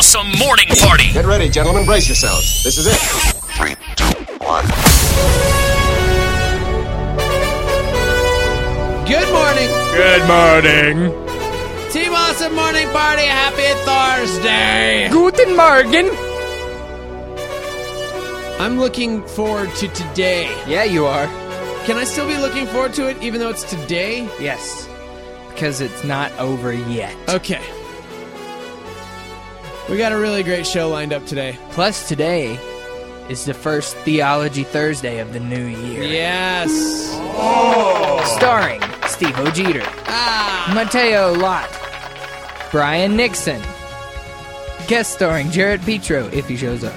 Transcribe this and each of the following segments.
Awesome Morning Party. Get ready, gentlemen. Brace yourselves. This is it. 3, 2, 1. Good morning. Good morning. Team Awesome Morning Party. Happy Thursday. Guten Morgen. I'm looking forward to today. Yeah, you are. Can I still be looking forward to it even though it's today? Yes. Because it's not over yet. Okay. We got a really great show lined up today. Plus, today is the first Theology Thursday of the new year. Yes. Starring Steve O'Jeter, Mateo Lott, Brian Nixon. Guest starring Jared Petro, if he shows up.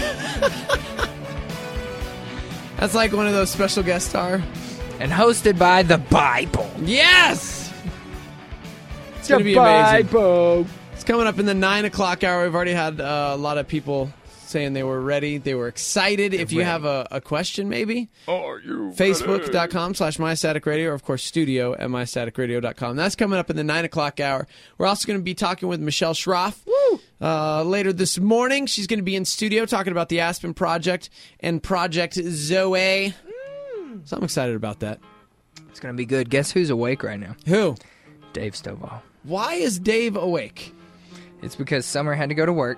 That's like one of those special guest star. And hosted by the Bible. Yes! It's going to be amazing. Bible. It's coming up in the 9 o'clock hour. We've already had a lot of people saying they were ready. They were excited. If you have a question, maybe, Facebook.com/MyStaticRadio, or, of course, studio@MyStaticRadio.com. That's coming up in the 9 o'clock hour. We're also going to be talking with Michelle Schroff. Later this morning, she's going to be in studio talking about the Aspen Project and Project Zoe. So I'm excited about that. It's going to be good. Guess who's awake right now? Who? Dave Stovall. Why is Dave awake? It's because Summer had to go to work.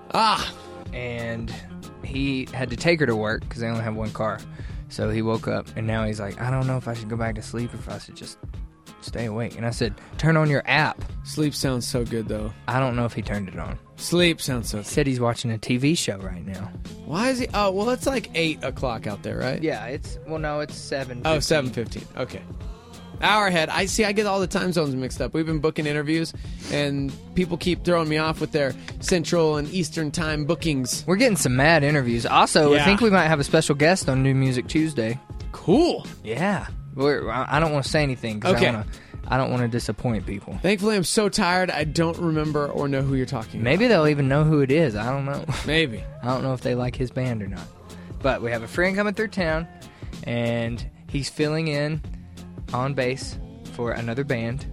And he had to take her to work because they only have one car. So he woke up, and now he's like, I don't know if I should go back to sleep or if I should just stay awake. And I said, turn on your app. Sleep sounds so good, though. I don't know if he turned it on. Sleep sounds so good. He said he's watching a TV show right now. Why is he? Oh, well, it's like 8 o'clock out there, right? Yeah, it's 7:15. Oh, 7:15. Okay. Hour ahead. I get all the time zones mixed up. We've been booking interviews, and people keep throwing me off with their Central and Eastern time bookings. We're getting some mad interviews. Also, Yeah. I think we might have a special guest on New Music Tuesday. Cool. Yeah. I don't want to say anything because Okay. I don't want to disappoint people. Thankfully, I'm so tired, I don't remember or know who you're talking about. Maybe they'll even know who it is. I don't know. Maybe. I don't know if they like his band or not. But we have a friend coming through town, and he's filling in on bass for another band.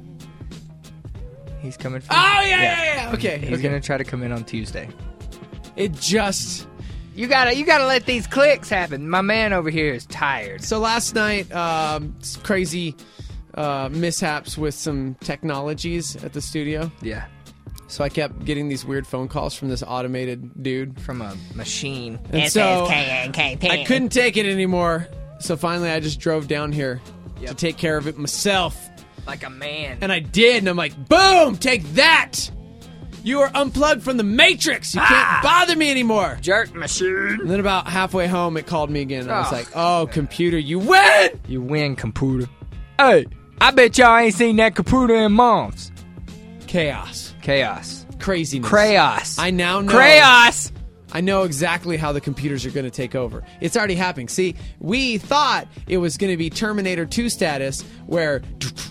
He's coming from... Oh, yeah. Okay. He's going to try to come in on Tuesday. It just... You gotta let these clicks happen. My man over here is tired. So last night, crazy mishaps with some technologies at the studio. Yeah. So I kept getting these weird phone calls from this automated dude. From a machine. And so I couldn't take it anymore. So finally I just drove down here to take care of it myself. Like a man. And I did. And I'm like, boom, take that. You are unplugged from the Matrix. You can't bother me anymore. Jerk machine. And then about halfway home, it called me again. And I was Oh. like, oh, computer, you win. You win, computer. Hey, I bet y'all ain't seen that computer in months. Chaos. Craziness. Chaos. I now know. Chaos. I know exactly how the computers are going to take over. It's already happening. See, we thought it was going to be Terminator 2 status where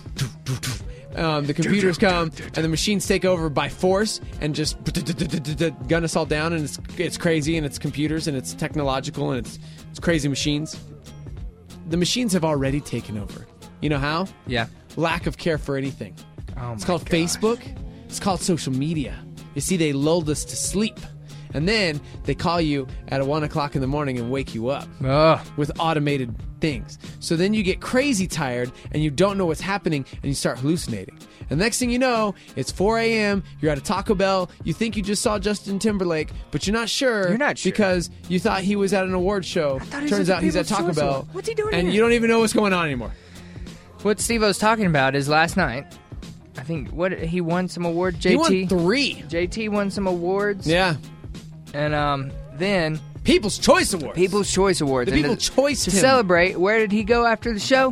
the computers come and the machines take over by force and just gun us all down, and it's crazy, and it's computers, and it's technological, and it's crazy machines. The machines have already taken over. You know how? Yeah. Lack of care for anything. Oh It's my called gosh. Facebook. It's called social media. You see, they lulled us to sleep. And then they call you at 1 o'clock in the morning and wake you up Ugh. with automated things. So then you get crazy tired and you don't know what's happening and you start hallucinating. And next thing you know, it's 4 a.m., you're at a Taco Bell, you think you just saw Justin Timberlake, but you're not sure. You're not sure. Because you thought he was at an award show. thought he was Turns at out the he's at People's Taco Choice Bell. Award. What's he doing And here? you don't even know what's going on anymore. What Steve-O's talking about is last night, I think, he won some awards, JT? He won 3. JT won some awards. Yeah. And then... People's Choice Awards. People's Choice Awards. The And people choiced to him. celebrate, where did he go after the show?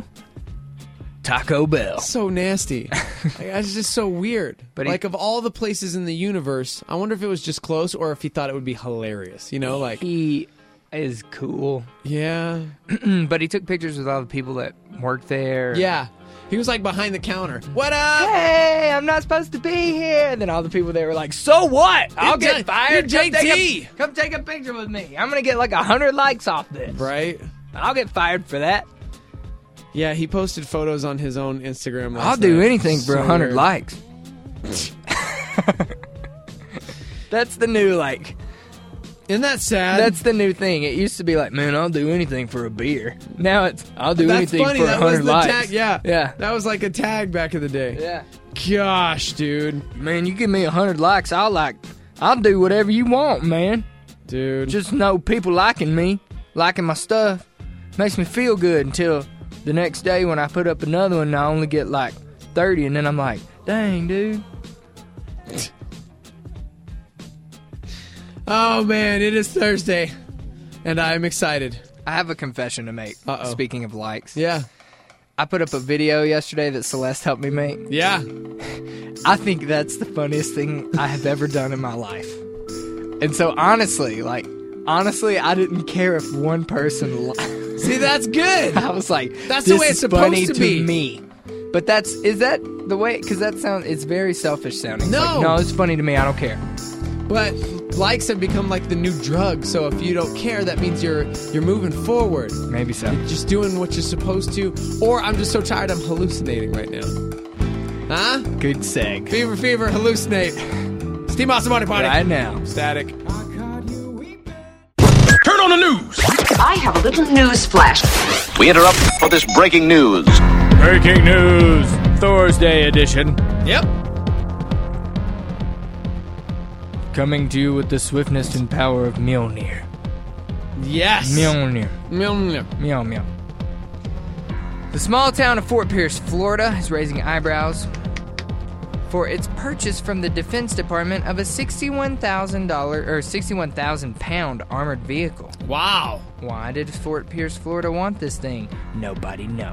Taco Bell. So nasty. It's just so weird. But like, of all the places in the universe, I wonder if it was just close or if he thought it would be hilarious. You know, like... He is cool. Yeah. But he took pictures with all the people that worked there. Yeah. He was like behind the counter. What up? Hey, I'm not supposed to be here. And then all the people there were like, so what? I'll You're get fired. you're JT. Come take a picture with me. I'm going to get like 100 likes off this. Right? I'll get fired for that. Yeah, he posted photos on his own Instagram last I'll do night. anything for So 100 weird. likes. That's the new, like... Isn't that sad? That's the new thing. It used to be like, man, I'll do anything for a beer. Now it's, I'll do That's anything funny. for That 100 was the likes. tag. Yeah. Yeah. That was like a tag back in the day. Yeah. Gosh, dude. Man, you give me 100 likes, I'll do whatever you want, man. Dude. Just know people liking me, liking my stuff, makes me feel good until the next day when I put up another one and I only get like 30, and then I'm like, dang, dude. Oh, man, it is Thursday, and I'm excited. I have a confession to make. Uh-oh. Speaking of likes. Yeah. I put up a video yesterday that Celeste helped me make. Yeah. I think that's the funniest thing I have ever done in my life. And so honestly, I didn't care if one person liked. See, that's good. I was like, That's the this way it's is supposed funny to be. me. But is that the way? Because it's very selfish sounding. It's No. like, no, it's funny to me. I don't care. But likes have become like the new drug, so if you don't care, that means you're moving forward. Maybe so. Just doing what you're supposed to. Or I'm just so tired I'm hallucinating right now. Huh? Good seg. Fever, hallucinate. Steam Awesome Money Party. Right now. Static. Turn on the news. I have a little news flash. We interrupt for this breaking news. Breaking news. Thursday edition. Yep. Coming to you with the swiftness and power of Mjolnir. Yes. Mjolnir. Mjolnir. Meow meow. The small town of Fort Pierce, Florida is raising eyebrows for its purchase from the Defense Department of a £61,000 armored vehicle. Wow. Why did Fort Pierce, Florida want this thing? Nobody know.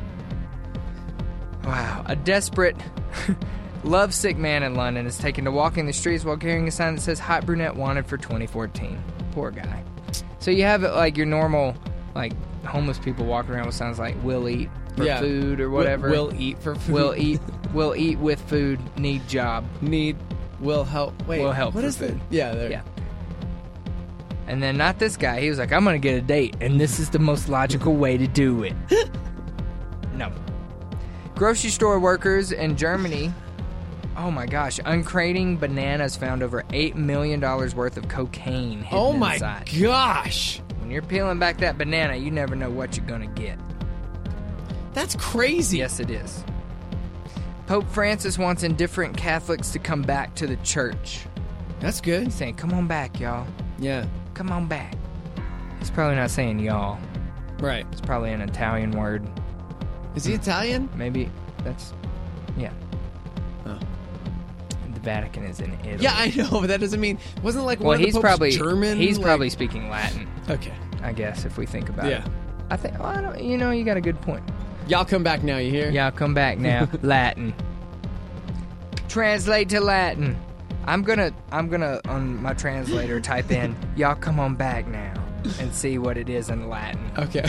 Wow, a desperate, lovesick man in London is taken to walking the streets while carrying a sign that says "Hot Brunette Wanted" for 2014. Poor guy. So you have like your normal, like homeless people walking around with signs like "Will eat for food" or whatever. Will eat for food. Will eat with food. Need job. Will help. Wait. Will help What for is food. it? Yeah. There. Yeah. And then not this guy. He was like, I'm going to get a date, and this is the most logical way to do it. No. Grocery store workers in Germany, oh my gosh, uncrating bananas found over $8 million worth of cocaine hidden Oh my inside. gosh. When you're peeling back that banana, you never know what you're going to get. That's crazy. Yes, it is. Pope Francis wants indifferent Catholics to come back to the church. That's good. He's saying, come on back, y'all. Yeah. Come on back. He's probably not saying y'all. Right. It's probably an Italian word. Is he Italian? Maybe that's... Yeah. Oh. The Vatican is in Italy. Yeah, I know, but that doesn't mean... Wasn't it like Well, one of the he's Pope's probably German? He's like- probably speaking Latin, Okay. I guess, if we think about it. Yeah. I think... Well, I don't, you got a good point. Y'all come back now, you hear? Y'all come back now. Latin. Translate to Latin. I'm gonna on my translator type in "y'all come on back now" and see what it is in Latin. Okay.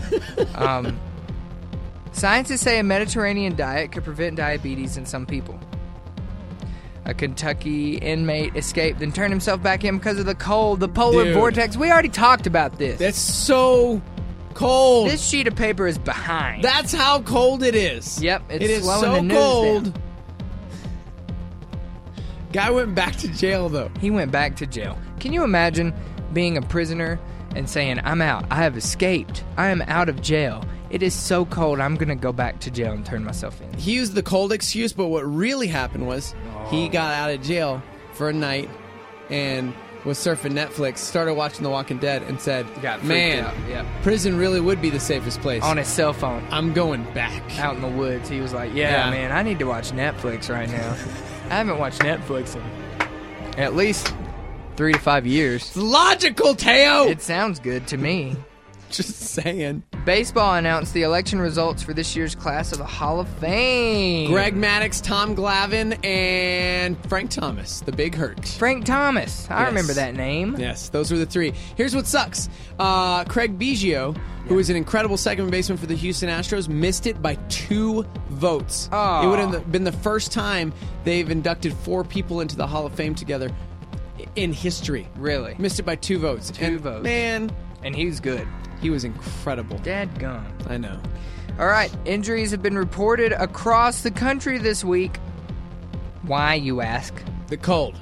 Scientists say a Mediterranean diet could prevent diabetes in some people. A Kentucky inmate escaped and turned himself back in because of the cold, the polar Dude. vortex. We already talked about this. That's so cold. This sheet of paper is behind. That's how cold it is. Yep, it's it is slowing so the news cold. down. Guy went back to jail though. He went back to jail. Can you imagine being a prisoner and saying, I'm out. I have escaped. I am out of jail. It is so cold, I'm going to go back to jail and turn myself in. He used the cold excuse, but what really happened was he got out of jail for a night and was surfing Netflix, started watching The Walking Dead, and said, Got freaked man, out. Yep. prison really would be the safest place. On his cell phone. I'm going back. Out in the woods. He was like, yeah, Yeah. man, I need to watch Netflix right now. I haven't watched Netflix in at least 3 to 5 years. It's logical, Teo! It sounds good to me. Just saying. Baseball announced the election results for this year's class of the Hall of Fame. Greg Maddux, Tom Glavine, and Frank Thomas, the Big Hurt. Frank Thomas. I Yes. remember that name. Yes, those were the three. Here's what sucks. Craig Biggio, who is an incredible second baseman for the Houston Astros, missed it by 2 votes. Oh. It would have been the first time they've inducted 4 people into the Hall of Fame together in history. Really? Missed it by 2 votes. 2 votes. Man, And he was good. he was incredible. Dadgum. I know. All right, injuries have been reported across the country this week. Why, you ask? The cold.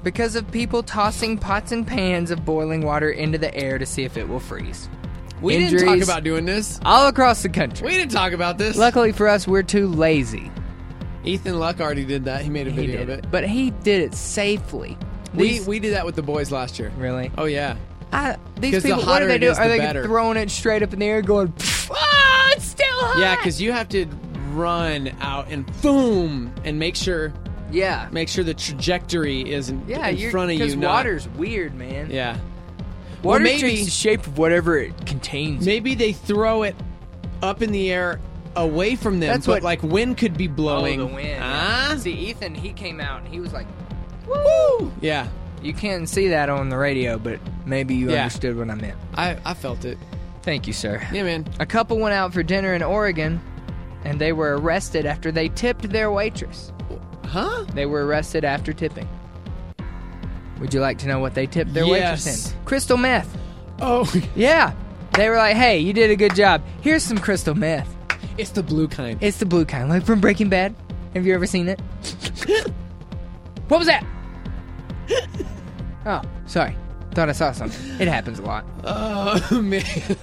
Because of people tossing pots and pans of boiling water into the air to see if it will freeze. We didn't talk Injuries about doing this. all across the country. We didn't talk about this. Luckily for us, we're too lazy. Ethan Luck already did that. He made a He video did of it. but he did it safely. We did that with the boys last year. Really? Oh, yeah. These 'Cause the people, what hotter do they it do? is, Are the they better. throwing it straight up in the air going, ah, it's still hot? Yeah, because you have to run out and boom and make sure the trajectory is in front of you. Because water's weird, man. Yeah. Water maybe- takes the shape of whatever it contains. Maybe they throw it up in the air away from them, That's but what- like wind could be blowing. Oh, the wind. Ah? See, Ethan, he came out and he was like, Woo! Yeah. you can't see that on the radio, but maybe you Yeah. understood what I meant. I felt it. Thank you, sir. Yeah, man. A couple went out for dinner in Oregon, and they were arrested after they tipped their waitress. Huh? They were arrested after tipping. Would you like to know what they tipped their Yes. waitress in? Crystal meth. Oh, Yeah. They were like, hey, you did a good job. Here's some crystal meth. it's the blue kind. It's the blue kind, like from Breaking Bad. Have you ever seen it? What was that? Oh, sorry. Thought I saw something. It happens a lot. Oh, man.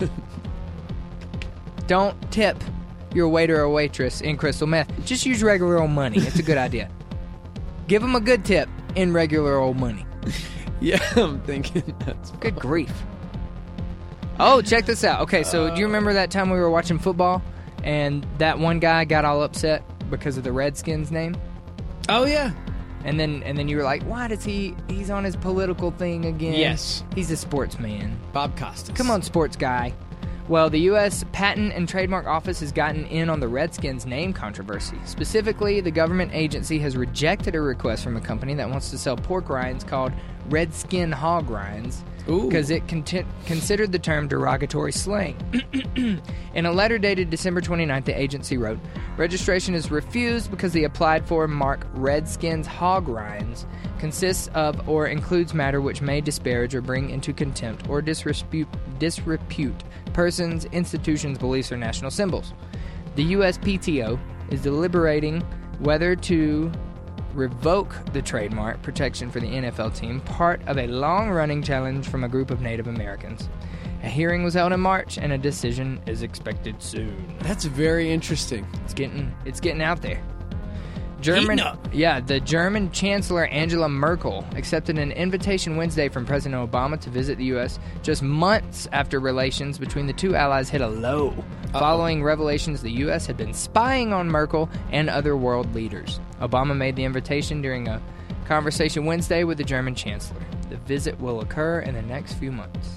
Don't tip your waiter or waitress in crystal meth. Just use regular old money. It's a good idea. Give them a good tip in regular old money. Yeah, I'm thinking that's Good grief. Oh, check this out. Okay, so do you remember that time we were watching football and that one guy got all upset because of the Redskins name? Oh, yeah. And then you were like, why does he's on his political thing again? Yes. He's a sportsman. Bob Costas. Come on, sports guy. Well, the U.S. Patent and Trademark Office has gotten in on the Redskins name controversy. Specifically, the government agency has rejected a request from a company that wants to sell pork rinds called Redskin Hog Rinds Ooh. because it considered the term derogatory slang. In a letter dated December 29th, the agency wrote, registration is refused because the applied for mark Redskins Hog Rinds consists of or includes matter which may disparage or bring into contempt or disrepute persons, institutions, beliefs, or national symbols. The USPTO is deliberating whether to revoke the trademark protection for the NFL team, part of a long-running challenge from a group of Native Americans. A hearing was held in March, and a decision is expected soon. That's very interesting. It's getting out there. Heating up. Yeah, the German Chancellor Angela Merkel accepted an invitation Wednesday from President Obama to visit the U.S. just months after relations between the two allies hit a low, following revelations the U.S. had been spying on Merkel and other world leaders. Obama made the invitation during a conversation Wednesday with the German Chancellor. The visit will occur in the next few months.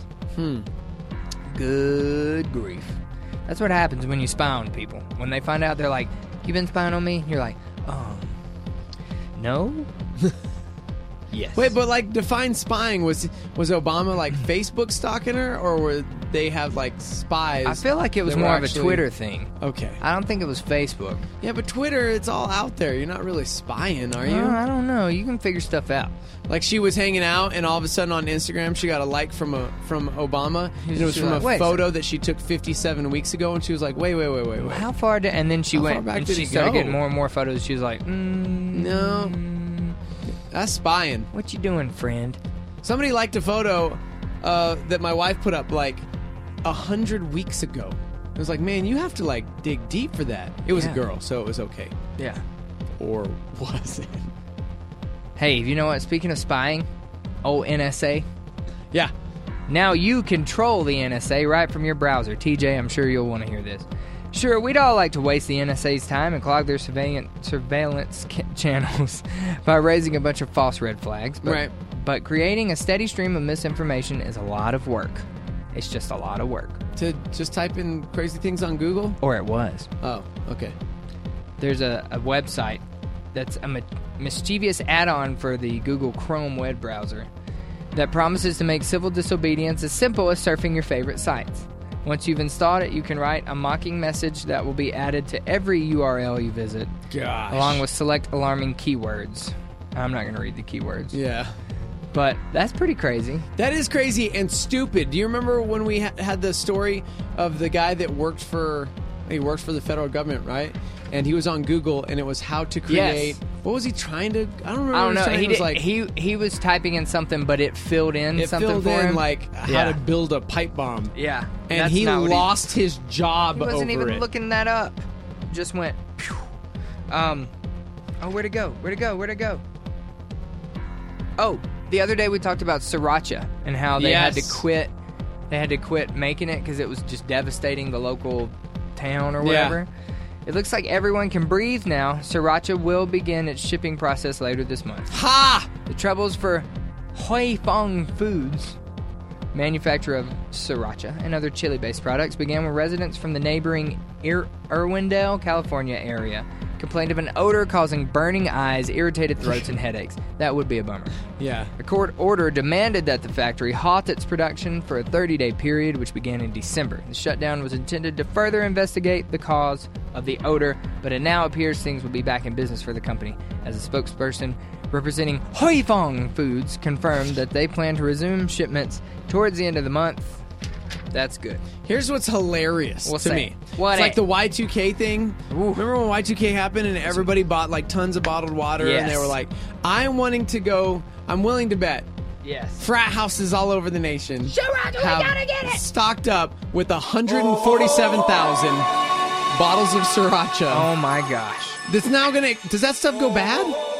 Good grief. That's what happens when you spy on people. When they find out, they're like, "You've been spying on me?" You're like, no? Yes. Wait, but like define spying. Was Obama like Facebook stalking her, or were they have like spies? I feel like it was that were more of actually- a Twitter thing. Okay. I don't think it was Facebook. Yeah, but Twitter, it's all out there. You're not really spying, are you? I don't know. You can figure stuff out. Like she was hanging out, and all of a sudden on Instagram, she got a like from Obama, and it was She from was a like, wait, photo that she took 57 weeks ago, and she was like, wait. How far did... And then she How far went... back And did she it started go? getting more and more photos. She was like, No, that's spying. what you doing, friend? Somebody liked a photo that my wife put up like 100 weeks ago. It was like, man, you have to like dig deep for that. It was Yeah. a girl, so it was okay. Yeah. Or was it? Hey, you know what? Speaking of spying, old NSA... Yeah. Now you control the NSA right from your browser. TJ, I'm sure you'll want to hear this. Sure, we'd all like to waste the NSA's time and clog their surveillance channels by raising a bunch of false red flags. But, Right. But creating a steady stream of misinformation is a lot of work. It's just a lot of work. To just type in crazy things on Google? Or it was. Oh, okay. There's a website that's a mischievous add-on for the Google Chrome web browser that promises to make civil disobedience as simple as surfing your favorite sites. Once you've installed it, you can write a mocking message that will be added to every URL you visit, Gosh. along with select alarming keywords. I'm not going to read the keywords. Yeah. But that's pretty crazy. That is crazy and stupid. Do you remember when we had the story of the guy that worked for the federal government, right? And he was on Google, and it was how to create What was he trying to? I don't remember. I don't know. He was like He was typing in something, but it filled in it something filled for in him. like how Yeah. to build a pipe bomb. Yeah, And that's he not what lost his job He wasn't over even it. looking that up. Just went. Phew. Oh, where'd it go? Where'd it go? Where'd it go? Oh, the other day we talked about sriracha and how they had to Yes. quit. They had to quit making it because it was just devastating the local town or Yeah. whatever. It looks like everyone can breathe now. Sriracha will begin its shipping process later this month. Ha! The troubles for Hui Fong Foods, manufacturer of sriracha and other chili-based products, began when residents from the neighboring Irwindale, California area complained of an odor causing burning eyes, irritated throats, and headaches. That would be a bummer. Yeah. A court order demanded that the factory halt its production for a 30-day period, which began in December. The shutdown was intended to further investigate the cause of the odor, but it now appears things will be back in business for the company, as a spokesperson representing Hui Fong Foods confirmed that they plan to resume shipments towards the end of the month. That's good. Here's what's hilarious What's to that? me. What It's like ain't? the Y2K thing. Ooh. Remember when Y2K happened and everybody bought like tons of bottled water and they Yes. were like, I'm willing to bet Yes. frat houses all over the nation Sriracha, we have gotta get it! stocked up with 147,000 bottles of sriracha. Oh my gosh. That's now does that stuff go bad?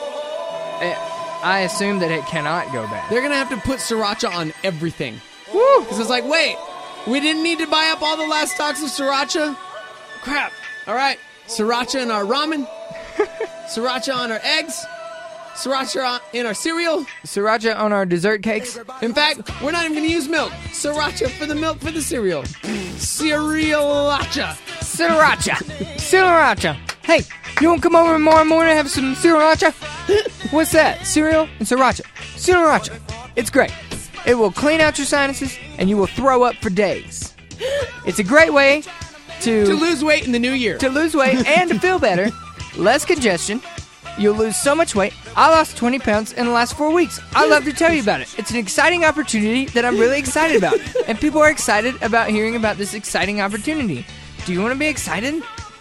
I assume that it cannot go bad. They're gonna have to put sriracha on everything. Woo! Because it's like, wait, we didn't need to buy up all the last stocks of sriracha? Crap. All right, sriracha in our ramen, sriracha on our eggs, sriracha in our cereal. Sriracha on our dessert cakes. In fact, we're not even going to use milk. Sriracha for the milk for the cereal. Cerealacha. Sriracha. Sriracha. Hey, you want to come over tomorrow morning and have some sriracha? What's that? Cereal and sriracha. Sriracha. It's great. It will clean out your sinuses and you will throw up for days. It's a great way To lose weight in the new year. to lose weight and to feel better. Less congestion. You'll lose so much weight. I lost 20 pounds in the last 4 weeks. I love to tell you about it. It's an exciting opportunity that I'm really excited about. And people are excited about hearing about this exciting opportunity. Do you want to be excited?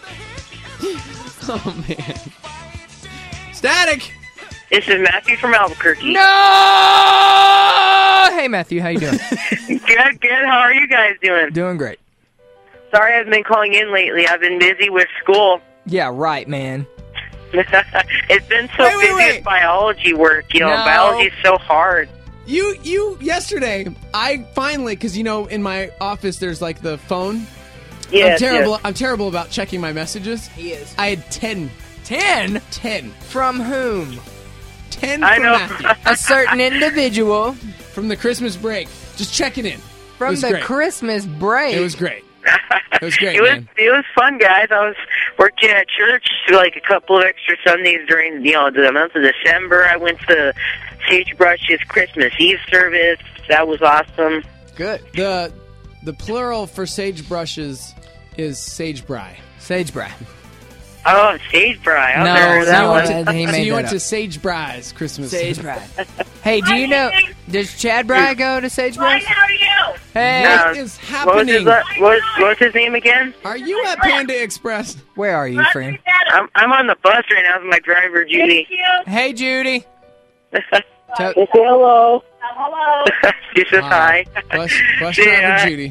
Oh, man. Static. This is Matthew from Albuquerque. No! Hey, Matthew, how you doing? Good, good. How are you guys doing? Doing great. Sorry I haven't been calling in lately. I've been busy with school. Yeah, right, man. It's been so Wait, busy wait. with biology work. You know, No. biology's so hard. You yesterday, I finally, because, in my office, there's like the phone. Yes, I'm terrible about checking my messages. He is. I had 10. 10? 10. From whom? 10 I from know. Matthew. A certain individual From the Christmas break. Just checking in. It from was the great. Christmas break. It was great. It was great, It was man. it was fun, guys. I was working at church like a couple of extra Sundays during the month of December. I went to Sagebrush's Christmas Eve service. That was awesome. good. The plural for sagebrushes is sagebrai. Sagebrai. Oh, Sagebrush. No, That no, one. he So made you that went up. to Sagebrai's Christmas. Sagebrai. Hey, do you know? Does Chad Bry go to Sagebrai? Hey, What is What was, happening? what was his name again? Are you at Panda Express? where are you, friend? I'm on the bus right now with my driver, Judy. Hey, Judy. Say hello. Hello. She says hi. Bus Yeah. driver Judy.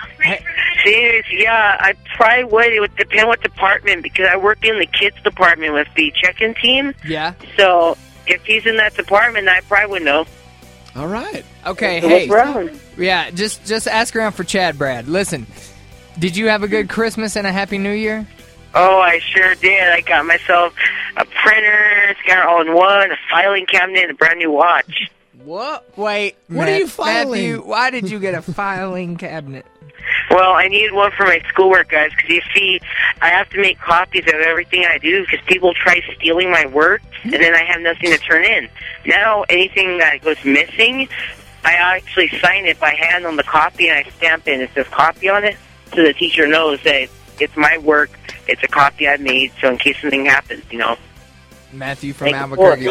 Serious, yeah, I probably would. It would depend what department, because I work in the kids department with the check-in team. Yeah. So if he's in that department, I probably would know. All right. Okay. So Hey. what's wrong? Yeah. Just ask around for Chad. Brad. Listen. Did you have a good Christmas and a Happy New Year? Oh, I sure did. I got myself a printer, scanner all-in-one, a filing cabinet, and a brand new watch. What? Wait. What are you filing? Matthew, why did you get a filing cabinet? Well, I needed one for my schoolwork, guys, because you see, I have to make copies of everything I do because people try stealing my work, and then I have nothing to turn in. Now, anything that goes missing, I actually sign it by hand on the copy, and I stamp it, and it says copy on it, so the teacher knows that it's my work, it's a copy I made, so in case something happens, Matthew from Thank you. Albuquerque.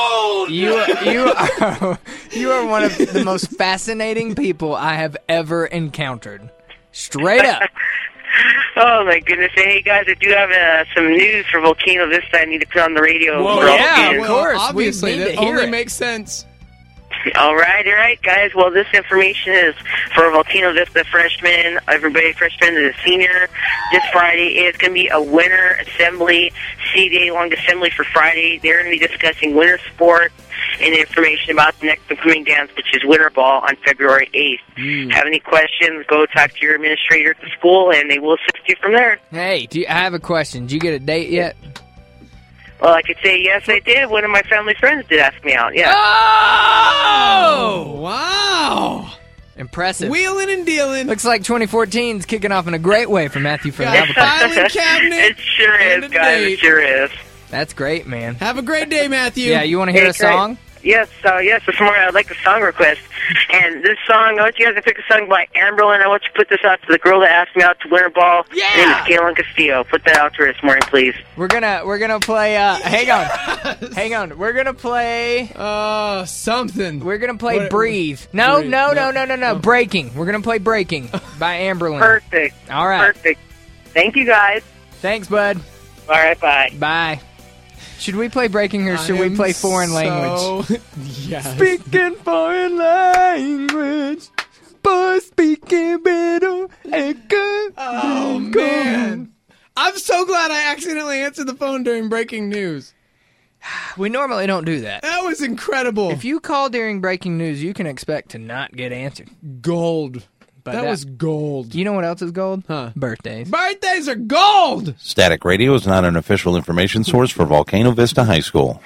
You are one of the most fascinating people I have ever encountered. Straight up. Oh my goodness! Hey guys, I do have some news for Volcano Vista. I need to put on the radio. Whoa, for all yeah, of you. of course. Obviously, We need that to hear only it. makes sense. All right, guys. Well, this information is for Volcano Vista freshmen, everybody freshman and senior. This Friday is going to be a winter assembly, C-Day-long assembly for Friday. They're going to be discussing winter sports and information about the next upcoming dance, which is Winter Ball on February 8th. Have any questions, go talk to your administrator at the school, and they will assist you from there. Hey, I have a question. Did you get a date yet? Well, I could say, yes, I did. One of my family friends did ask me out, yeah. Oh! Wow. Impressive. Wheeling and dealing. Looks like 2014 is kicking off in a great way for Matthew from Got a Albuquerque. filing cabinet. It sure and is, a guys. date. It sure is. That's great, man. Have a great day, Matthew. Yeah, you want to hear Hey, a song? Yes, this morning I'd like a song request. And this song, I want you guys to pick a song by Amberlin. I want you to put this out to the girl that asked me out to Winter Ball. Yeah! Her name is Galen Castillo. Put that out to her this morning, please. We're gonna play. Hang on. We're gonna play. Something. We're gonna play What- Breathe. No. No. Breaking. We're gonna play Breaking by Amberlin. Perfect. All right. Perfect. Thank you, guys. Thanks, bud. All right, bye. Bye. Should we play Breaking or should we play foreign language? Yes. Speaking foreign language, but speaking better and good. Oh, man. I'm so glad I accidentally answered the phone during breaking news. We normally don't do that. That was incredible. If you call during breaking news, you can expect to not get answered. Gold. But That was gold. You know what else is gold? Huh. Birthdays. Birthdays are gold. Static Radio is not an official information source for Volcano Vista High School.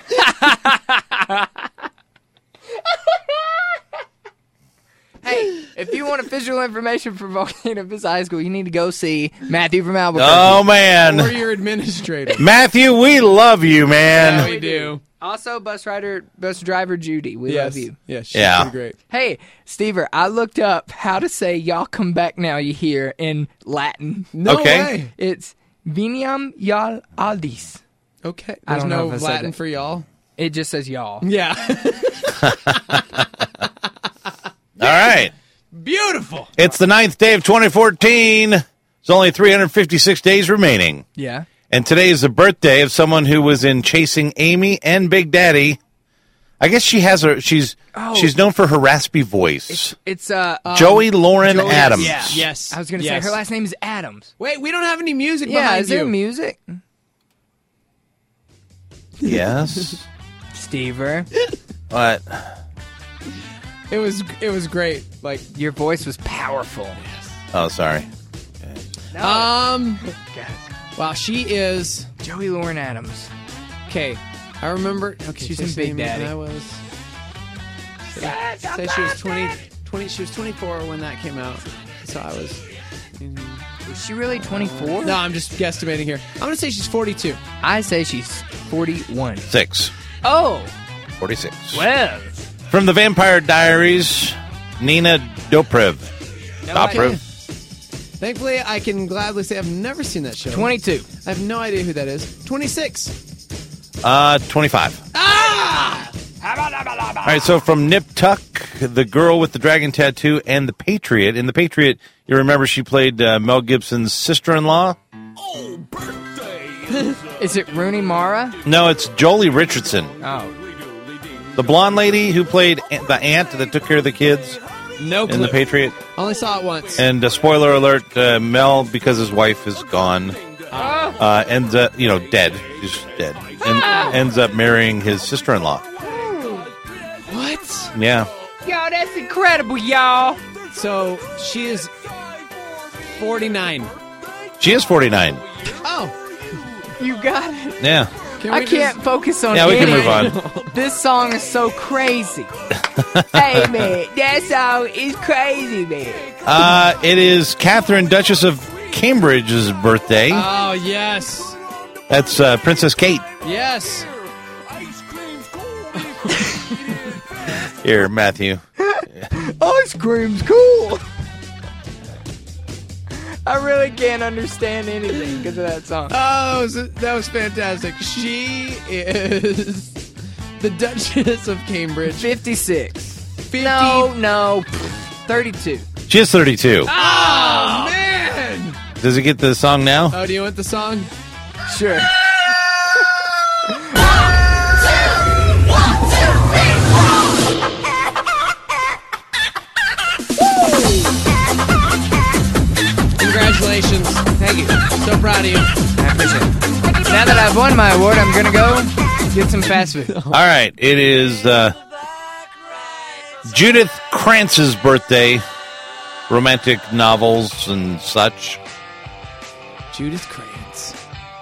Hey, if you want official information for Volcano Vista High School, you need to go see Matthew from Albuquerque. Oh, Or man. your administrator. Matthew, we love you, man. We do. Also, bus driver Judy. We love you. Yeah, she's Yeah. pretty great. Hey, Stever, I looked up how to say "y'all come back now" you hear in Latin. No Okay. way. It's "Veniam y'all aldis." Okay. I There's don't know no if I said Latin that. for y'all. It just says "y'all." Yeah. All right. Beautiful. It's the 9th day of 2014. There's only 356 days remaining. Yeah. And today is the birthday of someone who was in Chasing Amy and Big Daddy. I guess she's known for her raspy voice. It's Joey Lauren Adams. Yeah. Yes. I was going to say her last name is Adams. Wait, we don't have any music Yeah, behind is there you. music? Yes. Stever, What? It was great. Like, your voice was powerful. Oh, sorry. wow, she is. Joey Lauren Adams. Okay, I remember. Okay, She's in Chasing Big Amy, Daddy. and I was. Say she was 20. She was 24 when that came out. So I was. Is she really 24? No, I'm just guesstimating here. I'm gonna say she's 42. I say she's 41. 6. Oh, 46. well. From the Vampire Diaries, Nina Dobrev. Dobrev. Thankfully, I can gladly say I've never seen that show. 22. I have no idea who that is. 26. 25. Ah! All right, so from Nip Tuck, The Girl with the Dragon Tattoo, and The Patriot. In The Patriot, you remember she played Mel Gibson's sister-in-law? Is it Rooney Mara? No, it's Jolie Richardson. Oh. The blonde lady who played the aunt that took care of the kids No clue. in The Patriot. Only saw it once. And spoiler alert, Mel, because his wife is gone, ends up, dead. She's dead. And ends up marrying his sister-in-law. What? Yeah. Yo, that's incredible, y'all. So she is 49. She is 49. Oh, You got it. Yeah. can I we can't focus on Yeah, we can any- move on. This song is so crazy. Hey, man, that song is crazy, man. It is Catherine, Duchess of Cambridge's birthday. Oh yes, That's Princess Kate. yes. Here, Matthew. Ice cream's cool. I really can't understand anything because of that song. Oh, that was fantastic. She is the Duchess of Cambridge. 56. 50. No, 32. She is 32. Oh man! Does he get the song now? Oh, do you want the song? Sure. Congratulations. Thank you. So proud of you. I appreciate it. Now that I've won my award, I'm going to go get some fast food. All right. It is Judith Krantz's birthday. Romantic novels and such. Judith Krantz.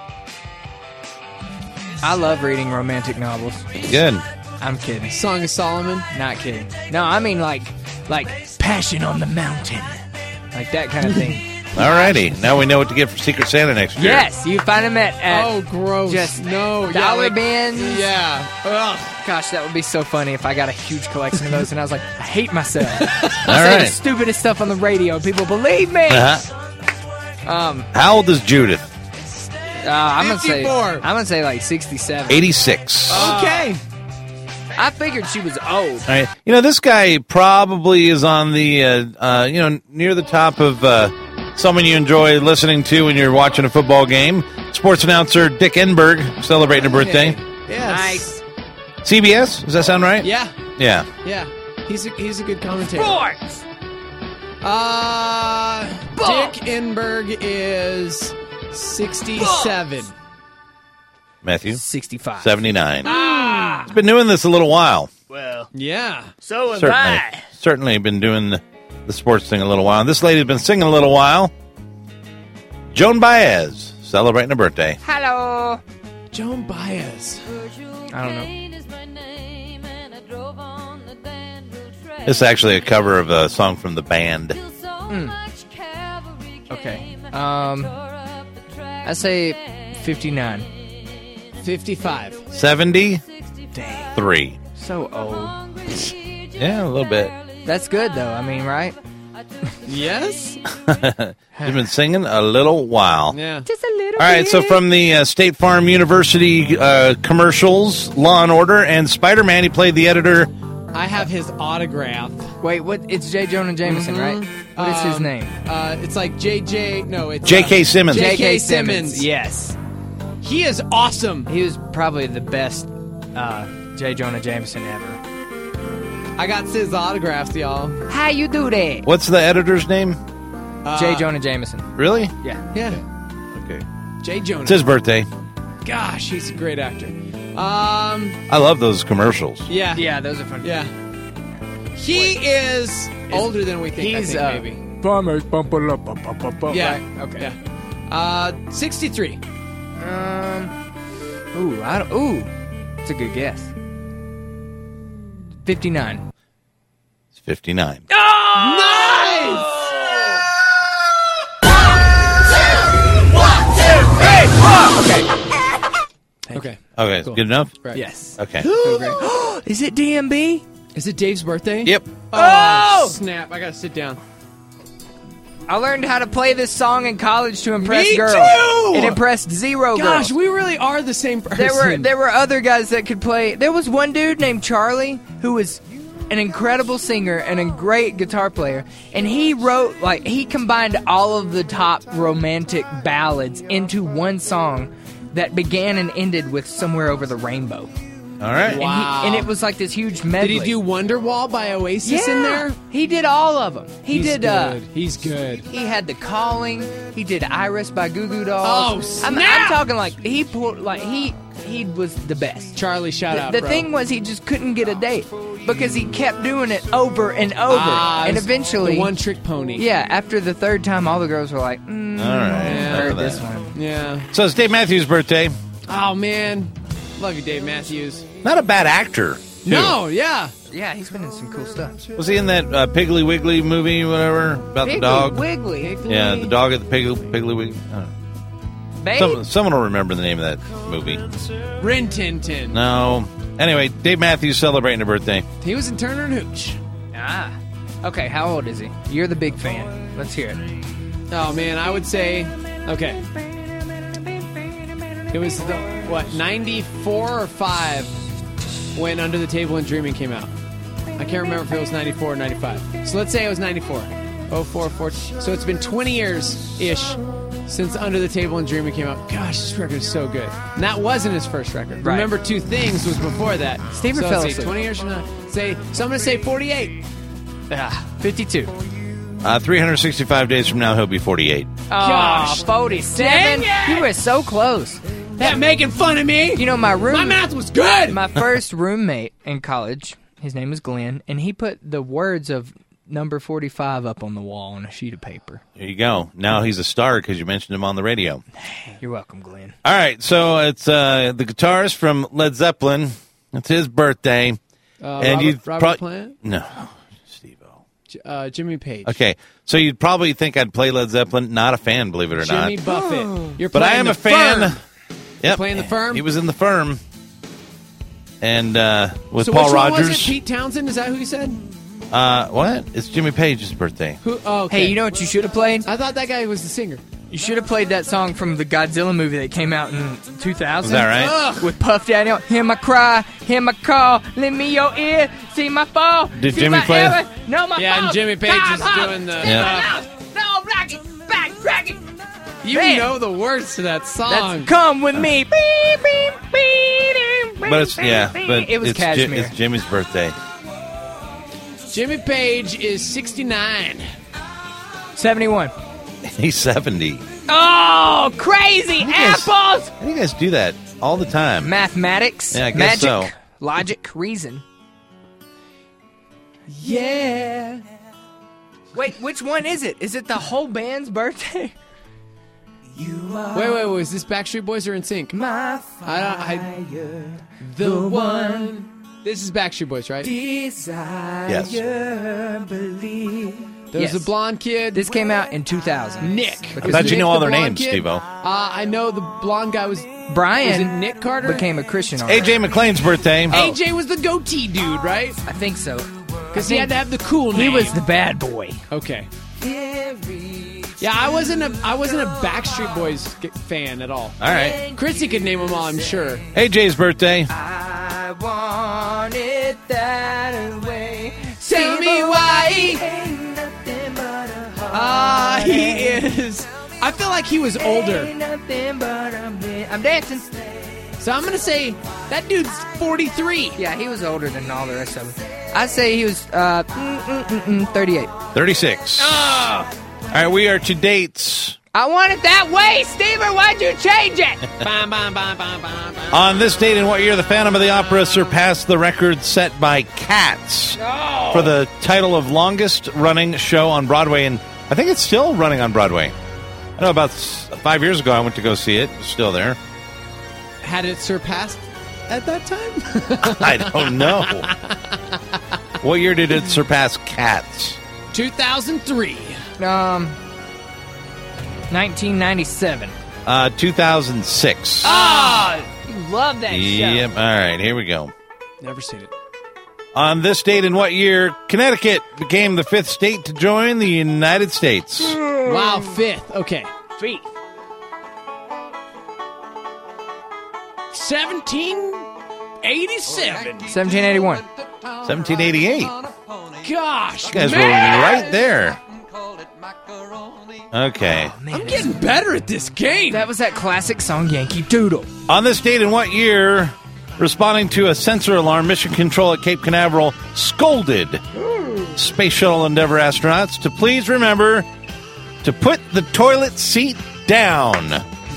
I love reading romantic novels. Good. I'm kidding. Song of Solomon. Not kidding. No, I mean like Passion on the Mountain. Like that kind of thing. All righty. Now we know what to get for Secret Santa next year. Yes, you find them at Oh, gross. just no. dollar like- bins. Yeah. Ugh. Gosh, that would be so funny if I got a huge collection of those and I was like, I hate myself. I All say the right. stupidest stuff on the radio. People believe me. Uh-huh. How old is Judith? I'm 54. gonna say like 67. 86. Okay. I figured she was old. All right. You know, this guy probably is on the, near the top of someone you enjoy listening to when you're watching a football game. Sports announcer Dick Enberg celebrating a birthday. Yes. Nice. CBS? Does that sound right? Yeah. Yeah. Yeah. He's a good commentator. Sports. Dick Enberg is 67. Matthew? 65. 79. He's been doing this a little while. Yeah. So have I. Certainly been doing the sports thing a little while. This lady's been singing a little while. Joan Baez celebrating a birthday. Hello. Joan Baez. I don't know. This is actually a cover of a song from the band. Okay. I say 59. 55. 73. So old. Yeah, a little bit. That's good though. I mean, right? Yes? She's been singing a little while. Yeah. Just a little. All right, so from the State Farm University commercials, Law and Order, and Spider-Man, he played the editor. I have his autograph. Wait, what? It's J. Jonah Jameson, right? What is his name? It's like JJ. No, it's J.K. Simmons. J.K. Simmons. Yes. He is awesome. He was probably the best J. Jonah Jameson ever. I got his autographs, y'all. How you do that? What's the editor's name? J. Jonah Jameson. Really? Yeah. Yeah. Okay. J. Jonah. It's his birthday. Gosh, he's a great actor. I love those commercials. Yeah. Yeah, those are fun. Yeah. He is older than we think. He's I think, maybe. Farmers bumper up. Yeah. Right? Okay. Yeah. 63. Ooh, it's a good guess. 59. It's 59. Nice! Okay. Okay, Cool. good enough? Right. Yes. Okay. Is it DMB? Is it Dave's birthday? Yep. Oh, snap. I gotta sit down. I learned how to play this song in college to impress Me girls. too! It impressed zero Gosh, girls. we really are the same person. There were other guys that could play. There was one dude named Charlie who was an incredible singer and a great guitar player, and he wrote he combined all of the top romantic ballads into one song that began and ended with "Somewhere Over the Rainbow." All right. Wow. And it was like this huge medley. Did he do Wonderwall by Oasis in there? He did all of them. He He's did. good. He's good. He had The Calling. He did Iris by Goo Goo Dolls. Oh, I'm snap! talking like he pulled he was the best. Charlie, shout out, The bro. thing was he just couldn't get a date because he kept doing it over and over, and it's eventually, the one-trick pony. yeah, after the third time, all the girls were like, All right. Yeah. enough heard of this that. one. Yeah. So it's Dave Matthews' birthday. Oh, man. Love you, Dave Matthews. Not a bad actor. too. No, yeah. Yeah, he's been in some cool stuff. Was he in that Piggly Wiggly movie, whatever, about the dog? Wiggly. Yeah, the dog at the Piggly Wiggly. I don't know. Babe? Someone will remember the name of that movie. Rin Tin Tin. No. Anyway, Dave Matthews celebrating a birthday. He was in Turner and Hooch. Ah. Okay, how old is he? You're the big fan. Let's hear it. Oh, man, I would say, okay. It was, 94 or 5 when Under the Table and Dreaming came out. I can't remember if it was 94 or 95. So let's say it was 94. 04, 14. So it's been 20 years-ish since Under the Table and Dreaming came out. Gosh, this record is so good. And that wasn't his first record. Right. Remember Two Things was before that. Steve so fell let's see, asleep. 20 years from now. So I'm going to say 48. 52. 365 days from now, he'll be 48. Gosh. 47. Dang it! You were so close. That making fun of me. You know, my math was good. My first roommate in college, his name was Glenn, and he put the words of number 45 up on the wall on a sheet of paper. There you go. Now he's a star because you mentioned him on the radio. You're welcome, Glenn. All right, so it's the guitarist from Led Zeppelin. It's his birthday. And Robert Plant? No, Steve-O. Jimmy Page. Okay, so you'd probably think I'd play Led Zeppelin. Not a fan, believe it or Jimmy not. Buffett. You're But I playing am the a fan. Firm. Yep. Playing the Firm? He was in the Firm. And with So Paul which one Rogers. was it? Pete Townsend? Is that who you said? What? It's Jimmy Page's birthday. Who? Oh, okay. Hey, you know what you should have played? I thought that guy was the singer. You should have played that song from the Godzilla movie that came out in 2000. Is that right? Ugh. With Puff Daddy on. Hear my cry, hear my call, lend me your ear, see my fall. Did see Jimmy my play it? error, know my Yeah, and fault. Jimmy Page Time is out. doing the- Yeah. No, black it, back, crack it. You Man. know the words to that song. That's Come With Me. Beep, beep, beep, beep, But it's, beep, yeah, beep. but it was it's, Cashmere. it's Jimmy's birthday. Jimmy Page is 69. 71. He's 70. Oh, crazy guys- apples! How do you guys do that all the time? Mathematics, Yeah, I guess magic, so. logic, reason. Yeah. Wait, which one is it? Is it the whole band's birthday? Wait. Is this Backstreet Boys or NSYNC? The one. This is Backstreet Boys, right? Yes. There's Yes. a blonde kid. This came out in 2000. Nick. I thought you know all their blonde names, kid? Steve-O. I know the blonde guy was Brian Was it Nick Carter? became a Christian artist. AJ McLean's birthday. AJ was the goatee dude, right? I think so. Because he had to have the cool name. He was the bad boy. Okay. Yeah, I wasn't a Backstreet Boys fan at all. All right. Chrissy could name them all, I'm sure. AJ's birthday. I want it that way. Tell me why. He is. I feel like he was older. I'm dancing. So I'm going to say that dude's 43. Yeah, he was older than all the rest of them. I'd say he was 38. 36. All right, we are to dates. I want it that way, Stever. Why'd you change it? On this date, in what year the Phantom of the Opera surpassed the record set by Cats for the title of longest running show on Broadway, and I think it's still running on Broadway. I know about 5 years ago I went to go see it. It's still there. Had it surpassed at that time? I don't know. What year did it surpass Cats? 2003. 1997. 2006. Oh, you love that show. Yep. All right, here we go. Never seen it. On this date, in what year Connecticut became the 5th state to join the United States? Wow, 5th. Okay. Feet. 1787. 1781. 1788. Gosh, You guys were man. right there. Okay. I'm getting better at this game. That was that classic song, Yankee Doodle. On this date, in what year, responding to a sensor alarm, Mission Control at Cape Canaveral scolded Space Shuttle Endeavour astronauts to please remember to put the toilet seat down.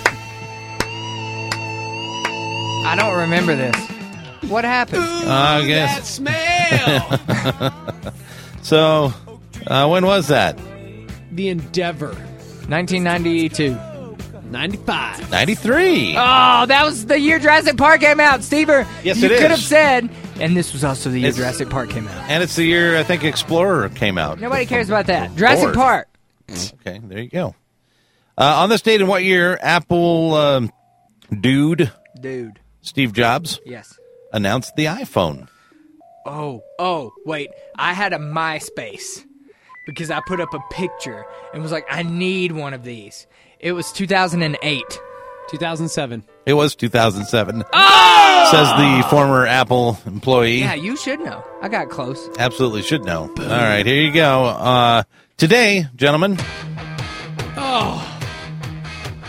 I don't remember this. What happened? I guess. That smell. So, when was that? The Endeavor. 1992. 95. 93. Oh, that was the year Jurassic Park came out, Stever. Yes, you it could is. have said, and this was also the year It's- Jurassic Park came out. And it's the year, I think, Explorer came out. Nobody cares about that. Jurassic Lord. Park. Okay, there you go. On this date, in what year, Apple dude Dude. Steve Jobs Yes. announced the iPhone? Oh, wait. I had a MySpace because I put up a picture and was like, I need one of these. It was 2008. 2007. It was 2007. Oh! Says the former Apple employee. Yeah, you should know. I got close. Absolutely should know. All right, here you go. Today, gentlemen,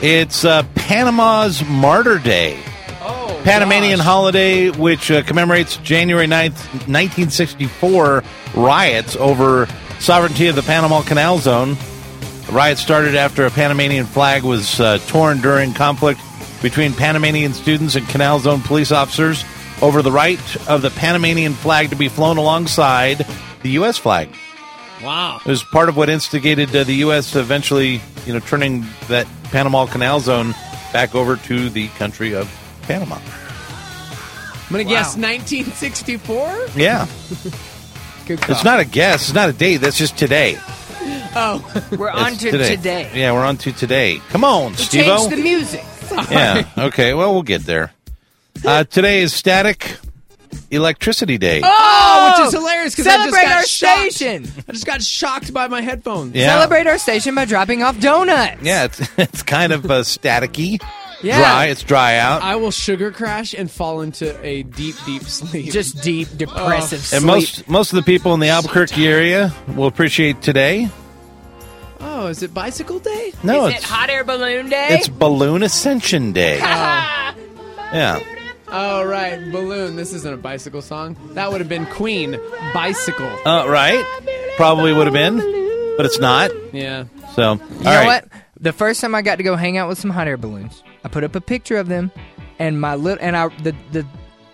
It's Panama's Martyr Day. Oh, Panamanian gosh. holiday, which commemorates January 9th, 1964 riots over sovereignty of the Panama Canal Zone. The riot started after a Panamanian flag was torn during conflict between Panamanian students and Canal Zone police officers over the right of the Panamanian flag to be flown alongside the U.S. flag. Wow. It was part of what instigated the U.S. eventually, turning that Panama Canal Zone back over to the country of Panama. I'm going to guess 1964? Yeah. Good call. It's not a guess. It's not a date. That's just today. Oh. We're on It's to today. Yeah, we're on to today. Come on, Change Steve-O. the music. Yeah. Okay. Well, we'll get there. Today is Static Electricity Day. Oh, which is hilarious because I just Celebrate got our shocked. station. I just got shocked by my headphones. Yeah. Celebrate our station by dropping off donuts. Yeah, it's kind of staticky. Yeah. Dry. It's dry out. I will sugar crash and fall into a deep, deep sleep. Just deep, depressive sleep. And most of the people in the Albuquerque area will appreciate today. Oh, is it Bicycle Day? No, Is it Hot Air Balloon Day? it's Balloon Ascension Day. Yeah. Oh, right. Balloon. This isn't a bicycle song. That would have been Queen. Bicycle. Right. Probably would have been, but it's not. Yeah. So, You know what? The first time I got to go hang out with some hot air balloons, I put up a picture of them, and the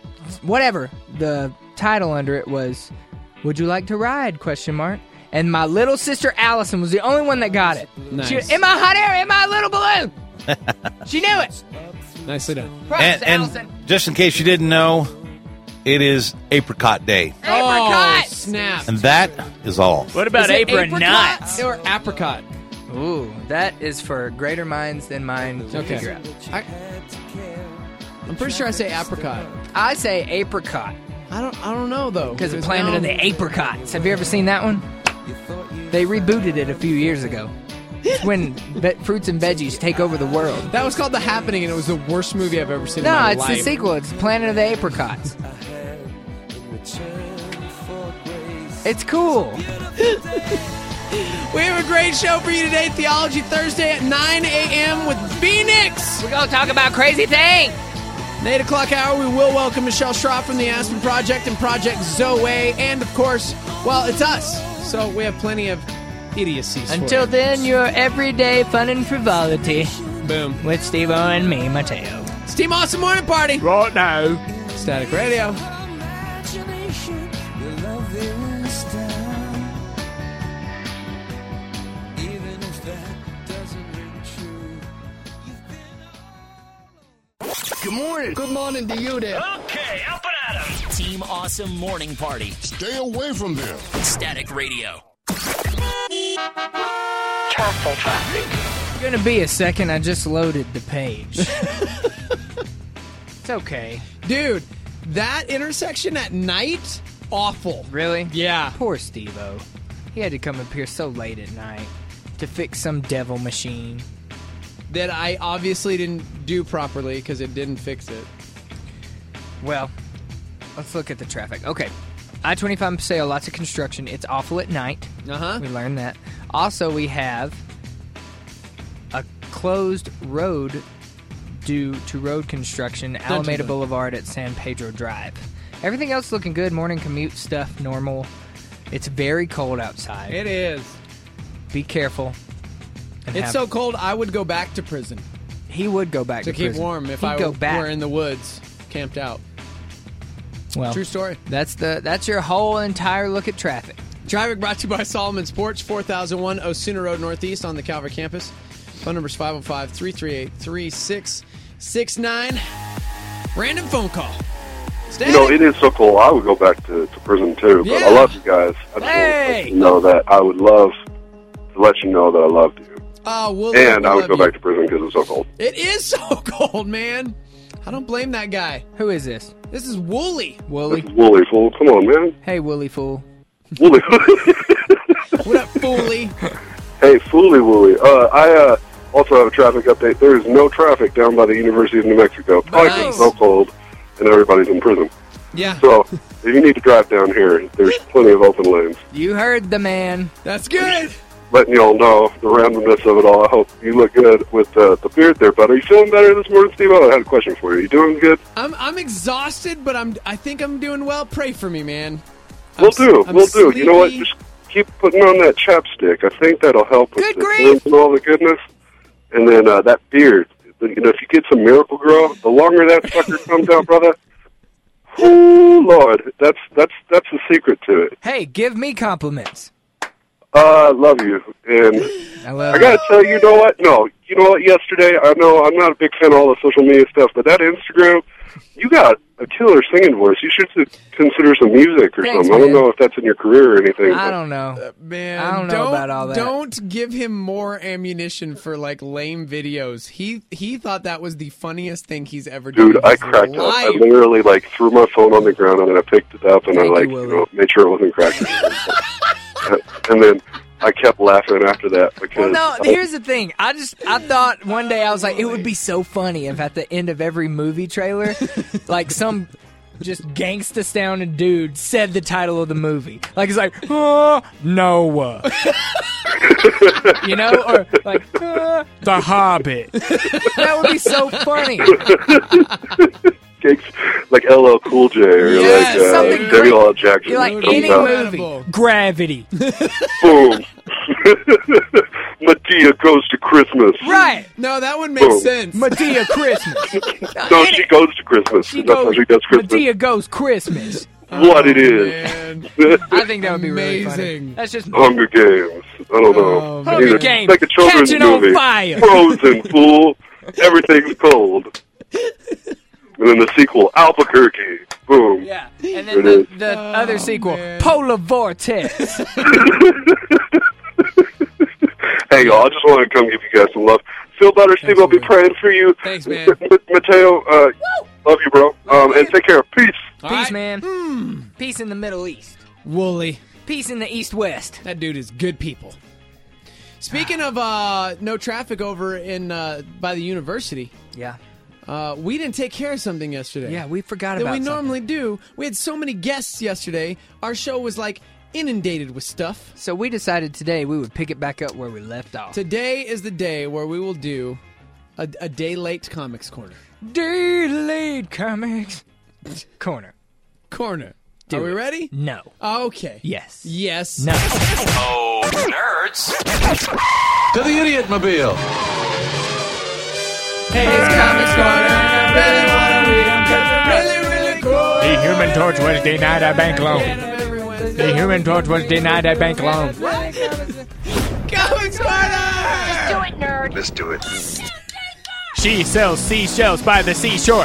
title under it was, "Would you like to ride?" ? And my little sister Allison was the only one that got it. Nice. She was, "Am I hot air? Am I a little balloon?" She knew it. Nicely done. Props, And Allison. just in case you didn't know, it is Apricot Day. Apricot. Oh, snap. And that is all. What about Is it apricot? apricot or apricot? Ooh, that is for greater minds than mine to Okay. figure out. I'm pretty sure I say apricot. I say apricot I don't know though. because of Planet of the Apricots. Have you ever seen that one? They rebooted it a few years ago. It's when fruits and veggies take over the world. That was called The Happening, and it was the worst movie I've ever seen in No, my it's life. the sequel. It's Planet of the Apricots. It's cool. We have a great show for you today. Theology Thursday at 9 a.m. with B-Nix. We're going to talk about crazy things. In the 8 o'clock hour, we will welcome Michelle Schroff from the Aspen Project and Project Zoe. And, of course, well, it's us. So we have plenty of idiocies Until for you. then, your everyday fun and frivolity Boom. with Steve-O and me, Mateo. It's Team Awesome Morning Party. Right now. Static Radio. Good morning. Good morning to you there. Okay, up and at 'em. Team Awesome Morning Party. Stay away from them. Static Radio. Gonna be a second. I just loaded the page. It's okay. Dude, that intersection at night, awful. Really? Yeah. Poor Steve-O. He had to come up here so late at night to fix some devil machine. That I obviously didn't do properly because it didn't fix it. Well, let's look at the traffic. Okay. I-25 Paseo, lots of construction. It's awful at night. Uh-huh. We learned that. Also, we have a closed road due to road construction, Alameda Boulevard at San Pedro Drive. Everything else looking good. Morning commute stuff, normal. It's very cold outside. It is. Be careful. And It's so cold, I would go back to prison He would go back to to keep prison. warm if He'd I go back. were in the woods, camped out. Well, True story. that's your whole entire look at traffic. Traffic brought to you by Solomon Sports, 4001 Osuna Road Northeast on the Calvert campus. Phone number is 505-338-3669. Random phone call. You know, it is so cool. I would go back to prison too, but Yeah. I love you guys. I just want to let you know that I would love to let you know that I loved you. Oh, we'll And I love would go you. back to prison because it's so cold. It is so cold, man. I don't blame that guy. Who is this? This is Wooly. Wooly. This is Wooly, fool. Come on, man. Hey, Wooly fool. Wooly. What up, Fooly? Hey, Fooly Wooly. I also have a traffic update. There is no traffic down by the University of New Mexico. Probably 'cause it's so cold and everybody's in prison. Yeah. So, if you need to drive down here, there's plenty of open lanes. You heard the man. That's good. letting y'all know the randomness of it all. I hope you look good with the beard there, bud. Are you feeling better this morning, Steve? I had a question for you. You doing good? I'm exhausted, but I think I'm doing well. Pray for me, man. We'll do. Sleepy. You know what? Just keep putting on that chapstick. I think that'll help with the cleanse and all the goodness. And then that beard. You know, if you get some Miracle-Gro, the longer that sucker comes out, brother. Oh Lord, that's the secret to it. Hey, give me compliments. I love you, and I gotta tell you, you know what? No, you know what? Yesterday, I know I'm not a big fan of all the social media stuff, but that Instagram, you got a killer singing voice. You should consider some music or something. Man. I don't know if that's in your career or anything. I don't know, man. I don't know about all that. Don't give him more ammunition for like lame videos. He thought that was the funniest thing he's ever done. Dude, I cracked up. I literally threw my phone on the ground and then I picked it up and I made sure it wasn't cracked. And then I kept laughing after that because. Well, no, here's the thing. I thought one day I was like, it would be so funny if at the end of every movie trailer, like some just gangsta sounding dude said the title of the movie. Like it's like, Noah. You know, or like The Hobbit. That would be so funny. Like LL Cool J or like Samuel L. Jackson. Like any movie. Gravity. Boom. Medea Goes to Christmas. Right. No, that one makes sense. Medea Christmas. No, she goes to Christmas. That's how she does Christmas. Medea Goes Christmas. What it is. I think that would be really funny. That's just Hunger Games. I don't know. Hunger Games. Like a children's Catching movie. on fire. Frozen, fool. Everything's cold. And then the sequel, Albuquerque. Boom. Yeah. And then the other sequel, Polar Vortex. Hey, y'all, I just want to come give you guys some love. Feel better, Steve. I'll be praying for you. Thanks, man. Mateo, love you, bro. And take care. Peace. Peace, man. Peace in the Middle East. Wooly. Peace in the East-West. That dude is good people. Speaking of no traffic over in by the university. Yeah. We didn't take care of something yesterday. Yeah, we forgot about that we something. normally do. We had so many guests yesterday. Our show was like inundated with stuff. So we decided today we would pick it back up where we left off. Today is the day where we will do a day late comics corner. Day late comics corner. Are we ready? No. Okay. Yes. Yes. No. Oh, nerds. To the Idiot Mobile. Hey, it's Comics Corner. Really want to read them 'cause they're really, really cool. The Human Torch was denied a bank loan. The Human Torch was denied a bank loan. Comics Corner! Do it, nerd. Let's do it. She sells seashells by the seashore.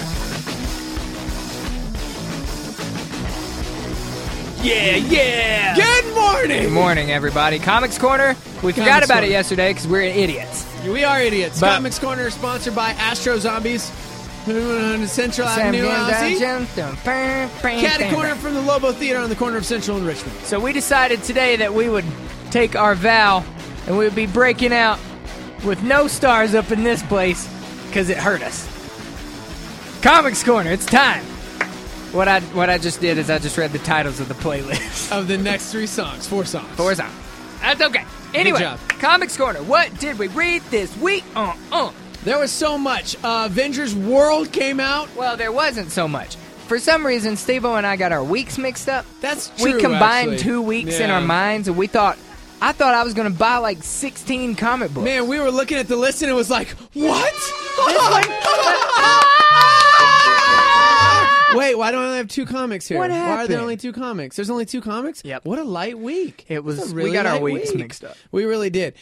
Yeah. Good morning. Good morning, everybody. Comics Corner. We forgot about it yesterday because we're idiots. We are idiots. But- Comics Corner is sponsored by Astro Zombies. On Central Avenue, Caddy Corner from the Lobo Theater on the corner of Central and Richmond. So we decided today that we would take our vow and we would be breaking out with no stars up in this place because it hurt us. Comics Corner, it's time. What I just did is I just read the titles of the playlist. Of the next 3 songs. 4 songs. 4 songs. That's okay. Anyway, job. Comics Corner, what did we read this week? There was so much. Avengers World came out. Well, there wasn't so much. For some reason, Steve-O and I got our weeks mixed up. That's true, We combined actually. 2 weeks in Yeah. our minds, and I thought I was going to buy like 16 comic books. Man, we were looking at the list and it was like, what? Wait, why don't I have 2 comics here? What Why are happened? there only 2 comics? There's only 2 comics? Yep. What a light week. It was. It's a really we got our light weeks week. mixed up. We really did.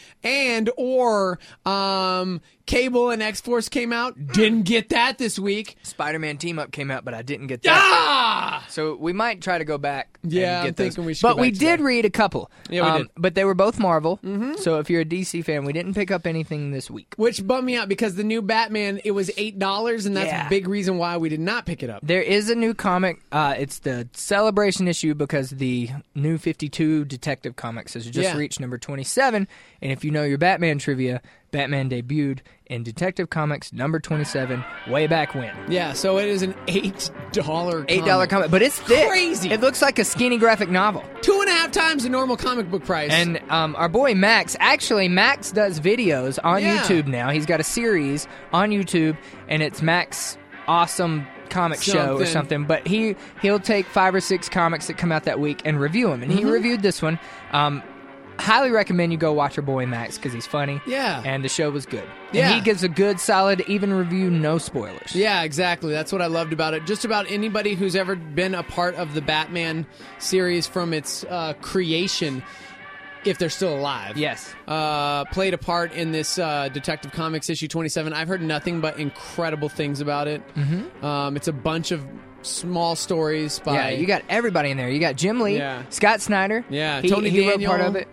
Cable and X-Force came out. Didn't get that this week. Spider-Man Team Up came out, but I didn't get that. Ah! So we might try to go back. Yeah, and I'm get those. thinking we should But go we back did today. read a couple. Yeah, we did. But they were both Marvel. Mm-hmm. So if you're a DC fan, we didn't pick up anything this week. Which bummed me out because the new Batman, it was $8, and that's Yeah. a big reason why we did not pick it up. There is a new comic. It's the Celebration issue because the new 52 Detective Comics has just reached number 27. And if you know your Batman trivia, Batman debuted in Detective Comics number 27 way back when. Yeah, so it is an $8 $8 comic, but it's thick. Crazy. It looks like a skinny graphic novel. 2.5 times the normal comic book price. And our boy Max, actually, Max does videos on YouTube now. He's got a series on YouTube, and it's Max Awesome Comic Show or something. But he'll take 5 or 6 comics that come out that week and review them. And he reviewed this one. Highly recommend you go watch our boy Max because he's funny. Yeah. And the show was good. Yeah. And he gives a good, solid, even review, no spoilers. Yeah, exactly. That's what I loved about it. Just about anybody who's ever been a part of the Batman series from its creation, if they're still alive. Yes. Played a part in this Detective Comics issue 27. I've heard nothing but incredible things about it. It's a bunch of small stories by... Yeah, you got everybody in there. You got Jim Lee, Scott Snyder. Yeah, Tony Daniel. He wrote part of it.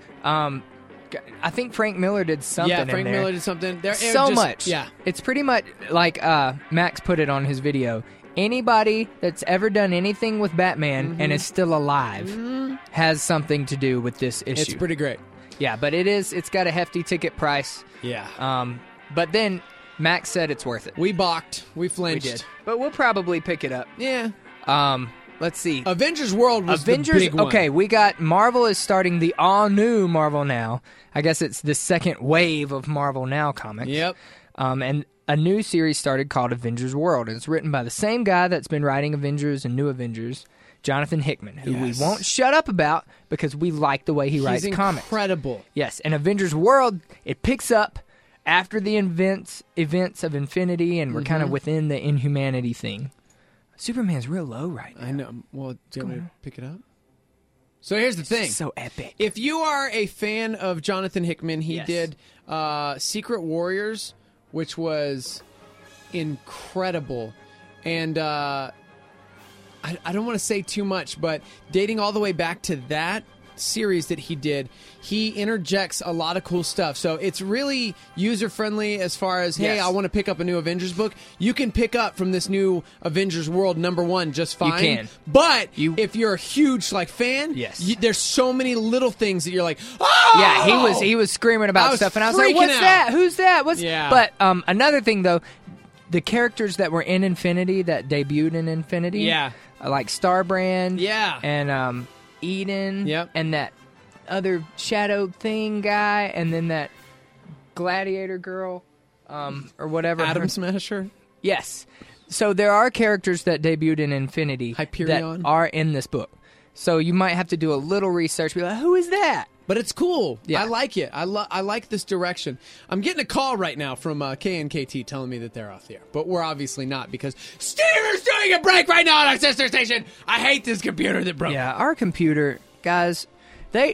I think Frank Miller did something Yeah, in Frank there. Miller did something. Much. Yeah. It's pretty much like Max put it on his video. Anybody that's ever done anything with Batman and is still alive has something to do with this issue. It's pretty great. Yeah, but it's got a hefty ticket price. Yeah. But then Max said it's worth it. We balked. We flinched. We did. But we'll probably pick it up. Yeah. Let's see. Avengers World was the big one. Okay, we got Marvel is starting the all-new Marvel Now. I guess it's the second wave of Marvel Now comics. Yep. And a new series started called Avengers World. And it's written by the same guy that's been writing Avengers and New Avengers, Jonathan Hickman, who we won't shut up about because we like the way he writes comics. Incredible. Yes, and Avengers World, it picks up after the events of Infinity, and we're kind of within the Inhumanity thing. Superman's real low right now. I know. Well, do you want me to pick it up? So here's the thing. So epic. If you are a fan of Jonathan Hickman, he did Secret Warriors, which was incredible. And I don't want to say too much, but dating all the way back to that series that he did, he interjects a lot of cool stuff. So it's really user-friendly as far as, hey, I want to pick up a new Avengers book. You can pick up from this new Avengers World #1 just fine. You can. But if you're a huge fan, there's so many little things that you're like, oh! Yeah, he was screaming about stuff, and I was like, what's that? Who's that? But another thing, though, the characters that were in Infinity, that debuted in Infinity, like Starbrand, and Eden, and that other shadow thing guy, and then that gladiator girl, or whatever. Atom Smasher? Yes. So there are characters that debuted in Infinity Hyperion? that are in this book. So you might have to do a little research, be like, who is that? But it's cool. Yeah. I like it. I like this direction. I'm getting a call right now from KNKT telling me that they're off the air. But we're obviously not because Steve is doing a break right now on our sister station. I hate this computer that broke. Yeah, our computer, guys, they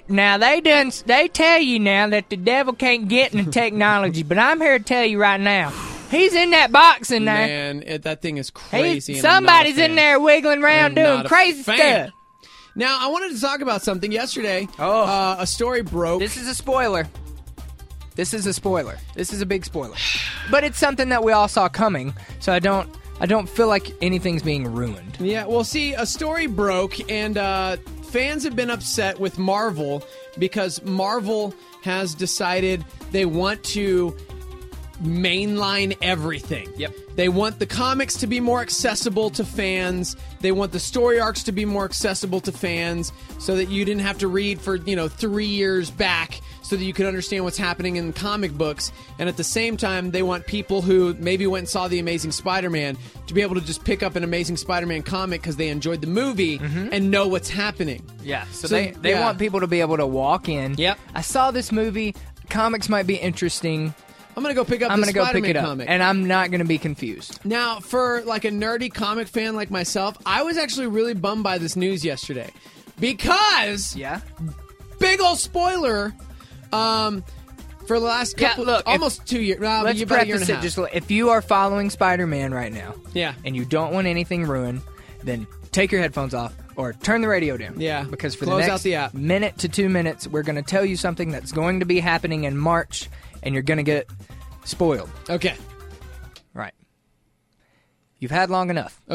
tell you now that the devil can't get in the technology, but I'm here to tell you right now, he's in that box in there. Man, that thing is crazy. Somebody's in there wiggling around doing crazy stuff. Now, I wanted to talk about something yesterday. A story broke. This is a spoiler. This is a big spoiler. But it's something that we all saw coming, so I don't feel like anything's being ruined. Yeah, well, see, a story broke, and fans have been upset with Marvel because Marvel has decided they want to mainline everything. Yep. They want the comics to be more accessible to fans. They want the story arcs to be more accessible to fans so that you didn't have to read for, 3 years back so that you could understand what's happening in comic books. And at the same time, they want people who maybe went and saw The Amazing Spider-Man to be able to just pick up an Amazing Spider-Man comic because they enjoyed the movie and know what's happening. Yeah, so they want people to be able to walk in. Yep. I saw this movie. Comics might be interesting. I'm going to go pick up the Spider-Man comic. And I'm not going to be confused. Now, for like a nerdy comic fan like myself, I was actually really bummed by this news yesterday. Because, big old spoiler, for the last couple, almost 2 years, let's about a year preface and a half. Just if you are following Spider-Man right now, and you don't want anything ruined, then take your headphones off or turn the radio down. Yeah, because for close the out next the app. minute to 2 minutes, we're going to tell you something that's going to be happening in March, and you're going to get spoiled. Okay. Right. You've had long enough. Okay.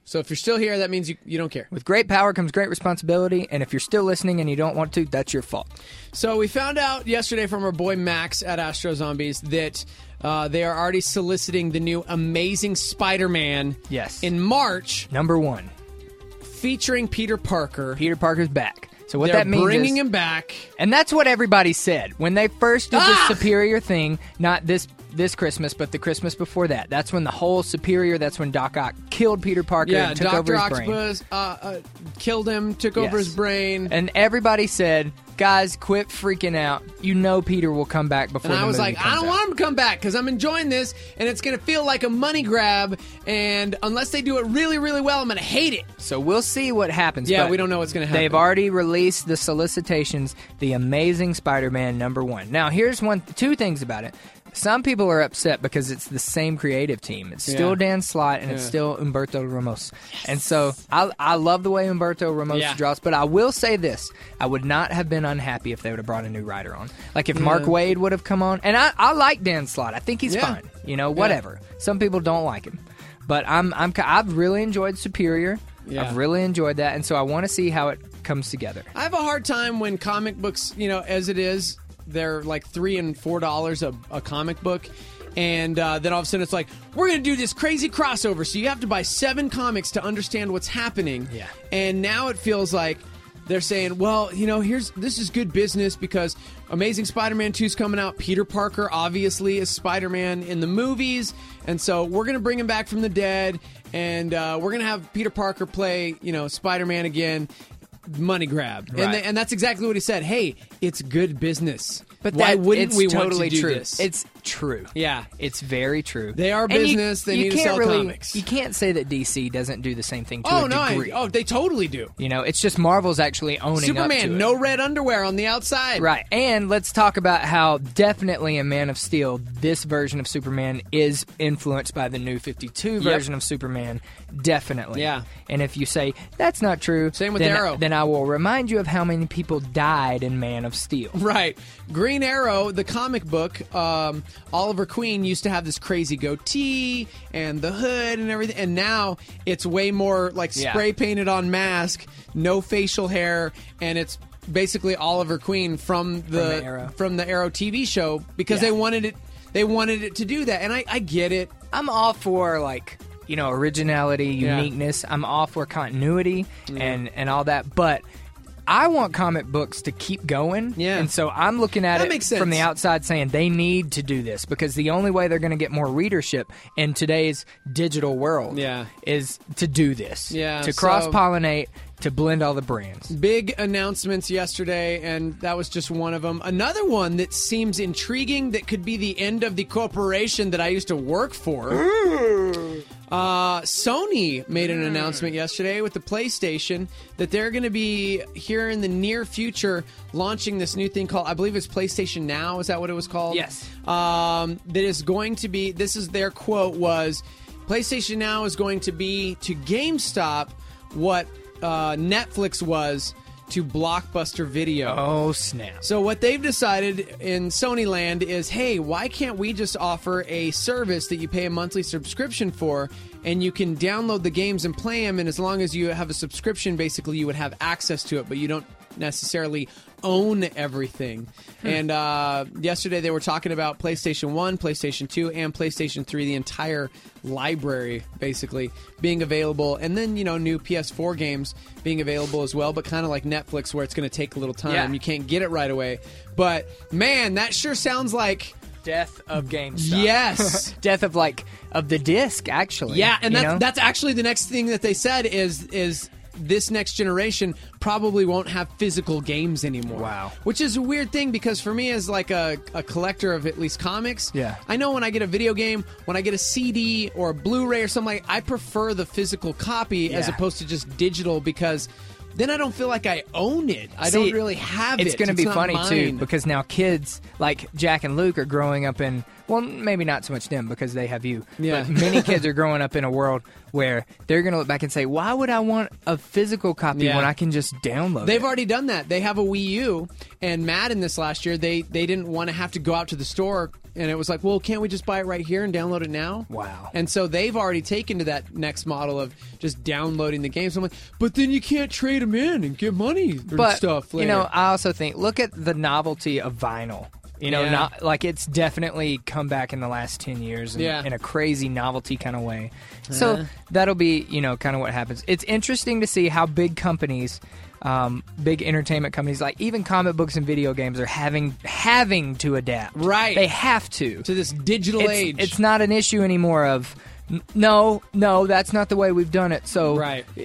So if you're still here, that means you don't care. With great power comes great responsibility, and if you're still listening and you don't want to, that's your fault. So we found out yesterday from our boy Max at Astro Zombies that they are already soliciting the new Amazing Spider-Man in March. Number 1. Featuring Peter Parker. Peter Parker's back. So what They're that means bringing is, him back. And that's what everybody said. When they first did the Superior thing, not this Christmas, but the Christmas before that. That's when the whole Superior, that's when Doc Ock killed Peter Parker and took over his brain. Dr. Octopus killed him, took over his brain. And everybody said, guys, quit freaking out. You know Peter will come back before And the I was movie like, comes I don't out. want him to come back because I'm enjoying this, and it's going to feel like a money grab, and unless they do it really, really well, I'm going to hate it. So we'll see what happens. Yeah, but we don't know what's going to happen. They've already released the solicitations, The Amazing Spider-Man number 1. Now, here's two things about it. Some people are upset because it's the same creative team. It's still Dan Slott and it's still Humberto Ramos. And so I love the way Humberto Ramos draws, but I will say this. I would not have been unhappy if they would have brought a new writer on. Like if Mark Waid would have come on. And I like Dan Slott. I think he's fine. You know, whatever. Some people don't like him. But I've really enjoyed Superior. Yeah. I've really enjoyed that. And so I want to see how it comes together. I have a hard time when comic books, as it is, they're like $3 and $4 a comic book. And then all of a sudden it's like, we're going to do this crazy crossover. So you have to buy 7 comics to understand what's happening. Yeah. And now it feels like they're saying, well, this is good business because Amazing Spider-Man 2 is coming out. Peter Parker obviously is Spider-Man in the movies. And so we're going to bring him back from the dead. And we're going to have Peter Parker play, Spider-Man again. Money grab. Right. And that's exactly what he said. Hey, it's good business. But why wouldn't it's we totally want to do true. this? It's true. Yeah. It's very true. They are And business. They need to can't sell comics. You can't say that DC doesn't do the same thing to a degree. They totally do. It's just Marvel's actually owning up to Superman, it. no red underwear on the outside. Right. And let's talk about how definitely in Man of Steel, this version of Superman is influenced by the New 52 version of Superman. Definitely. Yeah. And if you say, that's not true, Same with then, Arrow. Then I will remind you of how many people died in Man of Steel. Right. Green Arrow, the comic book, Oliver Queen used to have this crazy goatee and the hood and everything, and now it's way more like spray painted on mask, no facial hair, and it's basically Oliver Queen from the Arrow TV show because they wanted it to do that, and I get it. I'm all for originality, uniqueness. I'm all for continuity and all that, but I want comic books to keep going. Yeah. And so I'm looking at That it makes sense. from the outside saying they need to do this because the only way they're going to get more readership in today's digital world is to do this. Yeah, To so- cross-pollinate, to blend all the brands. Big announcements yesterday, and that was just one of them. Another one that seems intriguing that could be the end of the corporation that I used to work for. Sony made an announcement yesterday with the PlayStation that they're going to be here in the near future launching this new thing called, I believe it's PlayStation Now. Is that what it was called? Yes. That is going to be, this is their quote was, PlayStation Now is going to be to GameStop what Netflix was to Blockbuster Video. Oh, snap. So what they've decided in Sony land is, hey, why can't we just offer a service that you pay a monthly subscription for, and you can download the games and play them, and as long as you have a subscription, basically you would have access to it, but you don't necessarily own everything. And yesterday they were talking about PlayStation 1, PlayStation 2, and PlayStation 3, the entire library basically being available, and then new PS4 games being available as well, but kind of like Netflix where it's going to take a little time. Yeah. You can't get it right away. But man, that sure sounds like Death of GameStop. Yes. Death of of the disc, actually. Yeah, and you know? that's actually the next thing that they said is this next generation probably won't have physical games anymore. Wow. Which is a weird thing because for me as like a collector of at least comics, Yeah. I know when I get a video game, when I get a CD or a Blu-ray or something, I prefer the physical copy as Yeah. opposed to just digital because then I don't feel like I own it. I See, don't really have it. It's going to be not funny, too, mine. because now kids like Jack and Luke are growing up in, well, maybe not so much them because they have you, Yeah. but many kids are growing up in a world where they're going to look back and say, why would I want a physical copy Yeah. when I can just download They've it? already done that. They have a Wii U, and Madden this last year, they didn't want to have to go out to the store And it was like, well, can't we just buy it right here and download it now? Wow. And so they've already taken to that next model of just downloading the games. I'm like, but then you can't trade them in and get money or stuff later. I also think, look at the novelty of vinyl. Not like it's definitely come back in the last 10 years in a crazy novelty kind of way. So that'll be, kind of what happens. It's interesting to see how big companies, big entertainment companies, like even comic books and video games are having to adapt. Right. They have to this digital age. It's not an issue anymore of no, that's not the way we've done it. So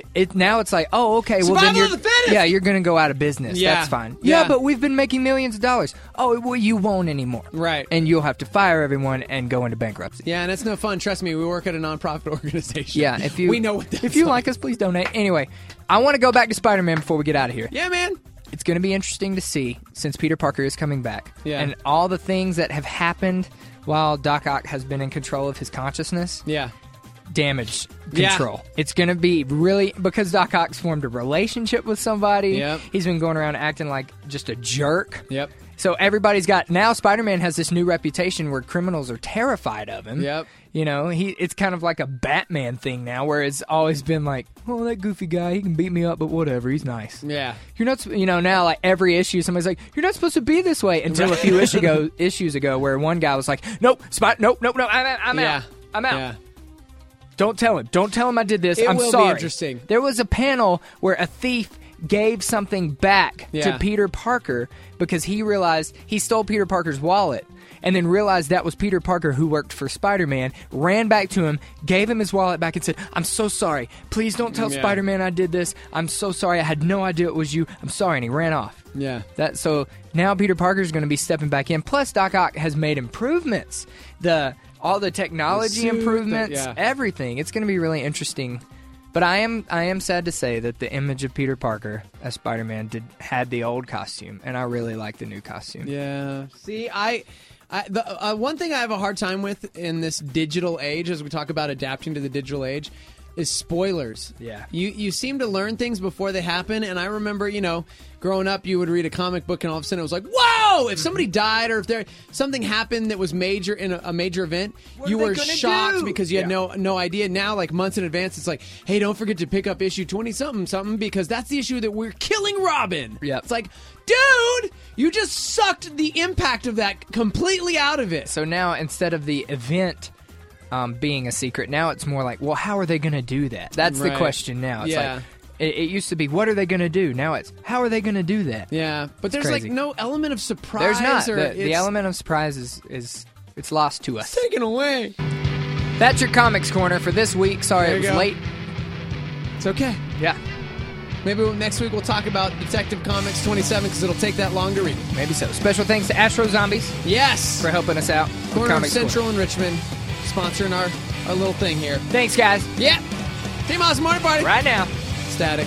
now it's like, oh, okay, well then you're going to go out of business. Yeah. That's fine. Yeah. Yeah, but we've been making millions of dollars. Oh, well, you won't anymore. Right. And you'll have to fire everyone and go into bankruptcy. Yeah, and it's no fun. Trust me, we work at a nonprofit organization. Yeah, we know what that's if you like us, please donate. Anyway, I want to go back to Spider-Man before we get out of here. Yeah, man. It's going to be interesting to see, since Peter Parker is coming back, and all the things that have happened while Doc Ock has been in control of his consciousness. Yeah. Damage control. It's going to be really, because Doc Ock's formed a relationship with somebody. Yep. He's been going around acting like just a jerk. Yep. So everybody's now Spider-Man has this new reputation where criminals are terrified of him. Yep. It's kind of like a Batman thing now, where it's always been like, oh, that goofy guy, he can beat me up, but whatever, he's nice. Yeah. You're not, now like every issue, somebody's like, you're not supposed to be this way. Until a few issues ago, where one guy was like, nope, nope, I'm out. I'm out. Yeah. Don't tell him I did this. It I'm will sorry. be interesting. There was a panel where a thief gave something back to Peter Parker because he realized he stole Peter Parker's wallet and then realized that was Peter Parker who worked for Spider-Man, ran back to him, gave him his wallet back and said, I'm so sorry. Please don't tell Spider-Man I did this. I'm so sorry. I had no idea it was you. I'm sorry. And he ran off. Yeah. So now Peter Parker's going to be stepping back in. Plus, Doc Ock has made improvements. All the technology improvements, everything. It's going to be really interesting. But I am sad to say that the image of Peter Parker as Spider-Man had the old costume, and I really like the new costume. Yeah. See, the one thing I have a hard time with in this digital age, as we talk about adapting to the digital age, is spoilers. Yeah. You seem to learn things before they happen, and I remember, growing up, you would read a comic book, and all of a sudden it was like, whoa! If somebody died, or if something happened that was major in a major event, you were shocked because you had no idea. Now, like months in advance, it's like, hey, don't forget to pick up issue 20-something, because that's the issue that we're killing Robin. Yeah. It's like, dude, you just sucked the impact of that completely out of it. So now, instead of the event being a secret, now it's more like, well, how are they going to do that? That's the question now. It's like, it used to be, what are they going to do? Now it's, how are they going to do that? Yeah, but there's crazy. like no element of surprise. There's not. Or The element of surprise is it's lost to us. Taken away. That's your Comics Corner for this week. Sorry it was late. It's okay. Yeah. Maybe next week we'll talk about Detective Comics 27 because it'll take that long to read. Maybe so. Special thanks to Astro Zombies. Yes. For helping us out. Corner of Central and Richmond. Sponsoring our little thing here. Thanks, guys. Yeah. Team Awesome Morning Party. Right now. Static.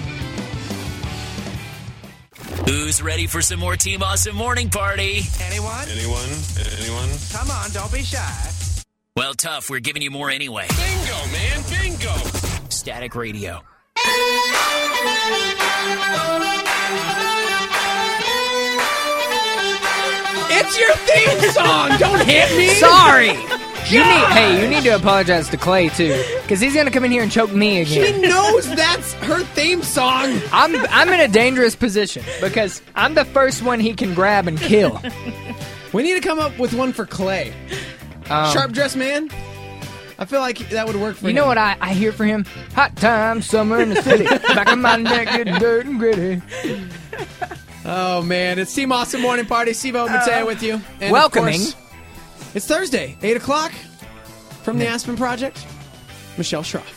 Who's ready for some more Team Awesome Morning Party? Anyone? Come on, don't be shy. Well, tough. We're giving you more anyway. Bingo, man, bingo. Static Radio. It's your theme song. Don't hit me. Sorry. You need to apologize to Clay too, because he's gonna come in here and choke me again. She knows that's her theme song. I'm in a dangerous position because I'm the first one he can grab and kill. We need to come up with one for Clay. Sharp dressed man. I feel like that would work for him. You know what I hear for him? Hot time, summer in the city. Back of my neck getting dirt and gritty. Oh man, it's Team Awesome Morning Party. Steve-O Mateo with you. And welcoming. Of course, it's Thursday, 8 o'clock, from the Aspen Project, Michelle Schroff.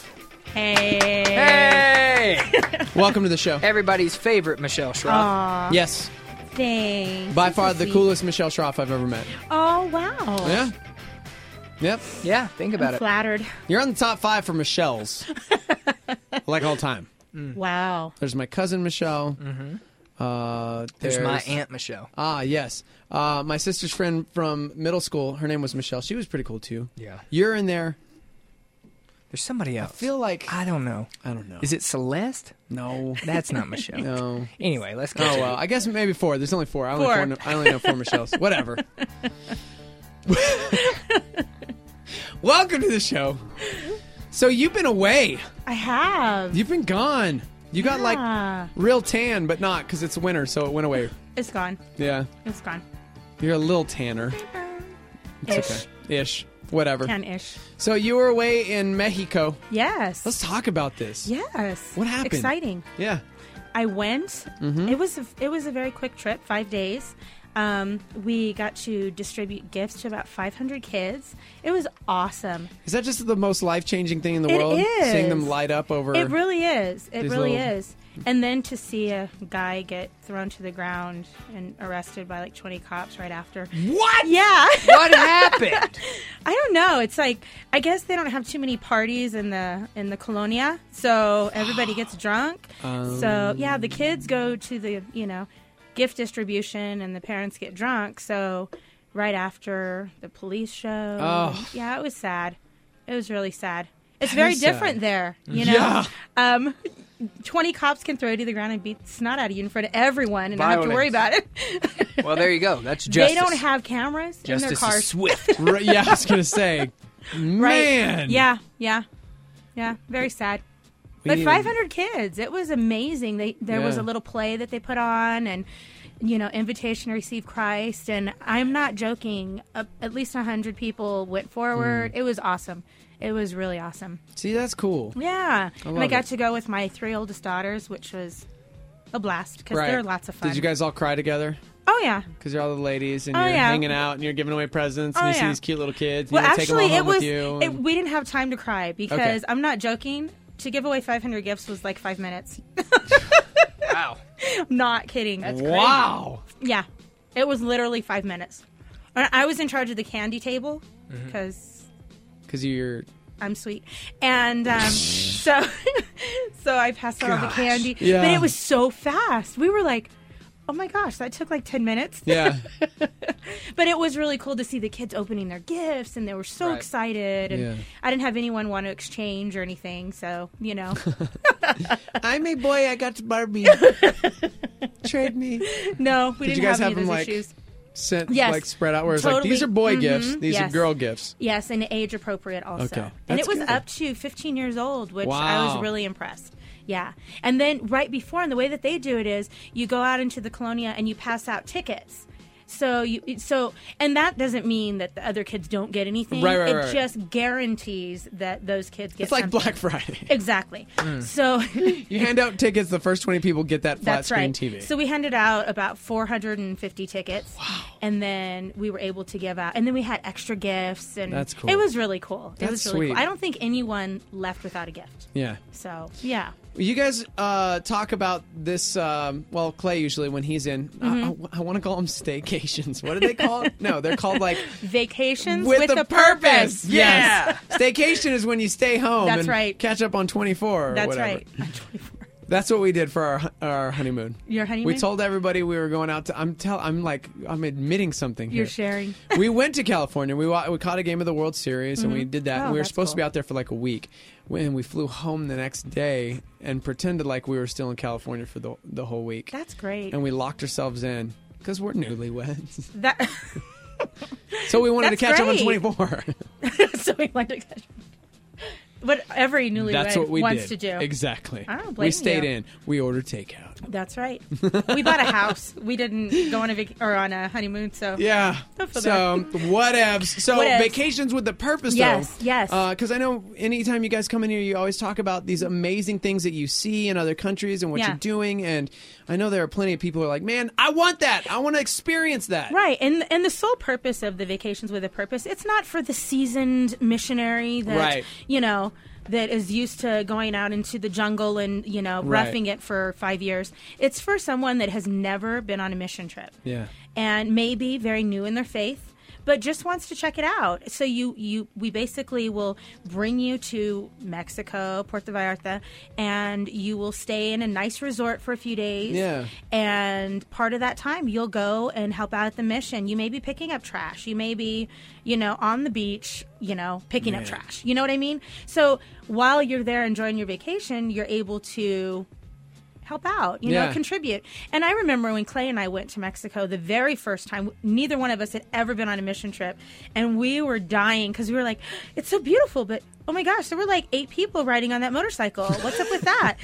Hey! Welcome to the show. Everybody's favorite Michelle Schroff. Aww. Yes. Thanks. By far the coolest Michelle Schroff I've ever met. Oh, wow. Yeah. Yep. Yeah, think about it. Flattered. You're on the top 5 for Michelles. Like all time. Wow. There's my cousin Michelle. Mm-hmm. There's my Aunt Michelle. Ah, yes. My sister's friend from middle school, her name was Michelle. She was pretty cool, too. Yeah. You're in there. There's somebody else. I feel like... I don't know. Is it Celeste? No. That's not Michelle. No. Anyway, let's go. Oh, well. I guess maybe 4. There's only 4. I only know 4 Michelles. Whatever. Welcome to the show. So you've been away. I have. You've been gone. You got like Yeah. real tan, but not because it's winter, so it went away. It's gone. Yeah. It's gone. You're a little tanner. It's Ish. okay. Ish. Whatever. Tan-ish. So you were away in Mexico. Yes. Let's talk about this. Yes. What happened? Exciting. Yeah. I went. Mhm. It was a very quick trip, 5 days. We got to distribute gifts to about 500 kids. It was awesome. Is that just the most life-changing thing in the It world? is. Seeing them light up over... It really is. It these really little- is. And then to see a guy get thrown to the ground and arrested by like 20 cops right after. What? Yeah. What happened? I don't know. It's like, I guess they don't have too many parties in the colonia, so everybody gets drunk. So yeah, the kids go to the gift distribution, and the parents get drunk. So right after the police show, Oh. yeah, it was sad. It was really sad. It's That very is sad. different there, you know. Yeah. 20 cops can throw you to the ground and beat the snot out of you in front of everyone and not have to worry about it. Well, there you go. That's justice. They don't have cameras in their Justice cars. is swift. Right, yeah, I was going to say. Right. Man. Yeah. Very sad. We But need- 500 kids. It was amazing. There was Yeah. a little play that they put on, and invitation to receive Christ. And I'm not joking. At least 100 people went forward. It was awesome. It was really awesome. See, that's cool. Yeah. And I love got it. to go with my 3 oldest daughters, which was a blast because Right. they're lots of fun. Did you guys all cry together? Oh, yeah. Because you're all the ladies and Oh, you're yeah. hanging out and you're giving away presents and Oh, you see yeah. these cute little kids. And Well, you take them all actually, home with you. and- we didn't have time to cry because Okay. I'm not joking. To give away 500 gifts was like 5 minutes. Wow. I'm not kidding. That's Wow. Yeah. It was literally 5 minutes. I was in charge of the candy table because Because you're... I'm sweet. And so I passed out all the candy. Yeah. But it was so fast. We were like, oh my gosh, that took like 10 minutes. Yeah. But it was really cool to see the kids opening their gifts, and they were so Right. excited. And Yeah. I didn't have anyone want to exchange or anything, so, I'm a boy, I got Barbie. Trade me. No, we Did didn't you guys have have any them, of those like, issues. Sent, Yes. like, spread out where it's like, these Totally. are boy Mhm. gifts, these are Yes. girl gifts. Yes, and age appropriate also. Okay. And That's it was good. up to 15 years old, which I Wow. was really impressed. Yeah. And then right before, and the way that they do it is you go out into the colonia and you pass out tickets. And that doesn't mean that the other kids don't get anything. Right, it right. just guarantees that those kids get It's like something. Black Friday. Exactly. So You hand out tickets, the first 20 people get that flat that's screen right. TV. So we handed out about 450 tickets. Wow. And then we were able to give out, and then we had extra gifts, and That's cool. it was really cool. It That's was really sweet. cool. I don't think anyone left without a gift. Yeah. So, yeah. You guys talk about this, well, Clay usually when he's in, I want to call them staycations. What do they call it? No, they're called like... Vacations with a a purpose. Yes. Staycation is when you stay home That's and right. catch up on 24 or That's whatever. right. I'm 24. That's what we did for our honeymoon. Your honeymoon? We told everybody we were going out to. I'm admitting something here. You're sharing. We went to California. We caught a game of the World Series and we did that. Oh, and we were that's supposed to be cool. out there for like a week. When we flew home the next day and pretended like we were still in California for the whole week. That's great. And we locked ourselves in because we're newlyweds. That. So we wanted to That's catch up on great. 24. So we went to catch. What every newlywed That's what we wants did. to do. Exactly. I don't blame we stayed you. in. We ordered takeout. That's right. We bought a house. We didn't go on a honeymoon, so Yeah. Don't feel So whatevs. So Whatevs. vacations with the purpose, Yes, though. yes. Because I know anytime you guys come in here, you always talk about these amazing things that you see in other countries and what Yeah. you're doing. And I know there are plenty of people who are like, man, I want that. I want to experience that. Right, and the sole purpose of the Vacations with a Purpose, it's not for the seasoned missionary that Right. that is used to going out into the jungle and Right. roughing it for 5 years. It's for someone that has never been on a mission trip Yeah. and may be very new in their faith, but just wants to check it out. So we basically will bring you to Mexico, Puerto Vallarta, and you will stay in a nice resort for a few days. Yeah. And part of that time, you'll go and help out at the mission. You may be picking up trash. You may be, on the beach, picking up Man. trash. You know what I mean? So while you're there enjoying your vacation, you're able to help out, Yeah. contribute. And I remember when Clay and I went to Mexico the very first time, neither one of us had ever been on a mission trip, and we were dying because we were like, it's so beautiful, but oh my gosh, there were like 8 people riding on that motorcycle. What's up with that?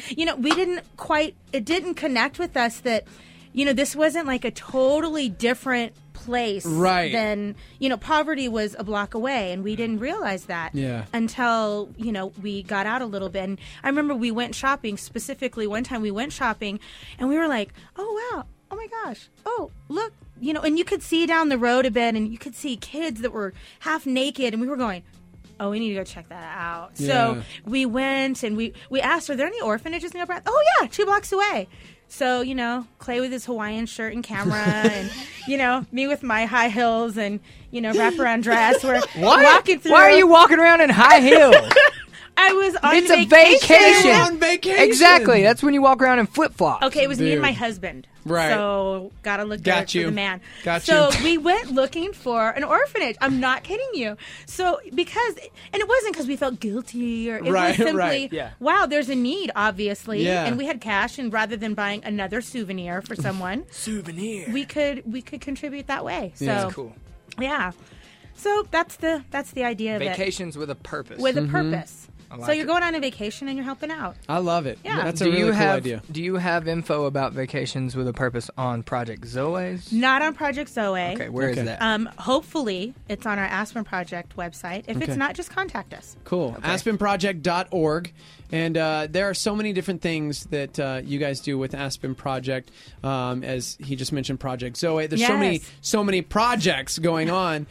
It didn't connect with us that, this wasn't like a totally different place than, poverty was a block away, and we didn't realize that until, we got out a little bit. And I remember we went shopping, specifically one time we went shopping, and we were like, oh wow, oh my gosh, oh look, and you could see down the road a bit, and you could see kids that were half naked, and we were going, oh, we need to go check that out. Yeah. So we went and we asked, are there any orphanages nearby? Oh yeah, 2 blocks away. So, Clay with his Hawaiian shirt and camera and, me with my high heels and, wraparound dress. We're walking through. Why are you walking around in high heels? I was on It's vacation. a vacation. You're on vacation. Exactly. That's when you walk around in flip-flops. Okay, it was me Dude. and my husband. Right. So, gotta look Got good you. for the man. Got so you. we went looking for an orphanage. I'm not kidding you. So, and it wasn't because we felt guilty or it was simply, wow, there's a need, obviously. Yeah. And we had cash, and rather than buying another souvenir for someone, we could contribute that way. So, That's cool. Yeah. So that's the idea of it. Vacations with a purpose. With a purpose. like So you're it. going on a vacation and you're helping out. I love it. Yeah. That's a really cool idea. Do you have info about Vacations with a Purpose on Project Zoe's? Not on Project Zoe. Okay, where is that? Hopefully, it's on our Aspen Project website. If Okay. it's not, just contact us. Cool. AspenProject.org. And there are so many different things that you guys do with Aspen Project. As he just mentioned, Project Zoe. There's so many projects going on.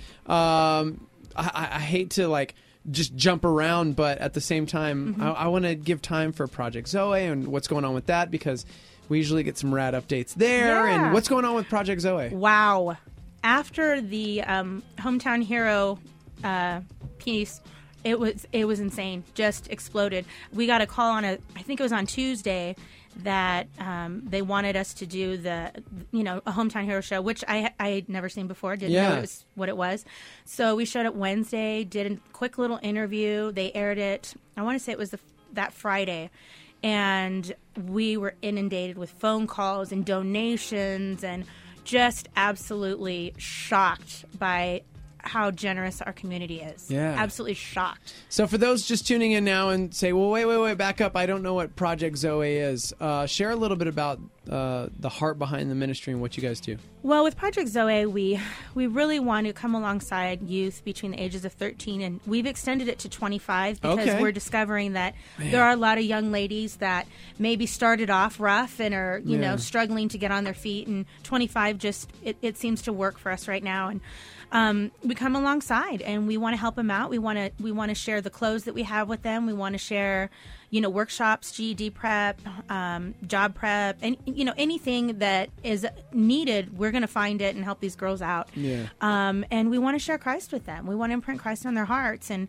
I hate to just jump around, but at the same time, I want to give time for Project Zoe and what's going on with that, because we usually get some rad updates there. Yeah. And what's going on with Project Zoe? Wow. After the Hometown Hero piece, it was insane. Just exploded. We got a call I think it was on Tuesday, that they wanted us to do a Hometown Hero show, which I had never seen before. Didn't know what it was. So we showed up Wednesday, did a quick little interview. They aired it, I want to say it was that Friday. And we were inundated with phone calls and donations and just absolutely shocked by how generous our community is. Yeah. Absolutely shocked. So for those just tuning in now and say, well, wait, back up. I don't know what Project Zoe is. Share a little bit about the heart behind the ministry and what you guys do. Well, with Project Zoe, we really want to come alongside youth between the ages of 13, and we've extended it to 25 because we're discovering that there are a lot of young ladies that maybe started off rough and are, you know, struggling to get on their feet, and 25 just, it seems to work for us right now. And we come alongside and we want to help them out. We want to share the clothes that we have with them. We want to share, workshops, GED prep, job prep, and anything that is needed. We're going to find it and help these girls out. Yeah. And we want to share Christ with them. We want to imprint Christ on their hearts, and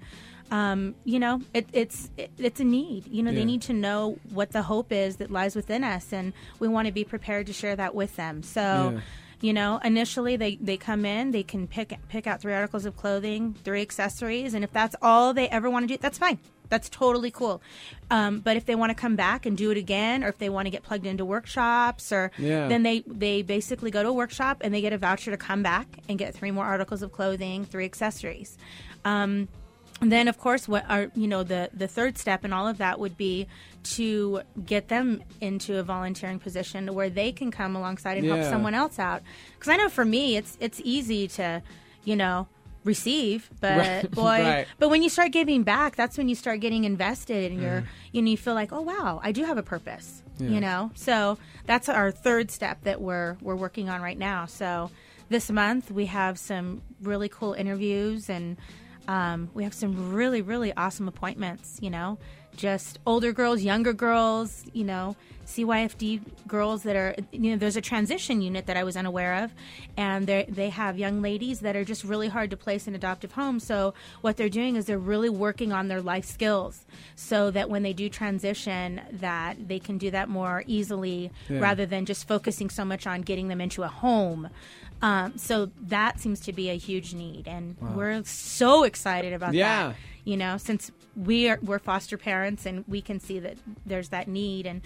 it's a need. They need to know what the hope is that lies within us, and we want to be prepared to share that with them. So. Initially they come in, they can pick out 3 articles of clothing, 3 accessories, and if that's all they ever want to do, that's fine. That's totally cool. But if they want to come back and do it again, or if they want to get plugged into workshops, then they basically go to a workshop and they get a voucher to come back and get 3 more articles of clothing, 3 accessories. And then, of course, what are the third step in all of that would be to get them into a volunteering position where they can come alongside and help someone else out. Because I know for me, it's easy to, receive, but but when you start giving back, that's when you start getting invested, and you feel like, oh wow, I do have a purpose. So that's our third step that we're working on right now. So this month we have some really cool interviews, and we have some really, really awesome appointments, just older girls, younger girls, CYFD girls that are, there's a transition unit that I was unaware of, and they have young ladies that are just really hard to place in adoptive homes. So what they're doing is they're really working on their life skills so that when they do transition, that they can do that more easily rather than just focusing so much on getting them into a home. So that seems to be a huge need, and we're so excited about that. Since we're foster parents and we can see that there's that need, and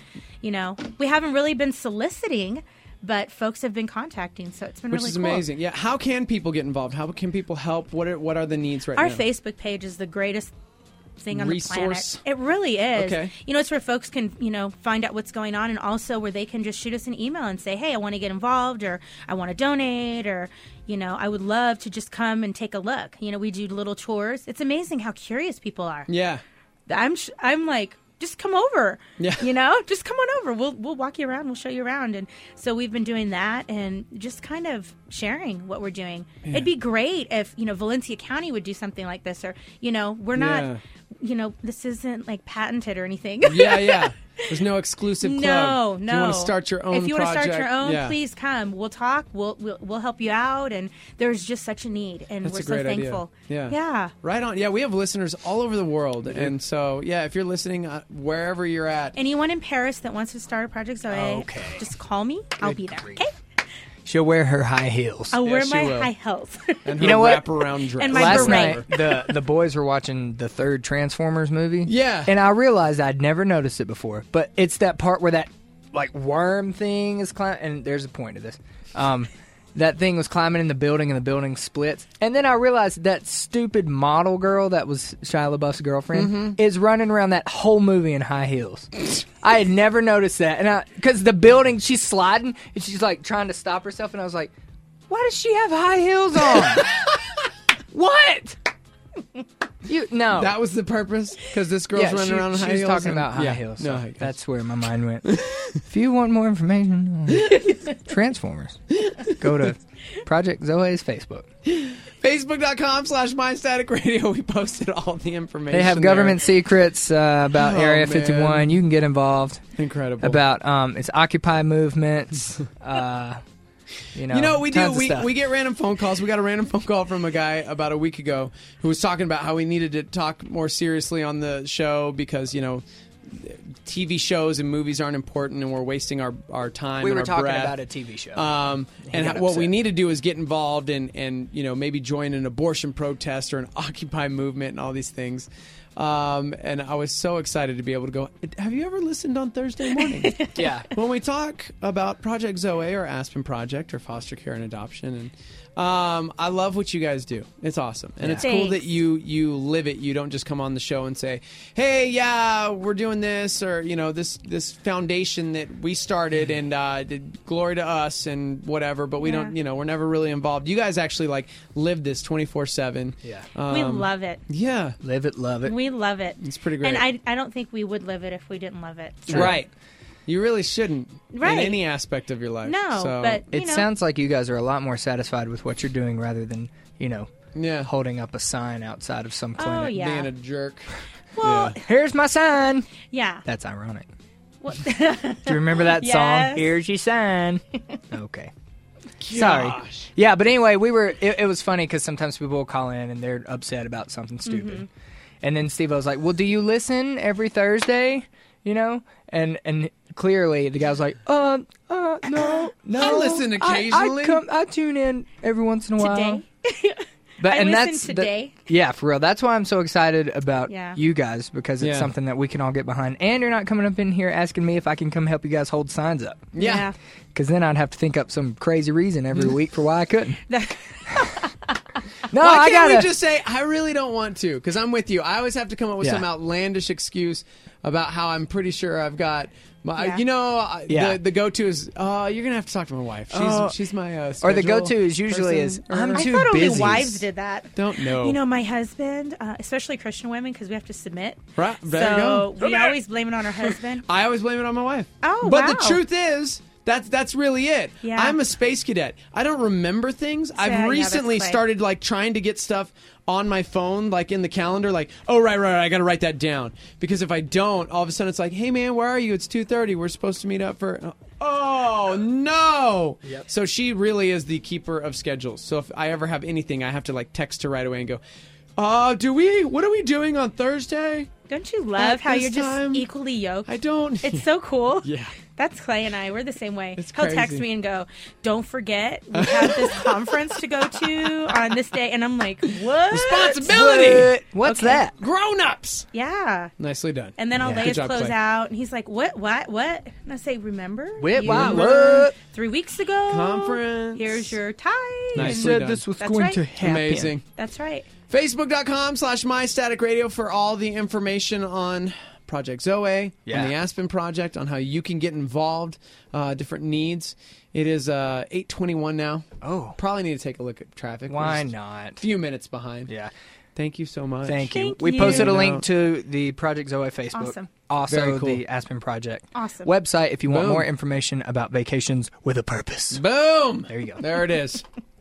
we haven't really been soliciting, but folks have been contacting, so it's been Which really is cool. amazing. Yeah, how can people get involved? How can people help? What are the needs right Our now? Facebook page is the greatest thing on Resource? the planet. It really is. Okay. It's where folks can, find out what's going on, and also where they can just shoot us an email and say, hey, I want to get involved, or I want to donate, or, I would love to just come and take a look. We do little tours. It's amazing how curious people are. Yeah. I'm like, just come over. Yeah. Just come on over. We'll walk you around. We'll show you around. And so we've been doing that and just kind of sharing what we're doing. Yeah. It'd be great if, Valencia County would do something like this, or, we're not, this isn't like patented or anything. Yeah. There's no exclusive club. No. If you want to start your own If you want to project, start your own, yeah. please come. We'll talk. We'll help you out. And there's just such a need, and That's we're a so great thankful. idea. Yeah. Right on. Yeah, we have listeners all over the world. And so, if you're listening wherever you're at. Anyone in Paris that wants to start a Project Zoe, just call me. I'll be there. Okay? She'll wear her high heels. I'll wear my will. high heels. And You her know what? wraparound dress. And my Last beret. night, the boys were watching the third Transformers movie. Yeah. And I realized I'd never noticed it before, but it's that part where that worm thing is climbing, and there's a point to this. That thing was climbing in the building, and the building splits. And then I realized that stupid model girl that was Shia LaBeouf's girlfriend is running around that whole movie in high heels. I had never noticed that, and because the building, she's sliding, and she's trying to stop herself, and I was like, why does she have high heels on? What? No. That was the purpose? Because this girl's running around in high heels? She was talking about high heels. No, So that's where my mind went. If you want more information on Transformers, go to Project Zoe's Facebook. Facebook.com/MindStatic Radio. We posted all the information. They have government secrets about Area 51. man. You can get involved. Incredible. About it's Occupy movements. We do. We get random phone calls. We got a random phone call from a guy about a week ago who was talking about how we needed to talk more seriously on the show because, TV shows and movies aren't important and we're wasting our time We and were our talking breath. about a TV show. And what we need to do is get involved and maybe join an abortion protest or an Occupy movement and all these things. And I was so excited to be able to go, have you ever listened on Thursday morning? Yeah. When we talk about Project Zoe or Aspen Project or foster care and adoption. And I love what you guys do. It's awesome. And it's cool that you live it. You don't just come on the show and say, hey, yeah, we're doing this or, this foundation that we started and did glory to us and whatever. But we don't, we're never really involved. You guys actually live this 24/7. Yeah. We love it. Yeah. Live it, love it. We love it. It's pretty great. And I don't think we would live it if we didn't love it. So. Right. You really shouldn't in Right. any aspect of your life. No, So- but It sounds like you guys are a lot more satisfied with what you're doing rather than, holding up a sign outside of some clinic. Oh, yeah. being a jerk. Well, Here's my sign. yeah. That's ironic. What? Do you remember that Yes. song? Here's your sign. Okay. Sorry. Yeah, but anyway, it was funny because sometimes people will call in and they're upset about something stupid. And then Steve was like, well, do you listen every Thursday? And clearly the guy was like, no. I listen occasionally. I tune in every once in a while. Today? But I and listen that's today. yeah, for real. That's why I'm so excited about Yeah. you guys because it's Yeah. something that we can all get behind. And you're not coming up in here asking me if I can come help you guys hold signs up. Yeah. Because then I'd have to think up some crazy reason every week for why I couldn't. No, Why I can't gotta. we just say, I really don't want to? Because I'm with you. I always have to come up with Yeah. some outlandish excuse about how I'm pretty sure I've got... Yeah. Yeah. the go-to is, you're going to have to talk to my wife. She's my or the schedule go-to is usually person. I'm I too thought busy. only wives did that. Don't know. My husband, especially Christian women, because we have to submit. Right, there you So go. we always blame it on our husband. I always blame it on my wife. Oh, But wow. the truth is... That's really it. Yeah. I'm a space cadet. I don't remember things. Yeah, I've recently that's right. started trying to get stuff on my phone, in the calendar, oh right, I got to write that down because if I don't, all of a sudden it's like, hey man, where are you? It's 2:30. We're supposed to meet up for. Oh no! Yep. So she really is the keeper of schedules. So if I ever have anything, I have to text her right away and go, what are we doing on Thursday? Don't you love At how this you're just time, equally yoked? I don't. It's so cool. Yeah. That's Clay and I. We're the same way. It's He'll crazy. text me and go, "Don't forget, we have this conference to go to on this day." And I'm like, "What? Responsibility. What's Okay. that? Grown-ups. Yeah." Nicely done. And then I'll lay Good his job, clothes Clay. out, and he's like, "What? And I say, "Remember? What? You What? were What? 3 weeks ago. Conference. Here's your tie." Nicely And done. This was That's going right. to happen. Amazing. That's right. Facebook.com/MyStaticRadio for all the information on Project Zoe, Yeah. on the Aspen Project, on how you can get involved, different needs. It is 8:21 now. Oh. Probably need to take a look at traffic. Why We're just not? A few minutes behind. Yeah. Thank you so much. Thank you. Thank We you. posted a No. link to the Project Zoe Facebook. Awesome. Also, Very cool. the Aspen Project Awesome. website if you want Boom. more information about vacations with a purpose. Boom. There you go. There it is.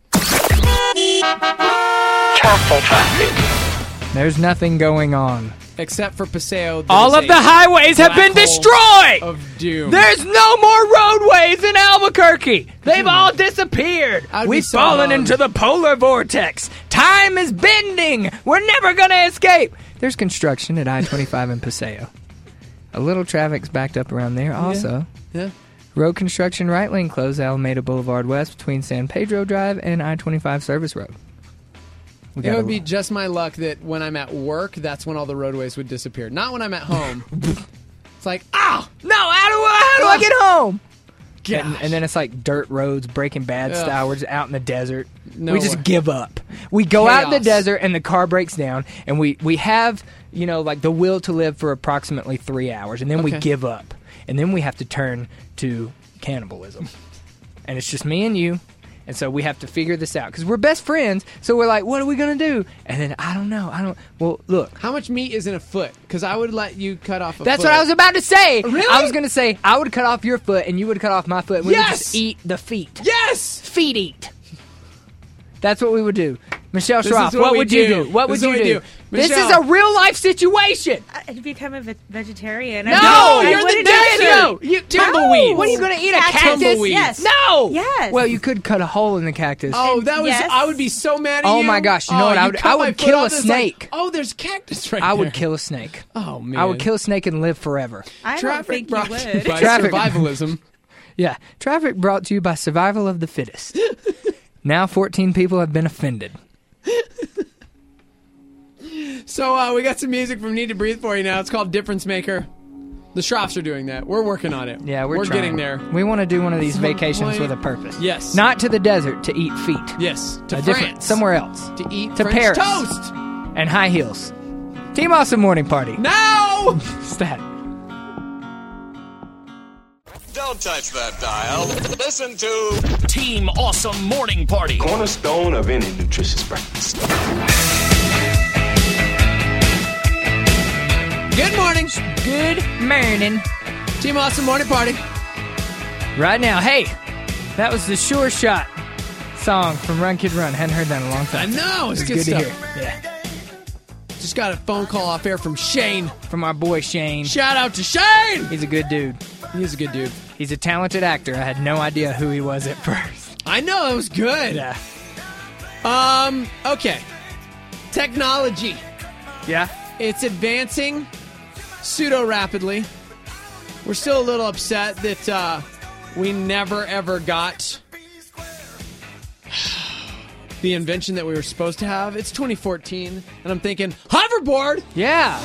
There's nothing going on. Except for Paseo. there's All of a the highways have black been hole destroyed! Of doom. There's no more roadways in Albuquerque. They've all disappeared. I'd be We've so fallen bummed. into the polar vortex. Time is bending. We're never going to escape. There's construction at I-25 in Paseo. A little traffic's backed up around there also. Yeah. Road construction right lane closed Alameda Boulevard West between San Pedro Drive and I-25 Service Road. We It got would a- be just my luck that when I'm at work, that's when all the roadways would disappear. Not when I'm at home. It's like, ah! No, how do I get home? Gosh. And then it's like dirt roads, Breaking Bad Ugh. style. We're just out in the desert. No we just way. give up. We go out in the Chaos. desert and the car breaks down, and we have, like the will to live for approximately 3 hours, and then we Okay. give up. And then we have to turn to cannibalism. And it's just me and you. And so we have to figure this out because we're best friends. So we're like, what are we going to do? And then I don't know. Well, look. How much meat is in a foot? Because I would let you cut off a That's foot. what I was about to say. Really? I was going to say I would cut off your foot and you would cut off my foot. And we would Yes! just eat the feet. Yes! Feet eat. That's what we would do. Michelle This Schroff, is what what we would you do. do? What This would is you what we do? do. This is Michelle. a real life situation. I'd become a vegetarian. No, I you're the wouldn't desert. do it. You Tumbleweeds. What are you going to eat? A Cactus. cactus? Tumbleweeds. Yes. No. Yes. Well, you could cut a hole in the cactus. Oh, that was. Yes. I would be so mad at Oh you. my gosh, you know what? cut I my would foot kill off, a it's like, snake. oh, there's cactus right I there. would kill a snake. Oh man. I would kill a snake and live forever. I don't Traffic think you brought to you would. by Traffic. survivalism. Yeah. Traffic brought to you by Survival of the Fittest. Now 14 people have been offended. So we got some music from Need to Breathe for you now. It's called Difference Maker. The Schroffs are doing that. We're working on it. Yeah, we're trying. getting there. We want to do one of these vacations point. with a purpose. Yes. Not to the desert to eat feet. Yes. To A France. different somewhere else. To eat To French Paris. toast. And high heels. Team Awesome Morning Party. No. What's that? Don't touch that dial. Listen to Team Awesome Morning Party. Cornerstone of any nutritious breakfast. Good morning. Good morning. Team Awesome Morning Party. Right now, hey, that was the Sure Shot song from Run Kid Run. Hadn't heard that in a long time. I know. It's It was good good stuff. to hear. Yeah. Just got a phone call off air from Shane. From our boy Shane. Shout out to Shane. He's a good dude. He's a good dude. He's a talented actor. I had no idea who he was at first. I know. It was good. Yeah. Okay. Technology. Yeah? It's advancing pseudo-rapidly. We're still a little upset that we never, ever got the invention that we were supposed to have. It's 2014, and I'm thinking, hoverboard! Yeah.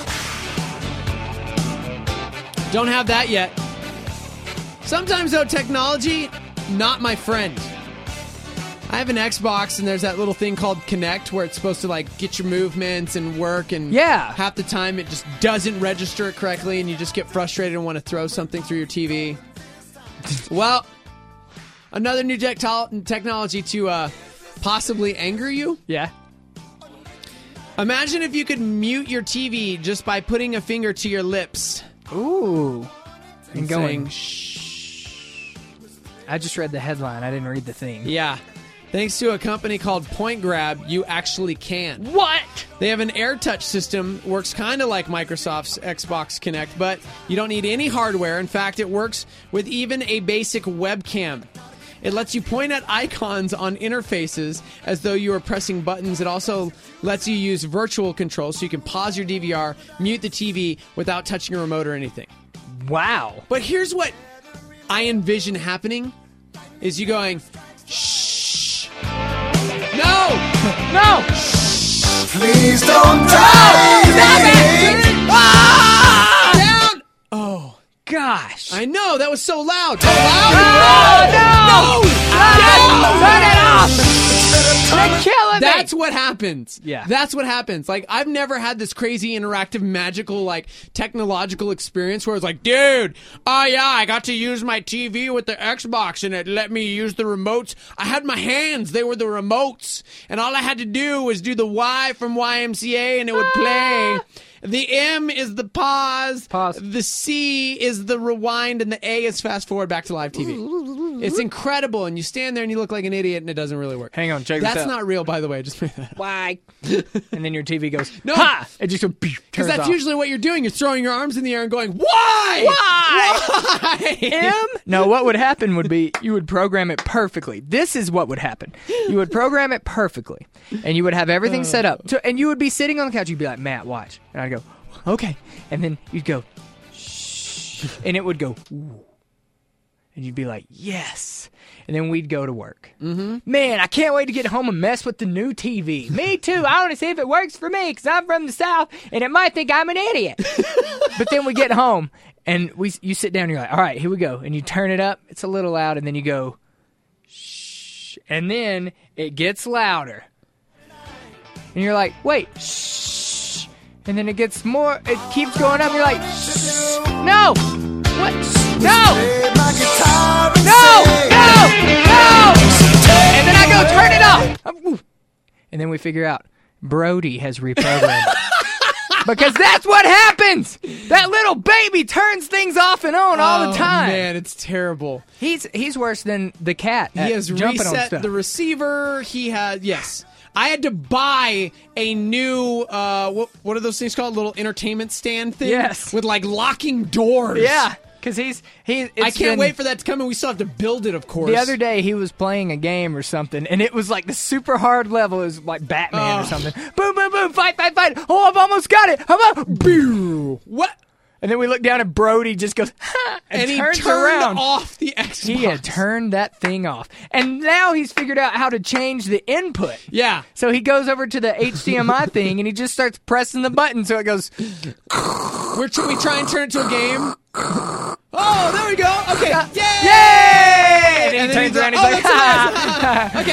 Don't have that yet. Sometimes, though, technology, not my friend. I have an Xbox, and there's that little thing called Kinect where it's supposed to, like, get your movements and work, and Yeah. half the time it just doesn't register it correctly, and you just get frustrated and want to throw something through your TV. Well, another new technology to possibly anger you. Yeah. Imagine if you could mute your TV just by putting a finger to your lips. Ooh. And going, saying, shh. I just read the headline. I didn't read the thing. Yeah. Thanks to a company called Point Grab, you actually can. What? They have an AirTouch system, works kind of like Microsoft's Xbox Kinect, but you don't need any hardware. In fact, it works with even a basic webcam. It lets you point at icons on interfaces as though you are pressing buttons. It also lets you use virtual control so you can pause your DVR, mute the TV without touching a remote or anything. Wow. But here's what I envision happening is you going, shh. No! Please don't die. Stop it! Down! Oh. Gosh. I know, that was so loud. No! Turn it off! You're killing me! That's what happens. Yeah. That's what happens. Like, I've never had this crazy, interactive, magical, like, technological experience where it's like, dude, oh yeah, I got to use my TV with the Xbox and it let me use the remotes. I had my hands. They were the remotes. And all I had to do was do the Y from YMCA and it would play. The M is the pause. The C is the rewind, and the A is fast forward back to live TV. It's incredible, and you stand there and you look like an idiot, and it doesn't really work. Hang on, check this out. That's not real, by the way. Just make that up. Why? And then your TV goes, No. ha! It just goes, Because that's usually what you're doing. You're throwing your arms in the air and going, why? Why? M? No, what would happen would be you would program it perfectly. This is what would happen. You would program it perfectly, and you would have everything set up. And you would be sitting on the couch. You'd be like, Matt, watch. And I'd go, okay. And then you'd go, shh. And it would go, ooh. And you'd be like, yes. And then we'd go to work. Mm-hmm. Man, I can't wait to get home and mess with the new TV. Me too. I want to see if it works for me because I'm from the South and it might think I'm an idiot. But then we get home and you sit down and you're like, all right, here we go. And you turn it up. It's a little loud. And then you go, shh. And then it gets louder. And you're like, wait, shh. And then it gets more, it keeps going up. You're like, shh. No. What? No. No. And then I go, turn it off. And then we figure out Brody has reprogrammed it. Because that's what happens. That little baby turns things off and on all the time. Man, it's terrible. He's worse than the cat. He has jumping on reset stuff. the receiver. He has, yes. I had to buy a new, what are those things called? Little entertainment stand thing? Yes. With like locking doors. Yeah. Because I can't wait for that to come, and we still have to build it, of course. The other day, he was playing a game or something, and it was like the super hard level. It was like Batman or something. Boom, boom, boom, fight, fight, fight. Oh, I've almost got it. What? And then we look down, and Brody just goes, ha, and he turns turned around. off the Xbox. He had turned that thing off. And now he's figured out how to change the input. Yeah. So he goes over to the HDMI thing, and he just starts pressing the button, so it goes... We try and turn it to a game. Oh, there we go. Okay. Yay! Yay! And then he turns around and he's like, ha! Okay.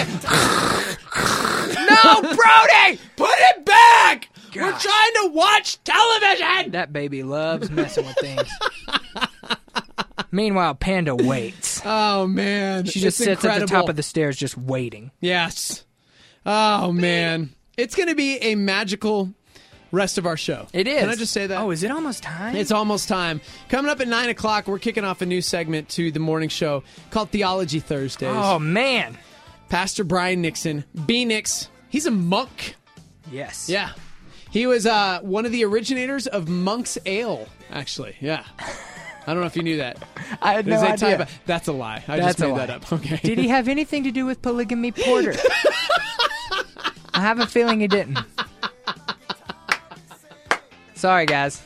No, Brody! Put it back! Gosh. We're trying to watch television! That baby loves messing with things. Meanwhile, Panda waits. Oh, man. She just sits at the top of the stairs just waiting. Yes. Oh, man. It's going to be a magical rest of our show. It is. Can I just say that? Oh, is it almost time? It's almost time. Coming up at 9 o'clock, we're kicking off a new segment to the morning show called Theology Thursdays. Oh, man. Pastor Brian Nixon, B-Nix, he's a monk. Yes. Yeah. He was one of the originators of Monk's Ale, actually. Yeah. I don't know if you knew that. I had no idea. That's a lie. I just made that up. Okay. Did he have anything to do with polygamy porter? I have a feeling he didn't. Sorry, guys.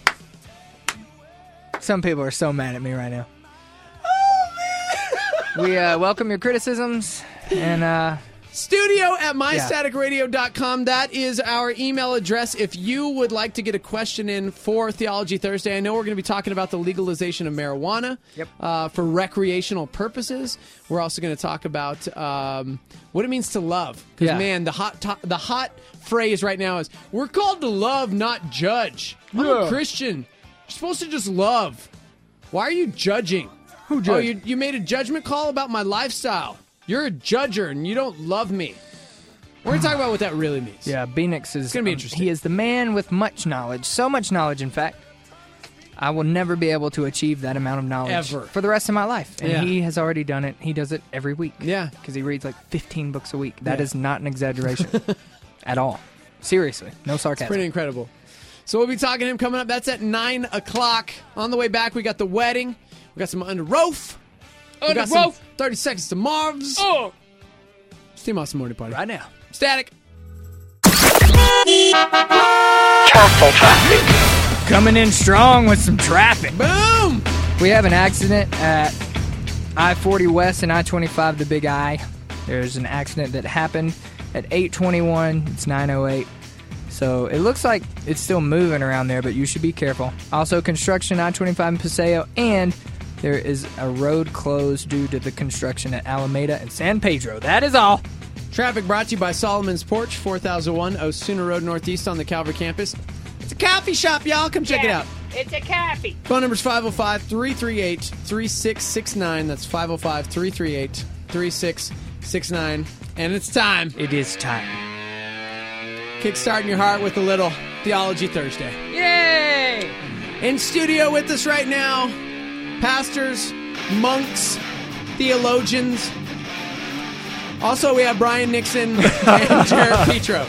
Some people are so mad at me right now. Oh, man. We welcome your criticisms and... Studio at mystaticradio.com. That is our email address if you would like to get a question in for Theology Thursday. I know we're going to be talking about the legalization of marijuana for recreational purposes. We're also going to talk about what it means to love. Because, man, the hot phrase right now is, we're called to love, not judge. I'm a Christian. You're supposed to just love. Why are you judging? Who judged? Oh, you made a judgment call about my lifestyle. You're a judger, and you don't love me. We're going to talk about what that really means. Yeah, B-Nix is... It's going to be interesting. He is the man with much knowledge. So much knowledge, in fact. I will never be able to achieve that amount of knowledge. Ever. For the rest of my life. And he has already done it. He does it every week. Yeah. Because he reads like 15 books a week. That is not an exaggeration. At all. Seriously. No sarcasm. It's pretty incredible. So we'll be talking to him coming up. That's at 9 o'clock. On the way back, we got the wedding. We got some Under Roof. We got some 30 Seconds to Marv's. Oh! It's Team Awesome Morning Party. Right now. Static. Castle traffic. Coming in strong with some traffic. Boom! We have an accident at I-40 West and I-25, the Big I. There's an accident that happened at 8:21. It's 9:08. So it looks like it's still moving around there, but you should be careful. Also, construction I-25 in Paseo, and there is a road closed due to the construction at Alameda and San Pedro. That is all. Traffic brought to you by Solomon's Porch, 4001 Osuna Road Northeast on the Calvary campus. It's a coffee shop, y'all. Come check it out. It's a coffee. Phone number is 505-338-3669. That's 505-338-3669. And it's time. It is time. Kickstarting your heart with a little Theology Thursday. Yay! In studio with us right now, pastors, monks, theologians. Also, we have Brian Nixon and Jared Petro.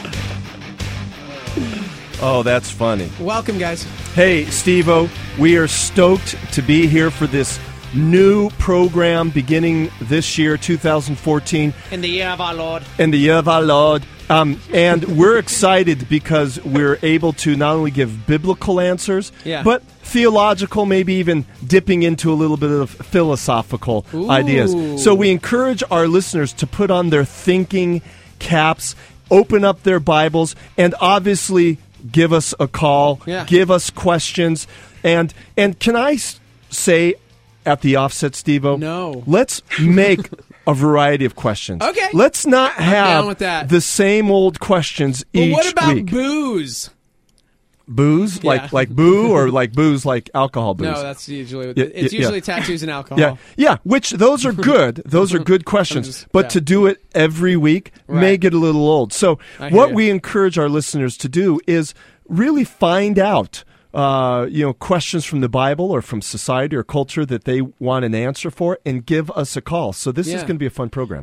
Oh, that's funny. Welcome, guys. Hey, Steve-O, we are stoked to be here for this new program beginning this year, 2014. In the year of our Lord. In the year of our Lord. And we're excited because we're able to not only give biblical answers, but theological, maybe even dipping into a little bit of philosophical ideas. So we encourage our listeners to put on their thinking caps, open up their Bibles, and obviously give us a call, give us questions. And can I say at the offset, Steve-O? No. Let's make a variety of questions. Okay. Let's not I'm down with have that. the same old questions each But what about week. booze? Booze? Yeah. Like boo or like booze like alcohol booze? No, that's usually Yeah, it's yeah, usually yeah. tattoos and alcohol. Yeah, which those are good. Those are good questions. But to do it every week may get a little old. So I hear what you. we encourage our listeners to do is really find out questions from the Bible or from society or culture that they want an answer for and give us a call. So this is going to be a fun program.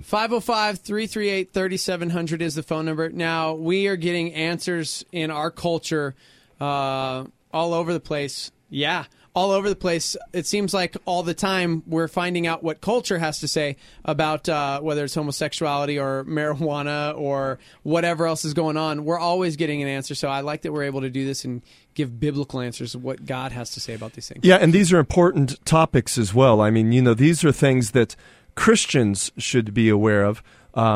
505-338-3700 is the phone number. Now, we are getting answers in our culture all over the place. Yeah, all over the place. It seems like all the time we're finding out what culture has to say about whether it's homosexuality or marijuana or whatever else is going on. We're always getting an answer. So I like that we're able to do this and give biblical answers of what God has to say about these things. Yeah, and these are important topics as well. I mean, these are things that Christians should be aware of,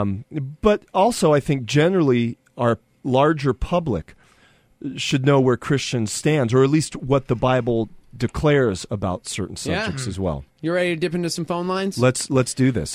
but also I think generally our larger public should know where Christians stands, or at least what the Bible declares about certain subjects as well. You ready to dip into some phone lines? Let's do this.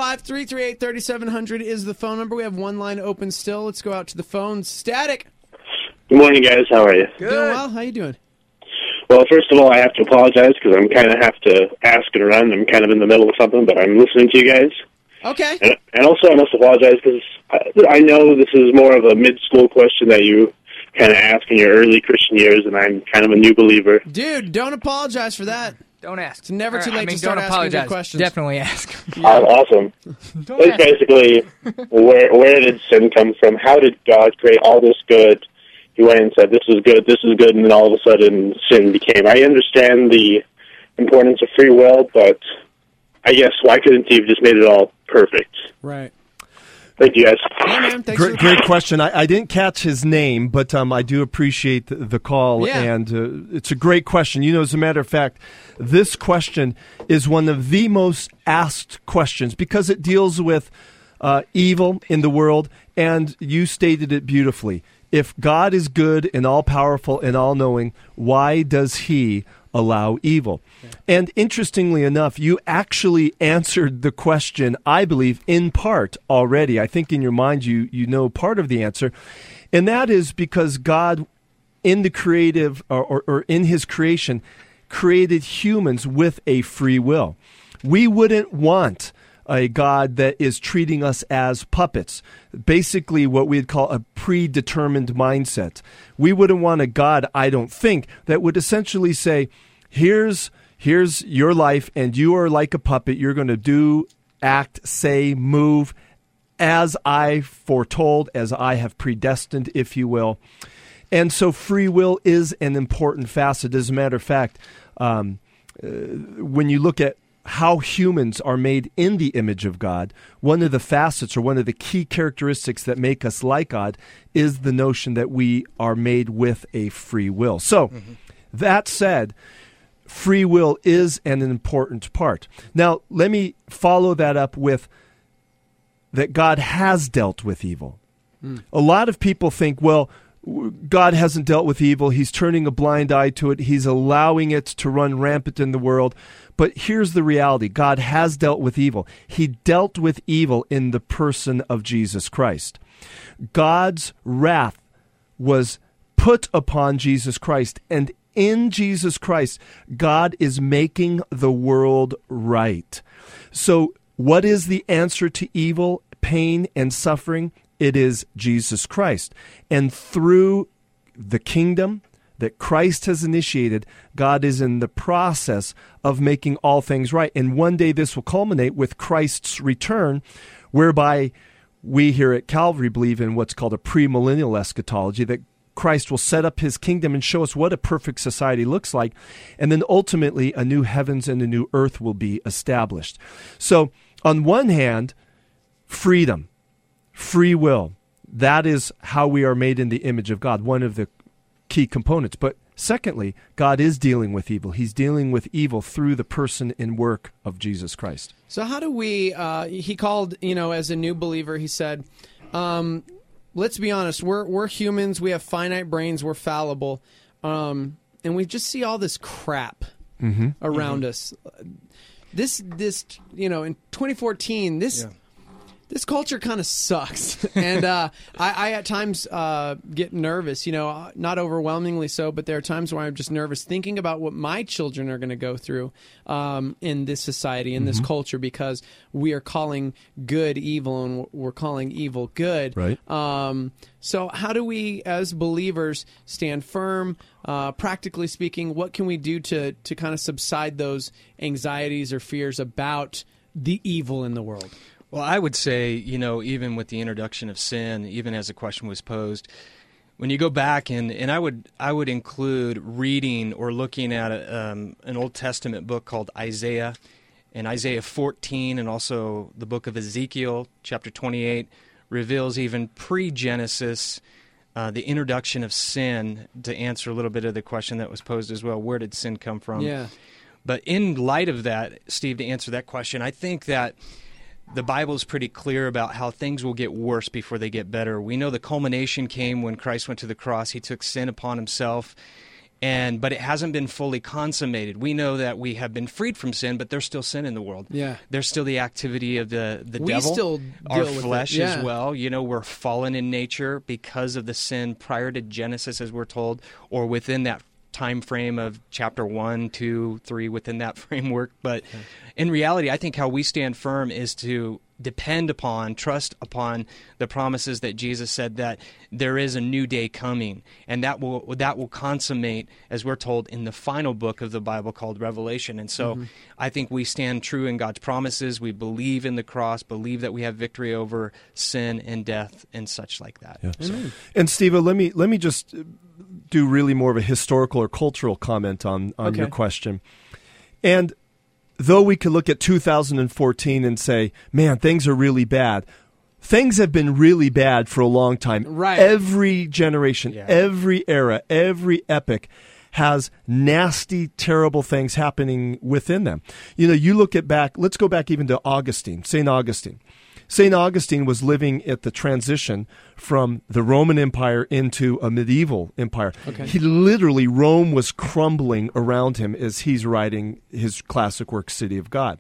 505-338-3700 is the phone number. We have one line open still. Let's go out to the phones. Static. Good morning, guys. How are you? Doing well. How you doing? Well, first of all, I have to apologize because I'm kind of have to ask and run. I'm kind of in the middle of something, but I'm listening to you guys. Okay. And also, I must apologize because I know this is more of a mid-school question that you kind of ask in your early Christian years, and I'm kind of a new believer. Dude, don't apologize for that. Don't ask. It's never too late to start don't asking apologize. good questions. Definitely ask. Awesome. It's basically, where did sin come from? How did God create all this good? He went and said, this is good, and then all of a sudden sin became. I understand the importance of free will, but I guess why couldn't he have just made it all perfect? Right. Thank you, guys. Yeah, man. Thanks Great question. I didn't catch his name, but I do appreciate the call, and it's a great question. As a matter of fact, this question is one of the most asked questions because it deals with evil in the world, and you stated it beautifully. If God is good and all-powerful and all-knowing, why does he allow evil? And interestingly enough, you actually answered the question, I believe, in part already. I think in your mind you know part of the answer, and that is because God, in the creative or in his creation, created humans with a free will. We wouldn't want a God that is treating us as puppets, basically what we'd call a predetermined mindset. We wouldn't want a God, I don't think, that would essentially say, here's your life, and you are like a puppet. You're going to do, act, say, move as I foretold, as I have predestined, if you will. And so free will is an important facet. As a matter of fact, when you look at how humans are made in the image of God, one of the facets or one of the key characteristics that make us like God is the notion that we are made with a free will. So, that said, free will is an important part. Now, let me follow that up with that God has dealt with evil. A lot of people think, well, God hasn't dealt with evil. He's turning a blind eye to it. He's allowing it to run rampant in the world. But here's the reality. God has dealt with evil. He dealt with evil in the person of Jesus Christ. God's wrath was put upon Jesus Christ, and in Jesus Christ, God is making the world right. So what is the answer to evil, pain, and suffering? It is Jesus Christ. And through the kingdom that Christ has initiated, God is in the process of making all things right. And one day this will culminate with Christ's return, whereby we here at Calvary believe in what's called a premillennial eschatology, that Christ will set up his kingdom and show us what a perfect society looks like. And then ultimately a new heavens and a new earth will be established. So on one hand, freedom, free will, that is how we are made in the image of God, one of the key components. But secondly, God is dealing with evil. He's dealing with evil through the person and work of Jesus Christ. So how do we, he called, as a new believer, he said, let's be honest, we're humans, we have finite brains, we're fallible, and we just see all this crap around us. This in 2014, this culture kind of sucks. And I at times get nervous, not overwhelmingly so, but there are times where I'm just nervous thinking about what my children are going to go through in this society, in this culture, because we are calling good evil and we're calling evil good. Right. So how do we, as believers, stand firm? Practically speaking, what can we do to kind of subside those anxieties or fears about the evil in the world? Well, I would say, even with the introduction of sin, even as the question was posed, when you go back and I would include reading or looking at an Old Testament book called Isaiah, and Isaiah 14, and also the book of Ezekiel, chapter 28, reveals even pre-Genesis the introduction of sin, to answer a little bit of the question that was posed as well. Where did sin come from? Yeah. But in light of that, Steve, to answer that question, I think that the Bible is pretty clear about how things will get worse before they get better. We know the culmination came when Christ went to the cross. He took sin upon himself, but it hasn't been fully consummated. We know that we have been freed from sin, but there's still sin in the world. Yeah. There's still the activity of the we devil. Still our deal with flesh it. Yeah. as well. We're fallen in nature because of the sin prior to Genesis, as we're told, or within that time frame of chapter 1, 2, 3, within that framework. But in reality, I think how we stand firm is to depend upon, trust upon the promises that Jesus said that there is a new day coming, and that will consummate, as we're told, in the final book of the Bible called Revelation. And so I think we stand true in God's promises. We believe in the cross, believe that we have victory over sin and death and such like that. Yeah. And Steve, let me just do really more of a historical or cultural comment on your question. And though we could look at 2014 and say, man, things are really bad, things have been really bad for a long time. Right. Every generation, every era, every epoch has nasty, terrible things happening within them. You look at let's go back even to Augustine, St. Augustine. St. Augustine was living at the transition from the Roman Empire into a medieval empire. Okay. He literally, Rome was crumbling around him as he's writing his classic work, City of God.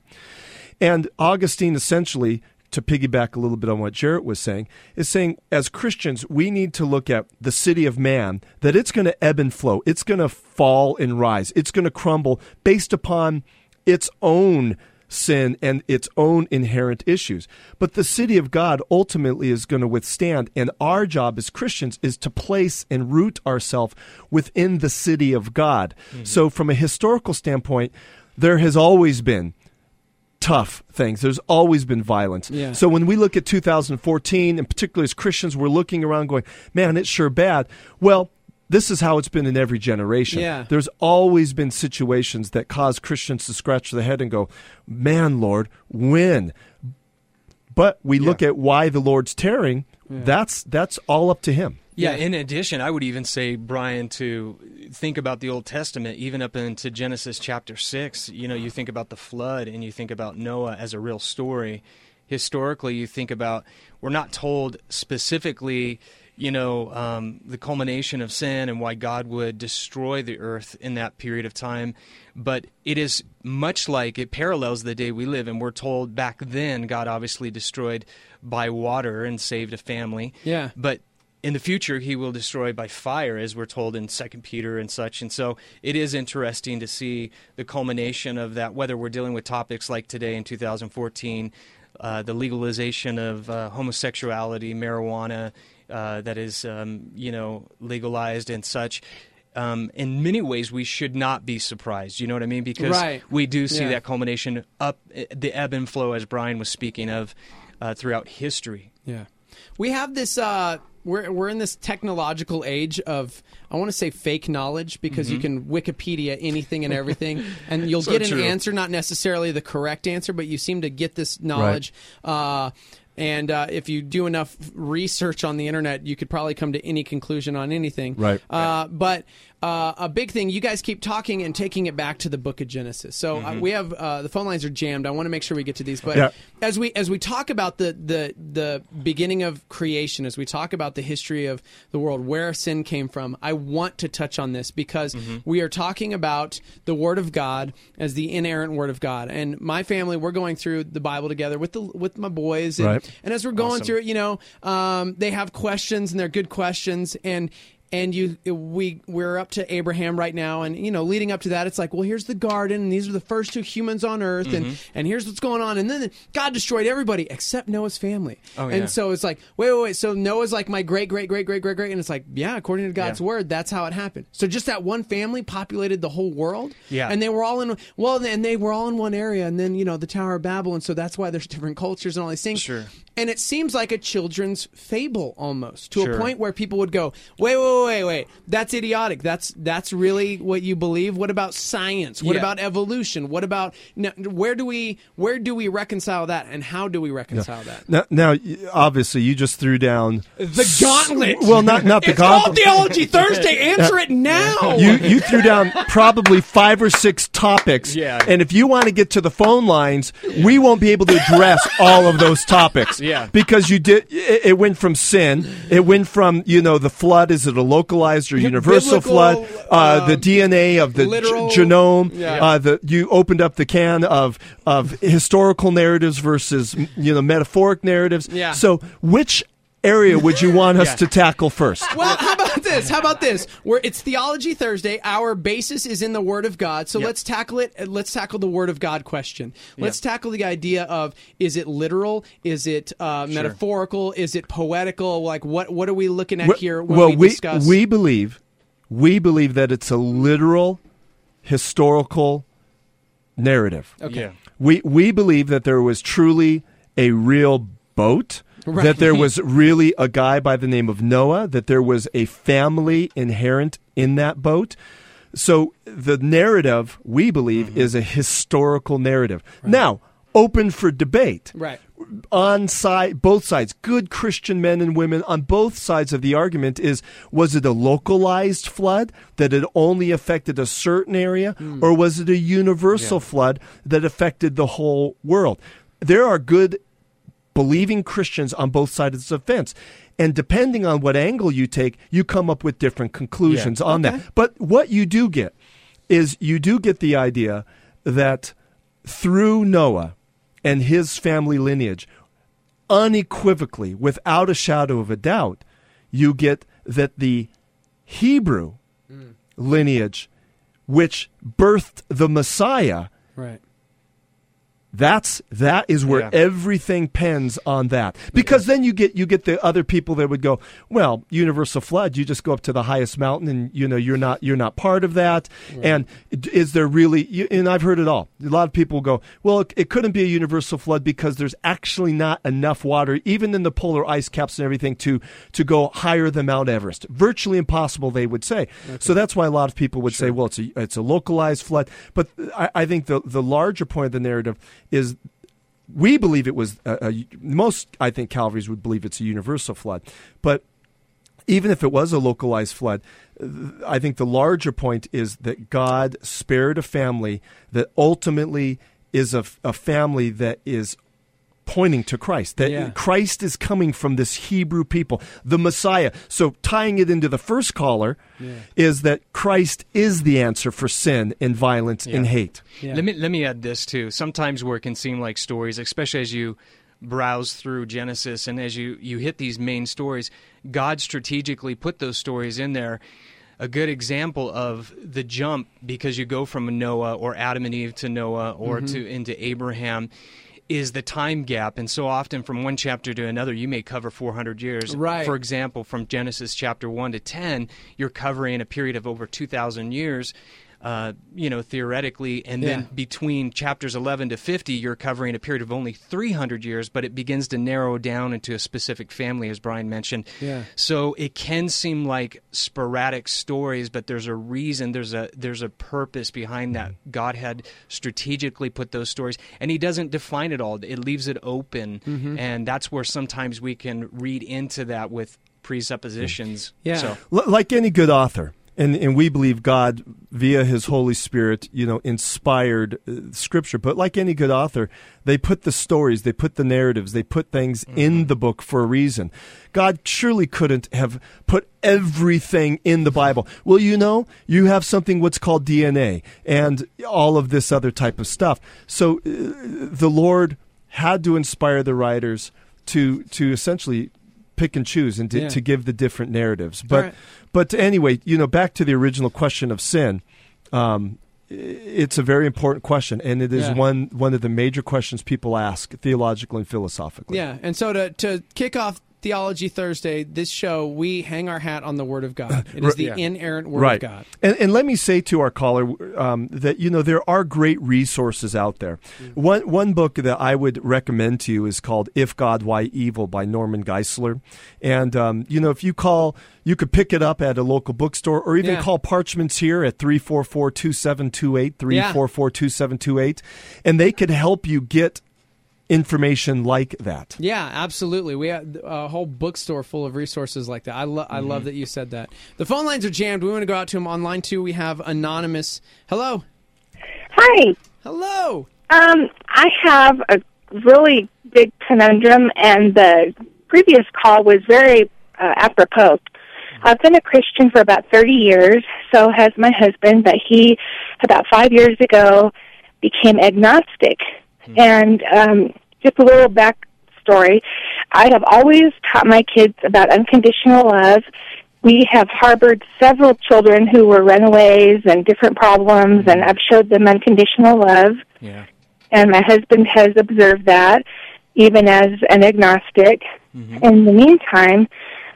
And Augustine essentially, to piggyback a little bit on what Jarrett was saying, is saying as Christians, we need to look at the city of man, that it's going to ebb and flow. It's going to fall and rise. It's going to crumble based upon its own sin and its own inherent issues. But the city of God ultimately is going to withstand, and our job as Christians is to place and root ourselves within the city of God. So from a historical standpoint, there has always been tough things. There's always been violence. Yeah. So when we look at 2014, and particularly as Christians, we're looking around going, man, it's sure bad. Well, this is how it's been in every generation. Yeah. There's always been situations that cause Christians to scratch their head and go, man, Lord, when? But we look at why the Lord's tearing. That's all up to him. Yeah, in addition, I would even say, Brian, to think about the Old Testament, even up into Genesis chapter 6. You know, you think about the flood and you think about Noah as a real story. Historically, you think about, we're not told specifically, you know, the culmination of sin and why God would destroy the earth in that period of time. But it is much like, it parallels the day we live, and we're told back then God obviously destroyed by water and saved a family. Yeah. But in the future, he will destroy by fire, as we're told in 2 Peter and such. And so it is interesting to see the culmination of that, whether we're dealing with topics like today in 2014, the legalization of homosexuality, marijuana, that is, you know, legalized and such. In many ways, we should not be surprised. You know what I mean? Because we do see that culmination up, the ebb and flow, as Brian was speaking of, throughout history. Yeah. We have this, we're in this technological age of, I want to say fake knowledge, because you can Wikipedia anything and everything, and you'll get an answer, not necessarily the correct answer, but you seem to get this knowledge. And if you do enough research on the internet, you could probably come to any conclusion on anything. Right. But a big thing, you guys keep talking and taking it back to the book of Genesis. So we have the phone lines are jammed. I want to make sure we get to these. But as we talk about the beginning of creation, as we talk about the history of the world, where sin came from, I want to touch on this because we are talking about the Word of God as the inerrant Word of God. And my family, we're going through the Bible together with my boys. And, and as we're going through it, you know, they have questions, and they're good questions. And we're up to Abraham right now, and you know, leading up to that, it's like, well, here's the garden, and these are the first 2 humans on earth, and here's what's going on, and then God destroyed everybody except Noah's family. And so it's like, wait, so Noah's like my great, and it's like, yeah, according to God's word, that's how it happened. So just that one family populated the whole world, and they were all in one area, and then you know, the Tower of Babel, and so that's why there's different cultures and all these things. Sure. And it seems like a children's fable almost, to a point where people would go, wait, that's idiotic. That's really what you believe? What about science? What about evolution? What about where do we reconcile that, and how do we reconcile that? Now, obviously, you just threw down the gauntlet. Well, not the it's gauntlet. It's called Theology Thursday. Answer it now. You threw down probably 5 or 6 topics, and if you want to get to the phone lines, we won't be able to address all of those topics. Because it went from sin, it went from, you know, the flood, is it a localized or universal flood, the DNA of the genome, you opened up the can of historical narratives versus, you know, metaphoric narratives. So which area would you want us to tackle first? Well, how about this? It's Theology Thursday. Our basis is in the Word of God. So let's tackle it. Let's tackle the Word of God question. Let's tackle the idea of, is it literal? Is it metaphorical? Is it poetical? Like, what are we looking at here when we discuss? We believe that it's a literal, historical narrative. Okay. We believe that there was truly a real boat. That there was really a guy by the name of Noah, that there was a family inherent in that boat. So the narrative, we believe, is a historical narrative. Now, open for debate. Both sides, good Christian men and women on both sides of the argument was it a localized flood that had only affected a certain area, or was it a universal flood that affected the whole world? There are good believing Christians on both sides of the fence. And depending on what angle you take, you come up with different conclusions on that. But what you do get is the idea that through Noah and his family lineage, unequivocally, without a shadow of a doubt, you get that the Hebrew lineage, which birthed the Messiah, that is where everything pens on that. Because then you get the other people that would go, well, universal flood, you just go up to the highest mountain and you know you're not part of that. And is there really, and I've heard it all. A lot of people go, well, it couldn't be a universal flood because there's actually not enough water, even in the polar ice caps and everything, to go higher than Mount Everest. Virtually impossible, they would say. So that's why a lot of people would say, well, it's a localized flood. But I think the larger point of the narrative is we believe it was most, I think Calvaries would believe it's a universal flood, but even if it was a localized flood, I think the larger point is that God spared a family that ultimately is a family that is pointing to Christ, that Christ is coming from this Hebrew people, the Messiah. So tying it into the first caller is that Christ is the answer for sin and violence and hate. Let me add this too. Sometimes where it can seem like stories, especially as you browse through Genesis and as you hit these main stories, God strategically put those stories in there. A good example of the jump, because you go from Noah or Adam and Eve to Noah or into Abraham, is the time gap. And so often from one chapter to another, you may cover 400 years. Right. For example, from Genesis chapter 1 to 10, you're covering a period of over 2,000 years, theoretically. And then between chapters 11 to 50, you're covering a period of only 300 years, but it begins to narrow down into a specific family, as Brian mentioned. Yeah. So it can seem like sporadic stories, but there's a reason, there's a purpose behind that. God had strategically put those stories, and he doesn't define it all. It leaves it open, and that's where sometimes we can read into that with presuppositions. Yeah. So, Like any good author, and we believe God, via his Holy Spirit, inspired Scripture. But like any good author, they put the stories, they put the narratives, they put things in the book for a reason. God surely couldn't have put everything in the Bible. Well, you have something what's called DNA and all of this other type of stuff. So the Lord had to inspire the writers to essentially pick and choose and to give the different narratives. But anyway, back to the original question of sin. It's a very important question, and it is one of the major questions people ask theologically and philosophically. Yeah, and so to kick off Theology Thursday, this show, we hang our hat on the Word of God. It is the inerrant Word of God. And let me say to our caller that, there are great resources out there. One book that I would recommend to you is called If God, Why Evil by Norman Geisler. And, if you call, you could pick it up at a local bookstore or even call Parchments here at 344-2728, 344-2728, and they could help you get information like that. Yeah, absolutely. We have a whole bookstore full of resources like that. I love that you said that. The phone lines are jammed. We want to go out to them online too. We have Anonymous. Hello. Hi. Hello. I have a really big conundrum, and the previous call was very apropos. I've been a Christian for about 30 years, so has my husband, but he, about 5 years ago, became agnostic. And just a little backstory, I have always taught my kids about unconditional love. We have harbored several children who were runaways and different problems, and I've showed them unconditional love. Yeah. And my husband has observed that, even as an agnostic. In the meantime,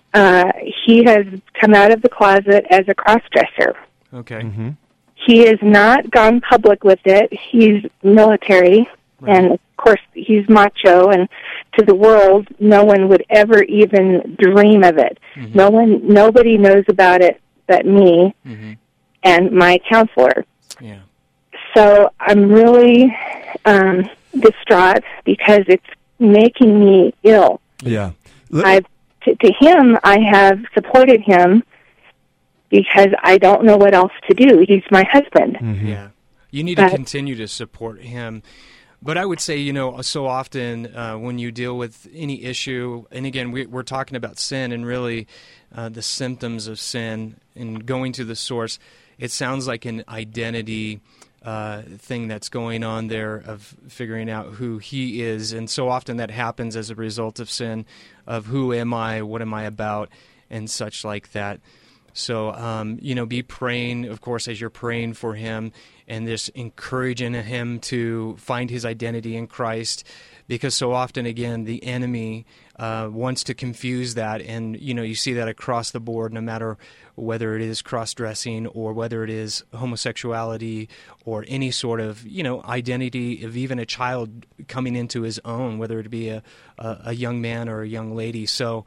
he has come out of the closet as a cross-dresser. Okay. He has not gone public with it. He's military. Right. And, of course, he's macho, and to the world, no one would ever even dream of it. Nobody knows about it but me and my counselor. Yeah. So I'm really distraught because it's making me ill. Yeah. To him, I have supported him because I don't know what else to do. He's my husband. Yeah. You need to continue to support him. But I would say, so often when you deal with any issue, and again, we're talking about sin and really the symptoms of sin and going to the source, it sounds like an identity thing that's going on there of figuring out who he is. And so often that happens as a result of sin, of who am I, what am I about, and such like that. So, be praying, of course, as you're praying for him and just encouraging him to find his identity in Christ, because so often, again, the enemy wants to confuse that. And, you see that across the board, no matter whether it is cross-dressing or whether it is homosexuality or any sort of, identity of even a child coming into his own, whether it be a young man or a young lady. So,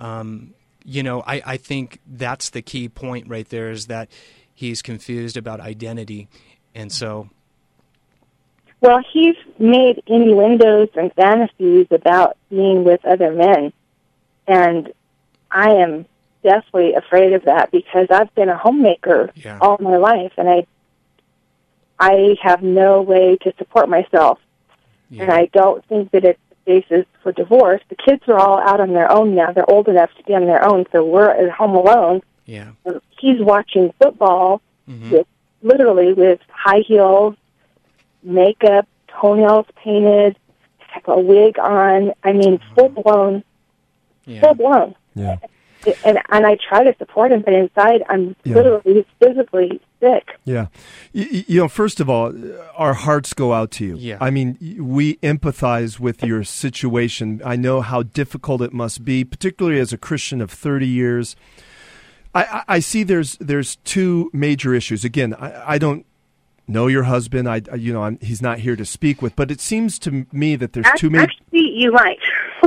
I think that's the key point right there, is that he's confused about identity. And so... Well, he's made innuendos and fantasies about being with other men. And I am deathly afraid of that because I've been a homemaker all my life, and I have no way to support myself. And I don't think that it's the basis for divorce. The kids are all out on their own now. They're old enough to be on their own, so we're at home alone. Yeah. He's watching football with high heels, makeup, toenails painted, have a wig on. I mean, full blown. Yeah. And I try to support him, but inside I'm literally physically sick. Yeah. You know, first of all, our hearts go out to you. Yeah. I mean, we empathize with your situation. I know how difficult it must be, particularly as a Christian of 30 years. I see there's two major issues. Again, I don't know your husband. He's not here to speak with, but it seems to me that there's two major. Actually, you might.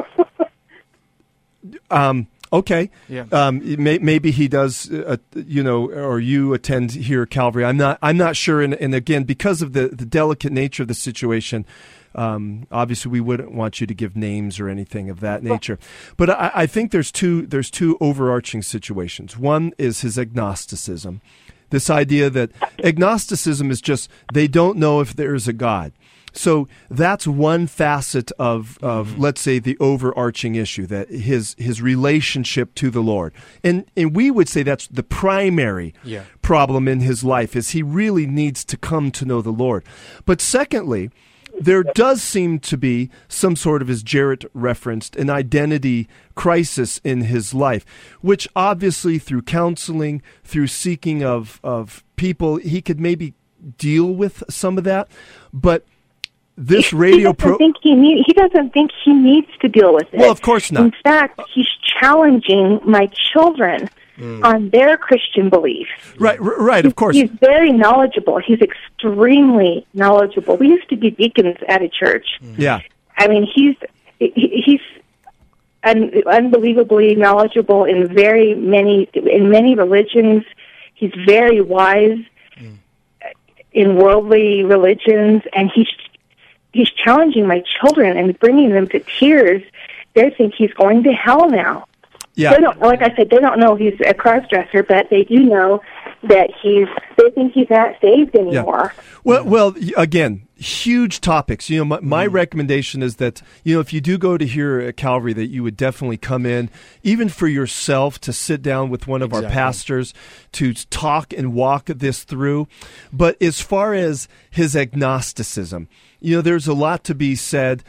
Okay. Yeah. Maybe he does. Or you attend here at Calvary. I'm not sure. And again, because of the delicate nature of the situation, obviously we wouldn't want you to give names or anything of that nature. But I think there's two overarching situations. One is his agnosticism. This idea that agnosticism is just they don't know if there is a God. So that's one facet of let's say, the overarching issue, that his relationship to the Lord. And we would say that's the primary problem in his life, is he really needs to come to know the Lord. But secondly, there does seem to be some sort of, as Jarrett referenced, an identity crisis in his life, which obviously through counseling, through seeking of people, he could maybe deal with some of that. But this radio he doesn't think he needs to deal with it. Well, of course not. In fact, he's challenging my children on their Christian beliefs. Right, of course. He's very knowledgeable. He's extremely knowledgeable. We used to be deacons at a church. Yeah. I mean, he's unbelievably knowledgeable in many religions. He's very wise in worldly religions, and he's challenging my children and bringing them to tears. They think he's going to hell now. Yeah. They don't, like I said, they don't know he's a cross-dresser, but they do know that they think he's not saved anymore. Yeah. Well, again, huge topics. You know, my recommendation is that, if you do go to here at Calvary, that you would definitely come in, even for yourself, to sit down with one of our pastors to talk and walk this through. But as far as his agnosticism, there's a lot to be said.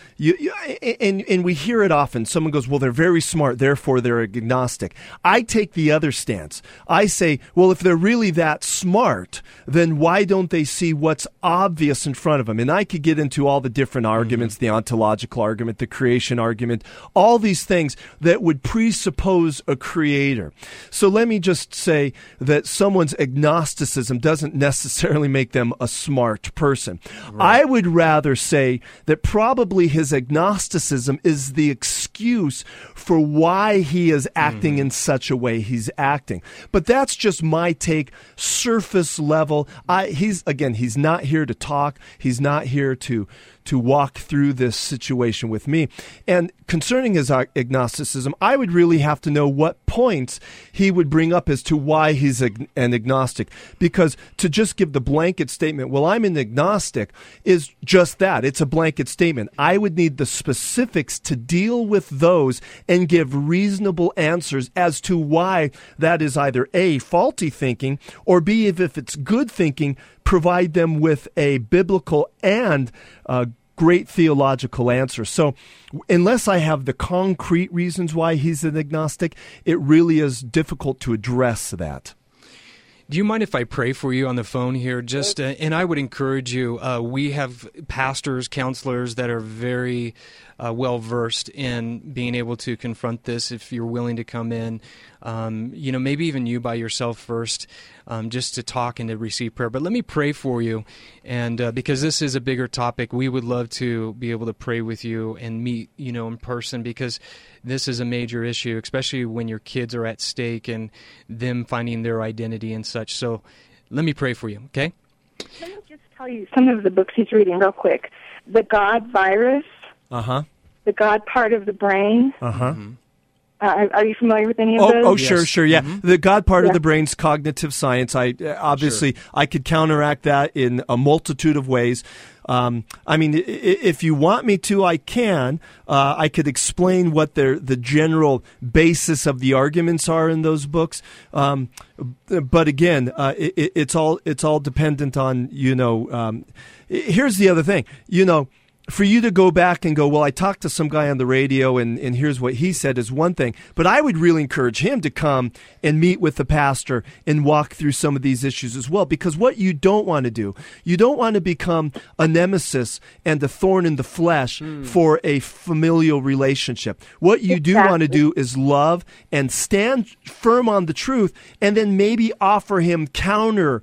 And we hear it often. Someone goes, well, they're very smart, therefore they're agnostic. I take the other stance. I say, well, if they're really that smart, then why don't they see what's obvious in front of them? And I could get into all the different arguments, the ontological argument, the creation argument, all these things that would presuppose a creator. So let me just say that someone's agnosticism doesn't necessarily make them a smart person. Right. I would rather say that probably his agnosticism is the excuse for why he is acting in such a way he's acting. But that's just my take, surface level. He's not here to talk. He's not here to walk through this situation with me. And concerning his agnosticism, I would really have to know what points he would bring up as to why he's an agnostic. Because to just give the blanket statement, well, I'm an agnostic, is just that. It's a blanket statement. I would need the specifics to deal with those and give reasonable answers as to why that is either A, faulty thinking, or B, if it's good thinking, provide them with a biblical and great theological answer. So unless I have the concrete reasons why he's an agnostic, it really is difficult to address that. Do you mind if I pray for you on the phone here? Just and I would encourage you. We have pastors, counselors that are very well versed in being able to confront this. If you're willing to come in, maybe even you by yourself first, just to talk and to receive prayer. But let me pray for you, and because this is a bigger topic, we would love to be able to pray with you and meet, in person, because this is a major issue, especially when your kids are at stake and them finding their identity and such. So let me pray for you, okay? Let me just tell you some of the books he's reading real quick. The God Virus. Uh-huh. The God Part of the Brain. Uh-huh. Are you familiar with any of Oh, those? oh, sure, yeah. The God part of Yeah. the brain's cognitive science. I could counteract that in a multitude of ways. I mean, if you want me to, I can. I could explain what the general basis of the arguments are in those books. But again, it's all dependent on, here's the other thing, for you to go back and go, well, I talked to some guy on the radio and here's what he said is one thing. But I would really encourage him to come and meet with the pastor and walk through some of these issues as well. Because what you don't want to do, you don't want to become a nemesis and a thorn in the flesh for a familial relationship. What you do want to do is love and stand firm on the truth, and then maybe offer him counter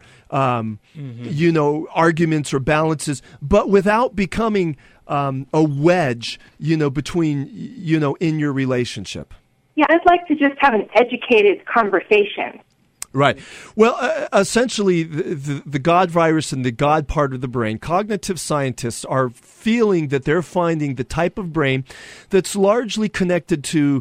arguments or balances, but without becoming a wedge, between, in your relationship. Yeah, I'd like to just have an educated conversation. Right. Well, essentially, the God virus and the God part of the brain, cognitive scientists are feeling that they're finding the type of brain that's largely connected to,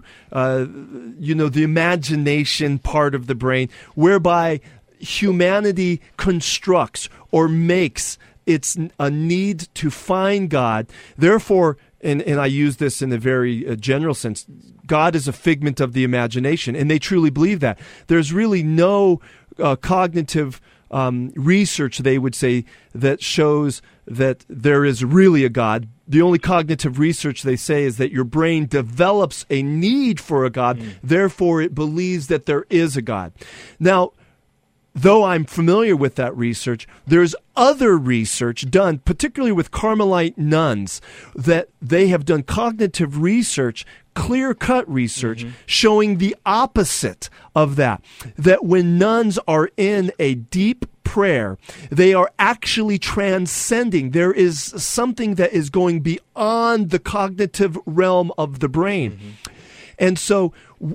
the imagination part of the brain, whereby humanity constructs or makes it's a need to find God. Therefore, and I use this in a very general sense, God is a figment of the imagination, and they truly believe that. There's really no cognitive research, they would say, that shows that there is really a God. The only cognitive research, they say, is that your brain develops a need for a God, therefore it believes that there is a God. Now, though I'm familiar with that research, there's other research done, particularly with Carmelite nuns, that they have done cognitive research, clear-cut research, showing the opposite of that. That when nuns are in a deep prayer, they are actually transcending. There is something that is going beyond the cognitive realm of the brain. And so,